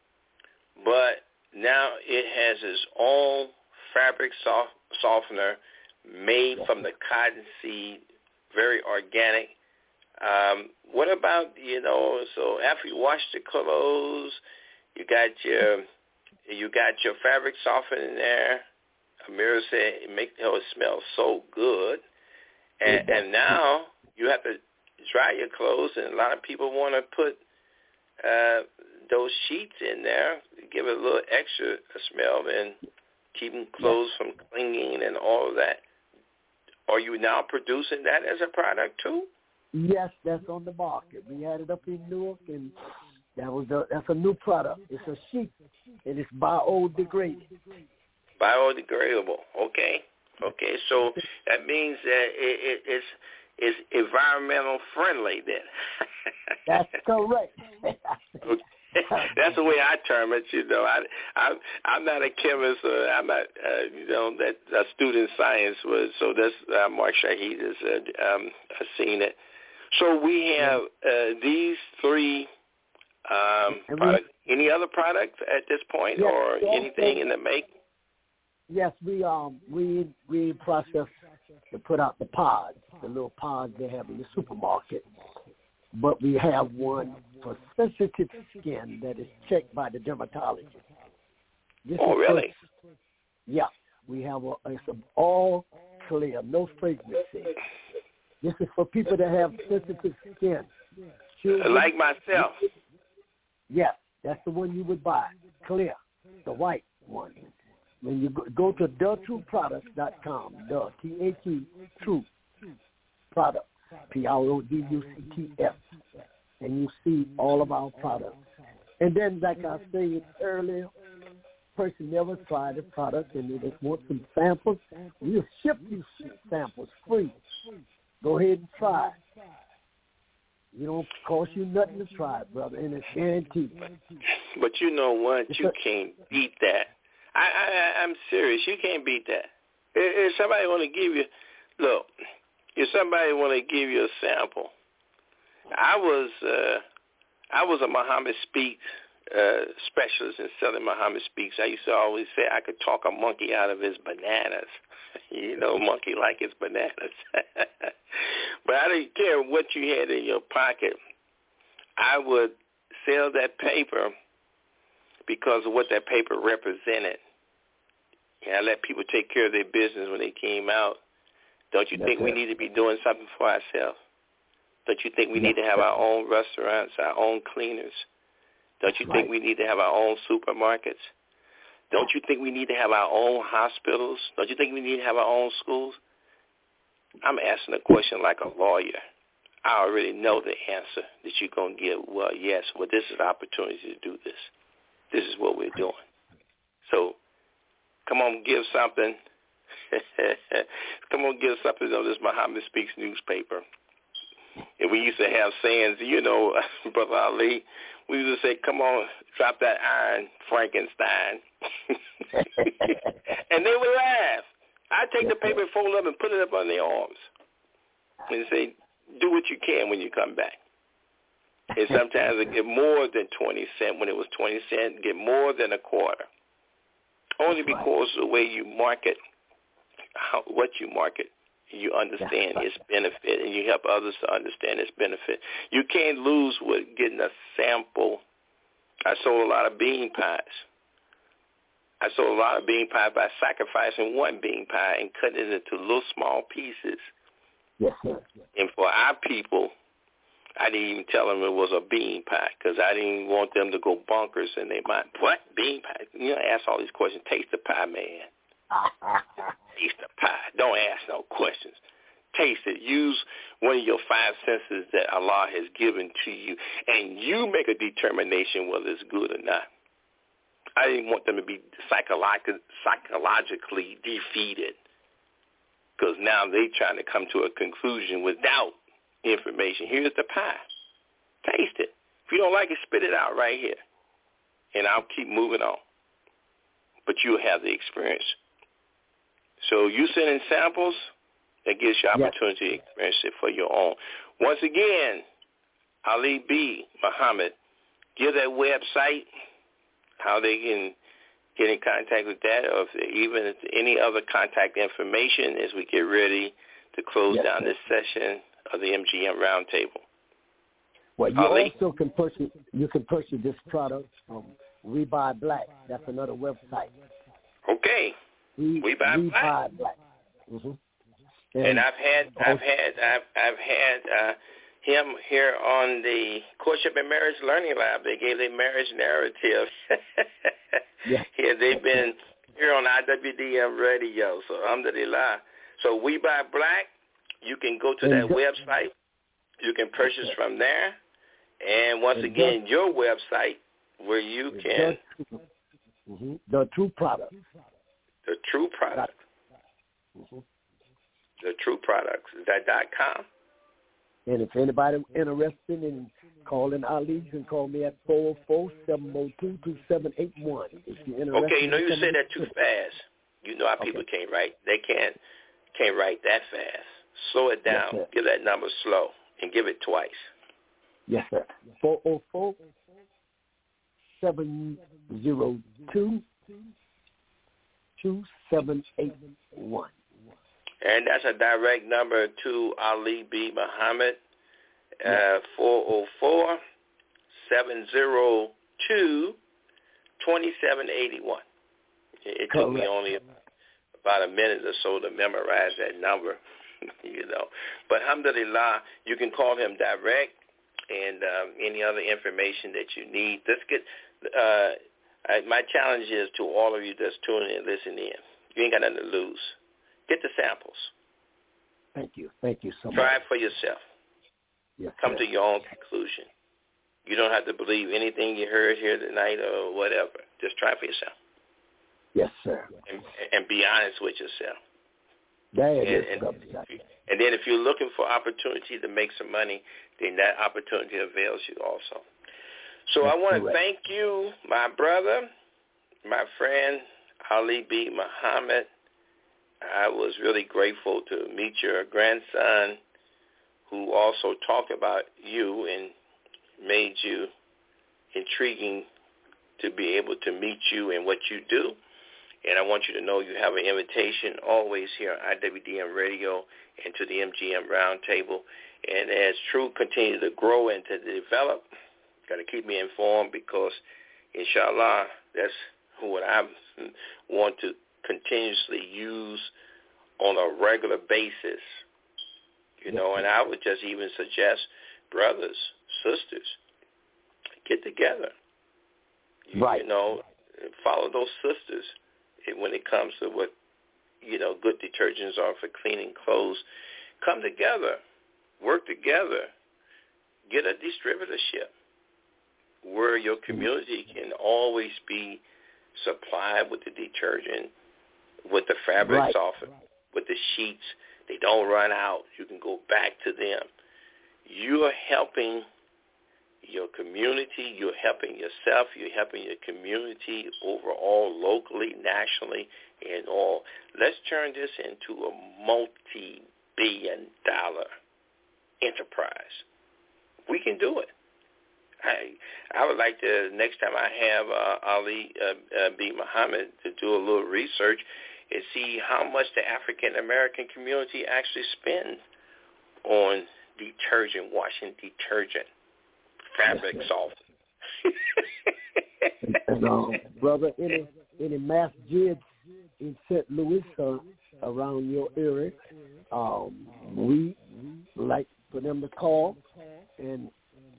but now it has its own fabric softener made from the cottonseed, very organic. What about, so after you wash the clothes, you got your fabric softener in there. Amira said it smells so good. And now you have to dry your clothes, and a lot of people want to put those sheets in there, give it a little extra smell and keeping clothes from clinging and all of that. Are you now producing that as a product too? Yes, that's on the market. We had it up in Newark, and that's a new product. It's a sheet, and it's biodegradable. Biodegradable. Okay. So that means that it's environmental friendly then. That's correct. That's the way I term it. I'm not a chemist. I'm not, that a student science was. So that's Mark Shahid has seen it. So we have these three products. Any other product at this point, or anything in the make? Yes, we process to put out the pods, the little pods they have in the supermarket. But we have one for sensitive skin that is checked by the dermatologist. Really? We have it's all clear, no fragrance. This is for people that have sensitive skin. Children, like myself. Yes, that's the one you would buy, clear, the white one. When you go to thetrueproducts.com, T-H-E, True Products, P-R-O-D-U-C-T-S, and you see all of our products. And then, like I said earlier, person never tried the product and they just want some samples, we'll ship you samples free. Go ahead and try it. It don't cost you nothing to try it, brother, and it's guaranteed. But you know what? You can't beat that. I'm serious. You can't beat that. If somebody want to give you, if somebody want to give you a sample, I was a Muhammad Speaks specialist in selling Muhammad Speaks. I used to always say I could talk a monkey out of his bananas. Monkey like his bananas. But I didn't care what you had in your pocket. I would sell that paper because of what that paper represented. I let people take care of their business when they came out. Don't you think we need to be doing something for ourselves? Don't you think we need to have our own restaurants, our own cleaners? Don't you think we need to have our own supermarkets? Don't you think we need to have our own hospitals? Don't you think we need to have our own schools? I'm asking a question like a lawyer. I already know the answer that you're going to give. Well, yes, this is an opportunity to do this. This is what we're doing. So come on, give something. Come on, give something on this Muhammad Speaks newspaper. And we used to have sayings, Brother Ali, we used to say, come on, drop that iron, Frankenstein. And they would laugh. I'd take the paper, fold up, and put it up on their arms. and say, do what you can when you come back. And sometimes it get more than 20 cents. When it was 20 cents, get more than a quarter. Only because of the way you market, what you market, you understand its benefit, and you help others to understand its benefit. You can't lose with getting a sample. I sold a lot of bean pies. I sold a lot of bean pie by sacrificing one bean pie and cutting it into little small pieces. Yes, sir. And for our people, I didn't even tell them it was a bean pie because I didn't want them to go bonkers and they might, what, bean pie? You know, ask all these questions. Taste the pie, man. Taste the pie. Don't ask no questions. Taste it. Use one of your five senses that Allah has given to you, and you make a determination whether it's good or not. I didn't want them to be psychologically defeated because now they're trying to come to a conclusion without information. Here's the pie. Taste it. If you don't like it, spit it out right here, and I'll keep moving on. But you'll have the experience. So you send in samples, that gives you opportunity to experience it for your own. Once again, Ali B. Muhammad, give that website, how they can get in contact with that, or if any other contact information as we get ready to close down this session of the MGM Roundtable. Well, you also can purchase this product from We Buy Black. That's another website. Okay. We Buy Black. Mm-hmm. And I've had him here on the Courtship and Marriage Learning Lab. They gave their marriage narrative. Here they've been here on IWDM Radio. So alhamdulillah. So We Buy Black. You can go to that website. You can purchase from there. And once again, your website where you can. The True Product. The True Product. The True Products. Is that .com? And if anybody interested in calling Ali, you can call me at 404-702-2781. If you're interested. Okay, you know you say that too fast. You know how people can't write. They can't write that fast. Slow it down. Yes, give that number slow and give it twice. Yes, sir. 404-702-2781. And that's a direct number to Ali B. Muhammad, 404-702-2781. It took me only about a minute or so to memorize that number, you know. But alhamdulillah, you can call him direct and any other information that you need. Let's get my challenge is to all of you that's tuning in, listening in. You ain't got nothing to lose. Get the samples. Thank you. Thank you so much. Try it for yourself. Yes, come to your own conclusion. You don't have to believe anything you heard here tonight or whatever. Just try it for yourself. Yes, sir. And be honest with yourself. And then if you're looking for opportunity to make some money, then that opportunity avails you also. So I want to thank you, my brother, my friend, Ali B. Muhammad. I was really grateful to meet your grandson, who also talked about you and made you intriguing to be able to meet you and what you do. And I want you to know you have an invitation always here on IWDM Radio and to the MGM Roundtable. And as True continues to grow and to develop, got to keep me informed because, inshallah, that's what I want to continuously use on a regular basis. You know, and I would just even suggest brothers, sisters, get together. You know, follow those sisters when it comes to what, you know, good detergents are for cleaning clothes. Come together, work together, get a distributorship where your community can always be supplied with the detergent, with the fabric softener, with the sheets. They don't run out. You can go back to them. You are helping your community. You're helping yourself. You're helping your community overall, locally, nationally, and all. Let's turn this into a multi-billion-dollar enterprise. We can do it. I would like to, next time I have Ali B. Muhammad, to do a little research and see how much the African-American community actually spends on detergent, washing detergent, fabric salt. And, brother, any masjids in St. Louis around your area, we like for them to call, and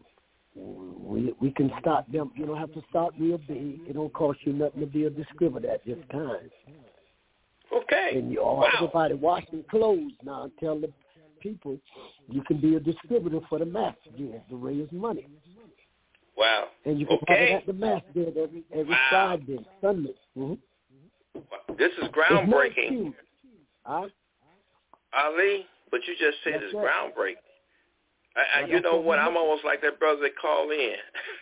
we can start them. You don't have to start real big. It don't cost you nothing to be a distributor at this time. Okay. And everybody washing clothes now. Tell the people you can be a distributor for the masjid to raise money. Wow. And you can have it at the masjid every Friday, Sunday. Mm-hmm. This is groundbreaking. Huh? Ali, what you just said is groundbreaking. You know what? I'm almost like that brother that called in.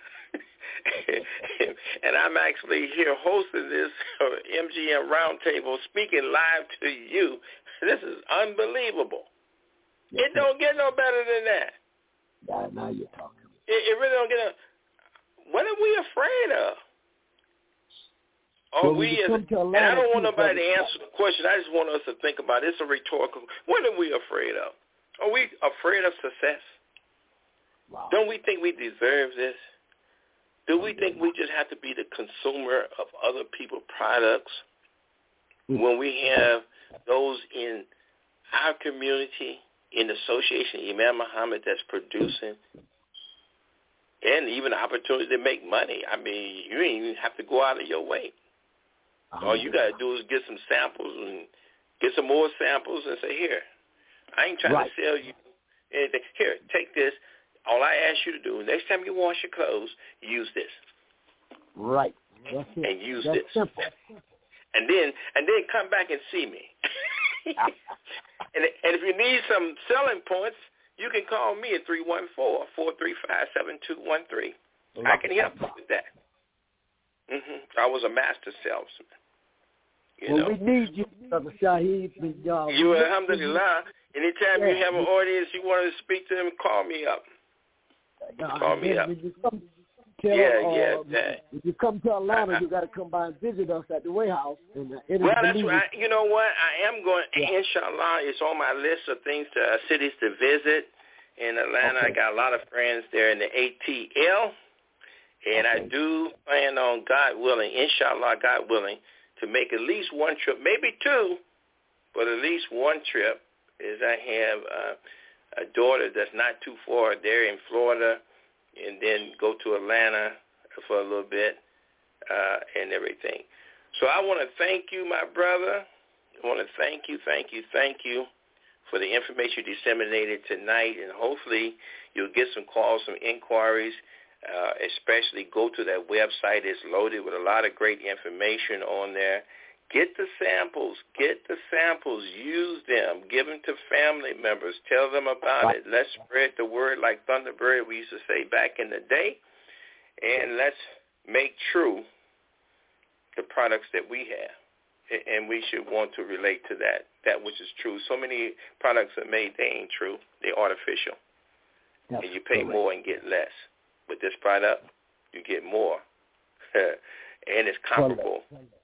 And I'm actually here hosting this MGM Roundtable, speaking live to you. This is unbelievable. It don't get no better than that. Now you're talking. It really don't get what are we afraid of? And I don't want nobody to answer the question. I just want us to think about it. It's a rhetorical. What are we afraid of? Are we afraid of success? Wow. Don't we think we deserve this? Do we think we just have to be the consumer of other people's products when we have those in our community, in the association, Imam Muhammad, that's producing, and even the opportunity to make money? I mean, you ain't even have to go out of your way. All you got to do is get some samples and get some more samples and say, here, I ain't trying to sell you anything. Here, take this. All I ask you to do, next time you wash your clothes, use this. Right. That's it. And use That's this. Simple. And then come back and see me. and if you need some selling points, you can call me at 314-435-7213. I can help you with that. I was a master salesman. You know. We need you, Brother Shaheed. You, alhamdulillah. Anytime you have an audience you want to speak to them, call me up. Call me up. When you come to Atlanta, you got to come by and visit us at the warehouse. Well, that's right. You know what? I am going, inshallah, it's on my list of things, cities to visit in Atlanta. I got a lot of friends there in the ATL. And I do plan on, God willing, inshallah, God willing, to make at least one trip, maybe two, but at least one trip, is I have a daughter that's not too far there in Florida, and then go to Atlanta for a little bit and everything. So I want to thank you, my brother. I want to thank you for the information you disseminated tonight, and hopefully you'll get some calls, some inquiries. Especially go to that website. It's loaded with a lot of great information on there. Get the samples. Use them. Give them to family members. Tell them about it. Let's spread the word like Thunderbird, we used to say back in the day. And let's make true the products that we have. And we should want to relate to that which is true. So many products are made, they ain't true. They're artificial. And you pay more and get less. With this product, you get more, and it's comparable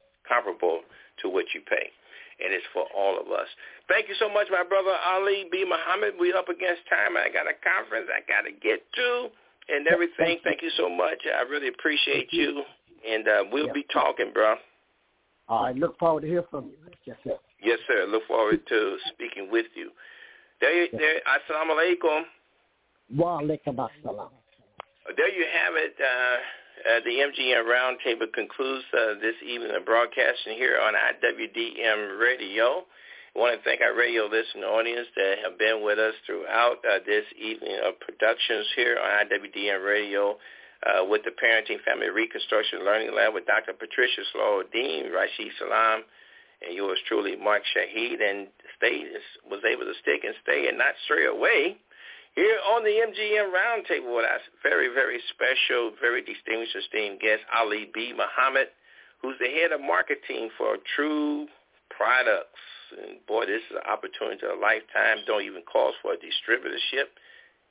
to what you pay, and it's for all of us. Thank you so much, my brother Ali B. Muhammad. We up against time. I got a conference I got to get to and everything. Thank you so much. I really appreciate you, and we'll be talking, bro. I look forward to hear from you. Yes, sir. Yes, sir. Look forward to speaking with you. Assalamu alaikum. Wa alaikum assalam. There you have it. The MGM Roundtable concludes this evening of broadcasting here on IWDM Radio. I want to thank our radio listening audience that have been with us throughout this evening of productions here on IWDM Radio with the Parenting Family Reconstruction Learning Lab with Dr. Patricia Sloan-Dean, Rashid Salam, and yours truly, Mark Shaheed, and was able to stick and stay and not stray away here on the MGM Roundtable with our very, very special, very distinguished, esteemed guest, Ali B. Muhammad, who's the head of marketing for True Products. And, boy, this is an opportunity of a lifetime. Don't even call for a distributorship.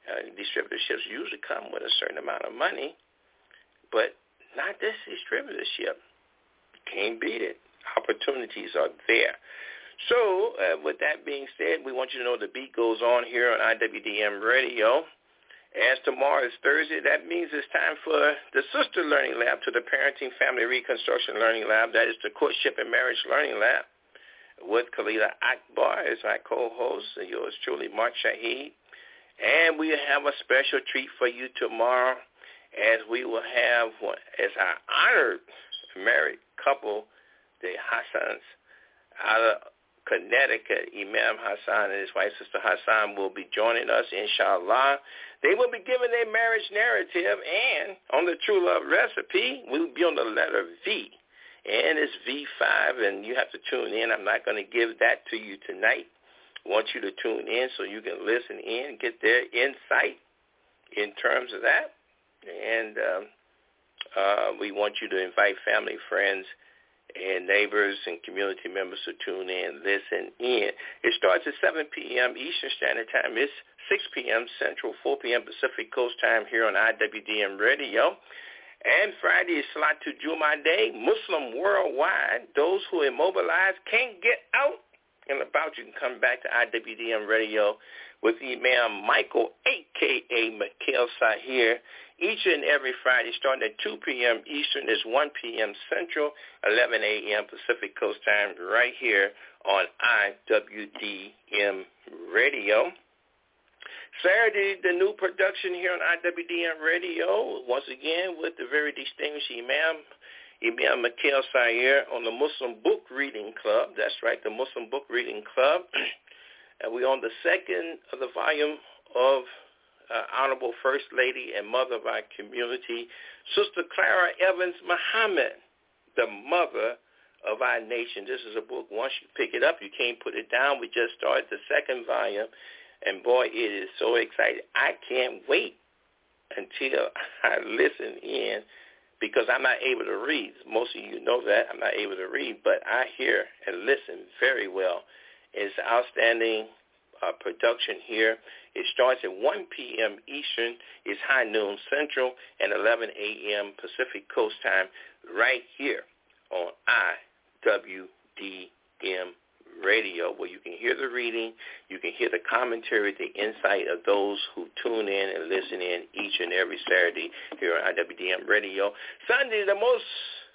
Distributorships usually come with a certain amount of money, but not this distributorship. Can't beat it. Opportunities are there. So with that being said, we want you to know the beat goes on here on IWDM Radio. As tomorrow is Thursday, that means it's time for the Sister Learning Lab to the Parenting Family Reconstruction Learning Lab. That is the Courtship and Marriage Learning Lab with Khalila Akbar as my co-host, and yours truly, Mark Shaheed. And we have a special treat for you tomorrow, as we will have as our honored married couple, the Hassans, out of Connecticut. Imam Hassan and his wife, Sister Hassan, will be joining us, inshallah. They will be giving their marriage narrative, and on the True Love recipe, we'll be on the letter V. And it's V5, and you have to tune in. I'm not going to give that to you tonight. I want you to tune in so you can listen in, get their insight in terms of that. And we want you to invite family, friends, and neighbors and community members to tune in, listen in. It starts at 7 p.m. Eastern Standard Time. It's 6 p.m. Central, 4 p.m. Pacific Coast Time here on IWDM Radio. And Friday is Salatu Juma Day, Muslim worldwide. Those who immobilized can't get out and about, you can come back to IWDM Radio with Imam Michael, a.k.a. Mikhail Sahir, each and every Friday starting at 2 p.m. Eastern is 1 p.m. Central, 11 a.m. Pacific Coast Time, right here on IWDM Radio. Saturday, the new production here on IWDM Radio, once again with the very distinguished Imam Mikhail Sayer on the Muslim Book Reading Club. That's right, the Muslim Book Reading Club. And we're on the second of the volume of Honorable First Lady and Mother of our community, Sister Clara Evans Muhammad, the mother of our nation. This is a book, once you pick it up, you can't put it down. We just started the second volume, and boy, it is so exciting. I can't wait until I listen in, because I'm not able to read. Most of you know that. I'm not able to read, but I hear and listen very well. It's outstanding production here. It starts at 1 p.m. Eastern. It's high noon Central and 11 a.m. Pacific Coast Time right here on IWDM Radio, where you can hear the reading, you can hear the commentary, the insight of those who tune in and listen in each and every Saturday here on IWDM Radio. Sunday, the most,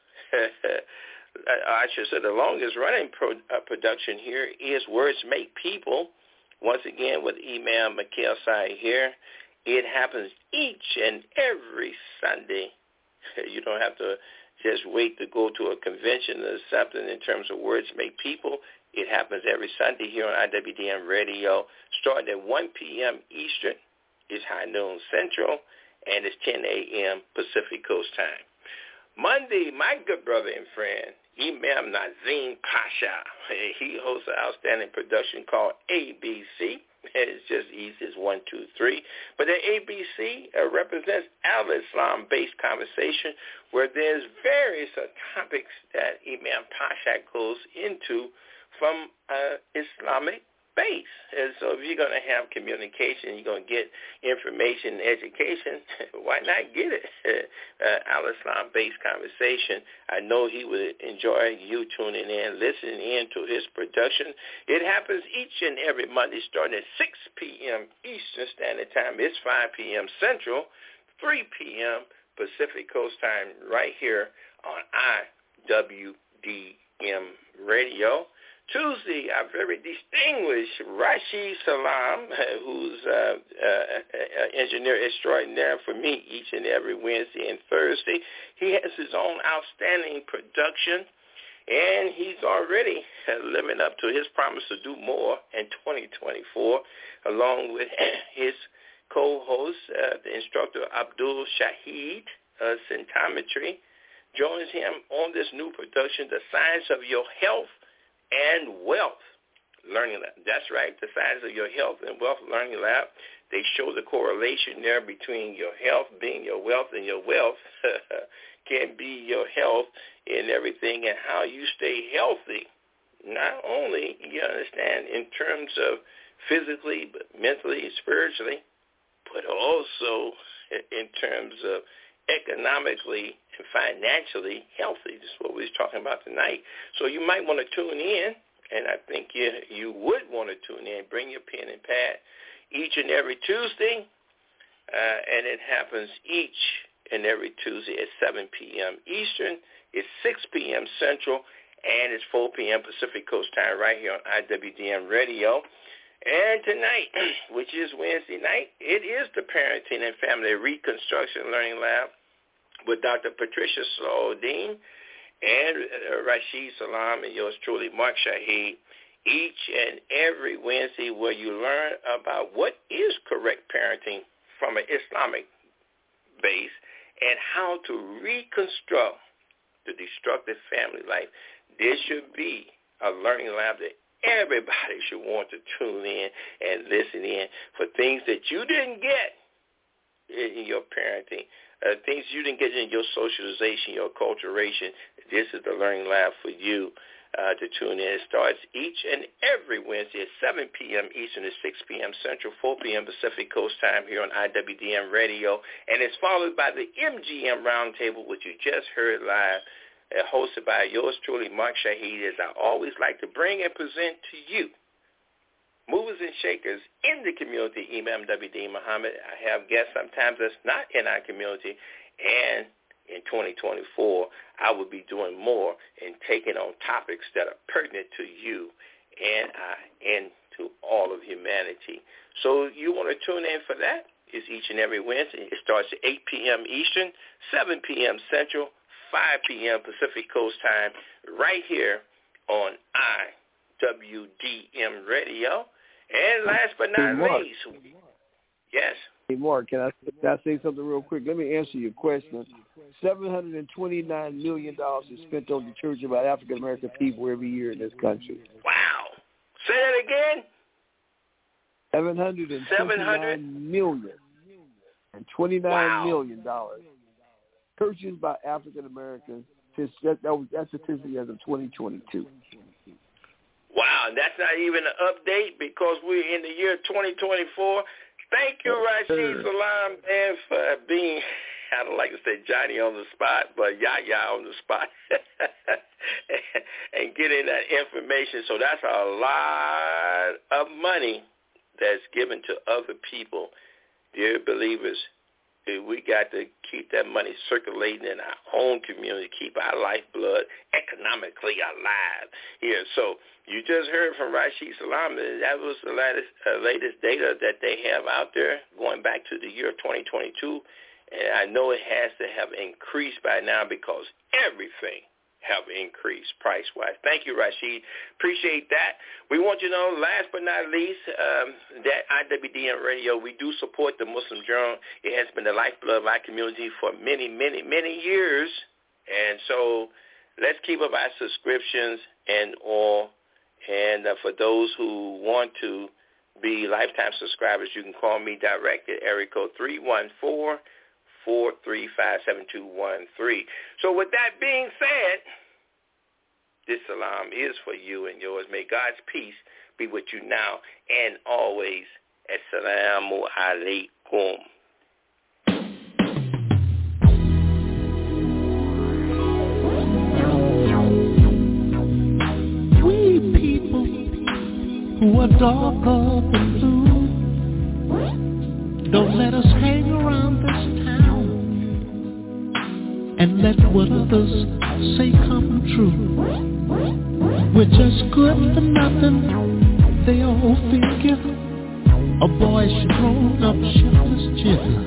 I should say the longest running production here is Words Make People, once again with Imam Mikhail Sai here. It happens each and every Sunday. You don't have to just wait to go to a convention or something in terms of Words Make People. It happens every Sunday here on IWDM Radio, starting at 1 p.m. Eastern. It's high noon Central, and it's 10 a.m. Pacific Coast Time. Monday, my good brother and friend, Imam Nazim Pasha. He hosts an outstanding production called ABC. It's just easy as 1, 2, 3. But the ABC represents al-Islam-based conversation, where there's various topics that Imam Pasha goes into from Islamic base. And so if you're going to have communication, you're going to get information and education, why not get it? Al-Islam-based conversation. I know he would enjoy you tuning in, listening in to his production. It happens each and every Monday starting at 6 p.m. Eastern Standard Time. It's 5 p.m. Central, 3 p.m. Pacific Coast Time right here on IWDM Radio. Tuesday, our very distinguished Rashid Salam, who's engineer extraordinaire for me each and every Wednesday and Thursday. He has his own outstanding production, and he's already living up to his promise to do more in 2024, along with his co-host, the instructor Abdul Shaheed, Symptometry, joins him on this new production, The Science of Your Health and Wealth Learning Lab. That's right, The Science of Your Health and Wealth Learning Lab. They show the correlation there between your health being your wealth, and your wealth can be your health in everything, and how you stay healthy. Not only, you understand, in terms of physically, but mentally, spiritually, but also in terms of economically and financially healthy. This is what we're talking about tonight. So you might want to tune in, and I think you would want to tune in. Bring your pen and pad each and every Tuesday, and it happens each and every Tuesday at 7 p.m. Eastern. It's 6 p.m. Central, and it's 4 p.m. Pacific Coast time right here on IWDM Radio. And tonight, which is Wednesday night, it is the Parenting and Family Reconstruction Learning Lab with Dr. Patricia Slauldine and Rashid Salam and yours truly, Mark Shaheed, each and every Wednesday where you learn about what is correct parenting from an Islamic base and how to reconstruct the destructive family life. This should be a learning lab that everybody should want to tune in and listen in for things that you didn't get in your parenting, things you didn't get in your socialization, your acculturation. This is the learning lab for you to tune in. It starts each and every Wednesday at 7 p.m. Eastern to 6 p.m. Central, 4 p.m. Pacific Coast time here on IWDM Radio. And it's followed by the MGM Roundtable, which you just heard live, hosted by yours truly, Mark Shaheed, as I always like to bring and present to you movers and shakers in the community. Imam W.D. Muhammad. I have guests sometimes that's not in our community, and in 2024, I will be doing more and taking on topics that are pertinent to you and I and to all of humanity. So you want to tune in for that? It's each and every Wednesday. It starts at 8 p.m. Eastern, 7 p.m. Central, 5 p.m. Pacific Coast time, right here on IWDM Radio. And last but not least, yes. Hey, Mark, can I say something real quick? Let me answer your question. $729 million is spent on the church about African-American people every year in this country. Wow. Say that again? $729 million. And $29 million. Churches by African-Americans. That's statistic as of 2022. Wow, that's not even an update because we're in the year 2024. Thank you, Rashid Salam, man, for being, I don't like to say Johnny on the spot, but Yahya on the spot and getting that information. So that's a lot of money that's given to other people. Dear believers, we got to keep that money circulating in our own community, keep our lifeblood economically alive here. So you just heard from Rashid Salam. That was the latest data that they have out there going back to the year 2022. And I know it has to have increased by now because everything have increased price-wise. Thank you, Rashid. Appreciate that. We want you to know, last but not least, that IWDM Radio, we do support the Muslim Journal. It has been the lifeblood of our community for many, many, many years. And so let's keep up our subscriptions and all. And for those who want to be lifetime subscribers, you can call me direct at area code 314-435-7213. So with that being said, this salam is for you and yours. May God's peace be with you now and always. Assalamu alaikum. We people who are darker than blue, don't let us hang around this town and let what others say come true. We're just good for nothing, they all figure. A boy should grown up shiftless jigger.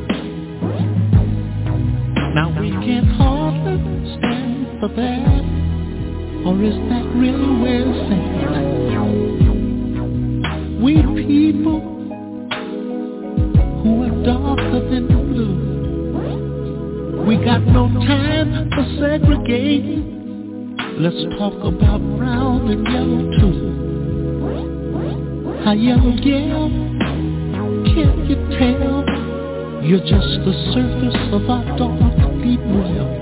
Now we can't hardly stand for that, or is that really where it's at? We people who are darker than blue, we got no time for segregating. Let's talk about brown and yellow too. How yellow, yeah, can't you tell? You're just the surface of our dark deep well.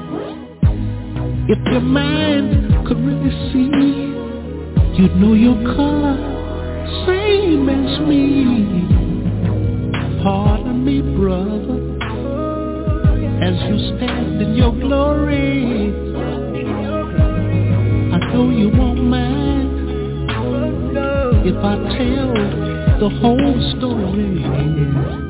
If your mind could really see, you'd know your color, same as me. Pardon me, brother, as you stand in your glory. I know you won't mind if I tell the whole story.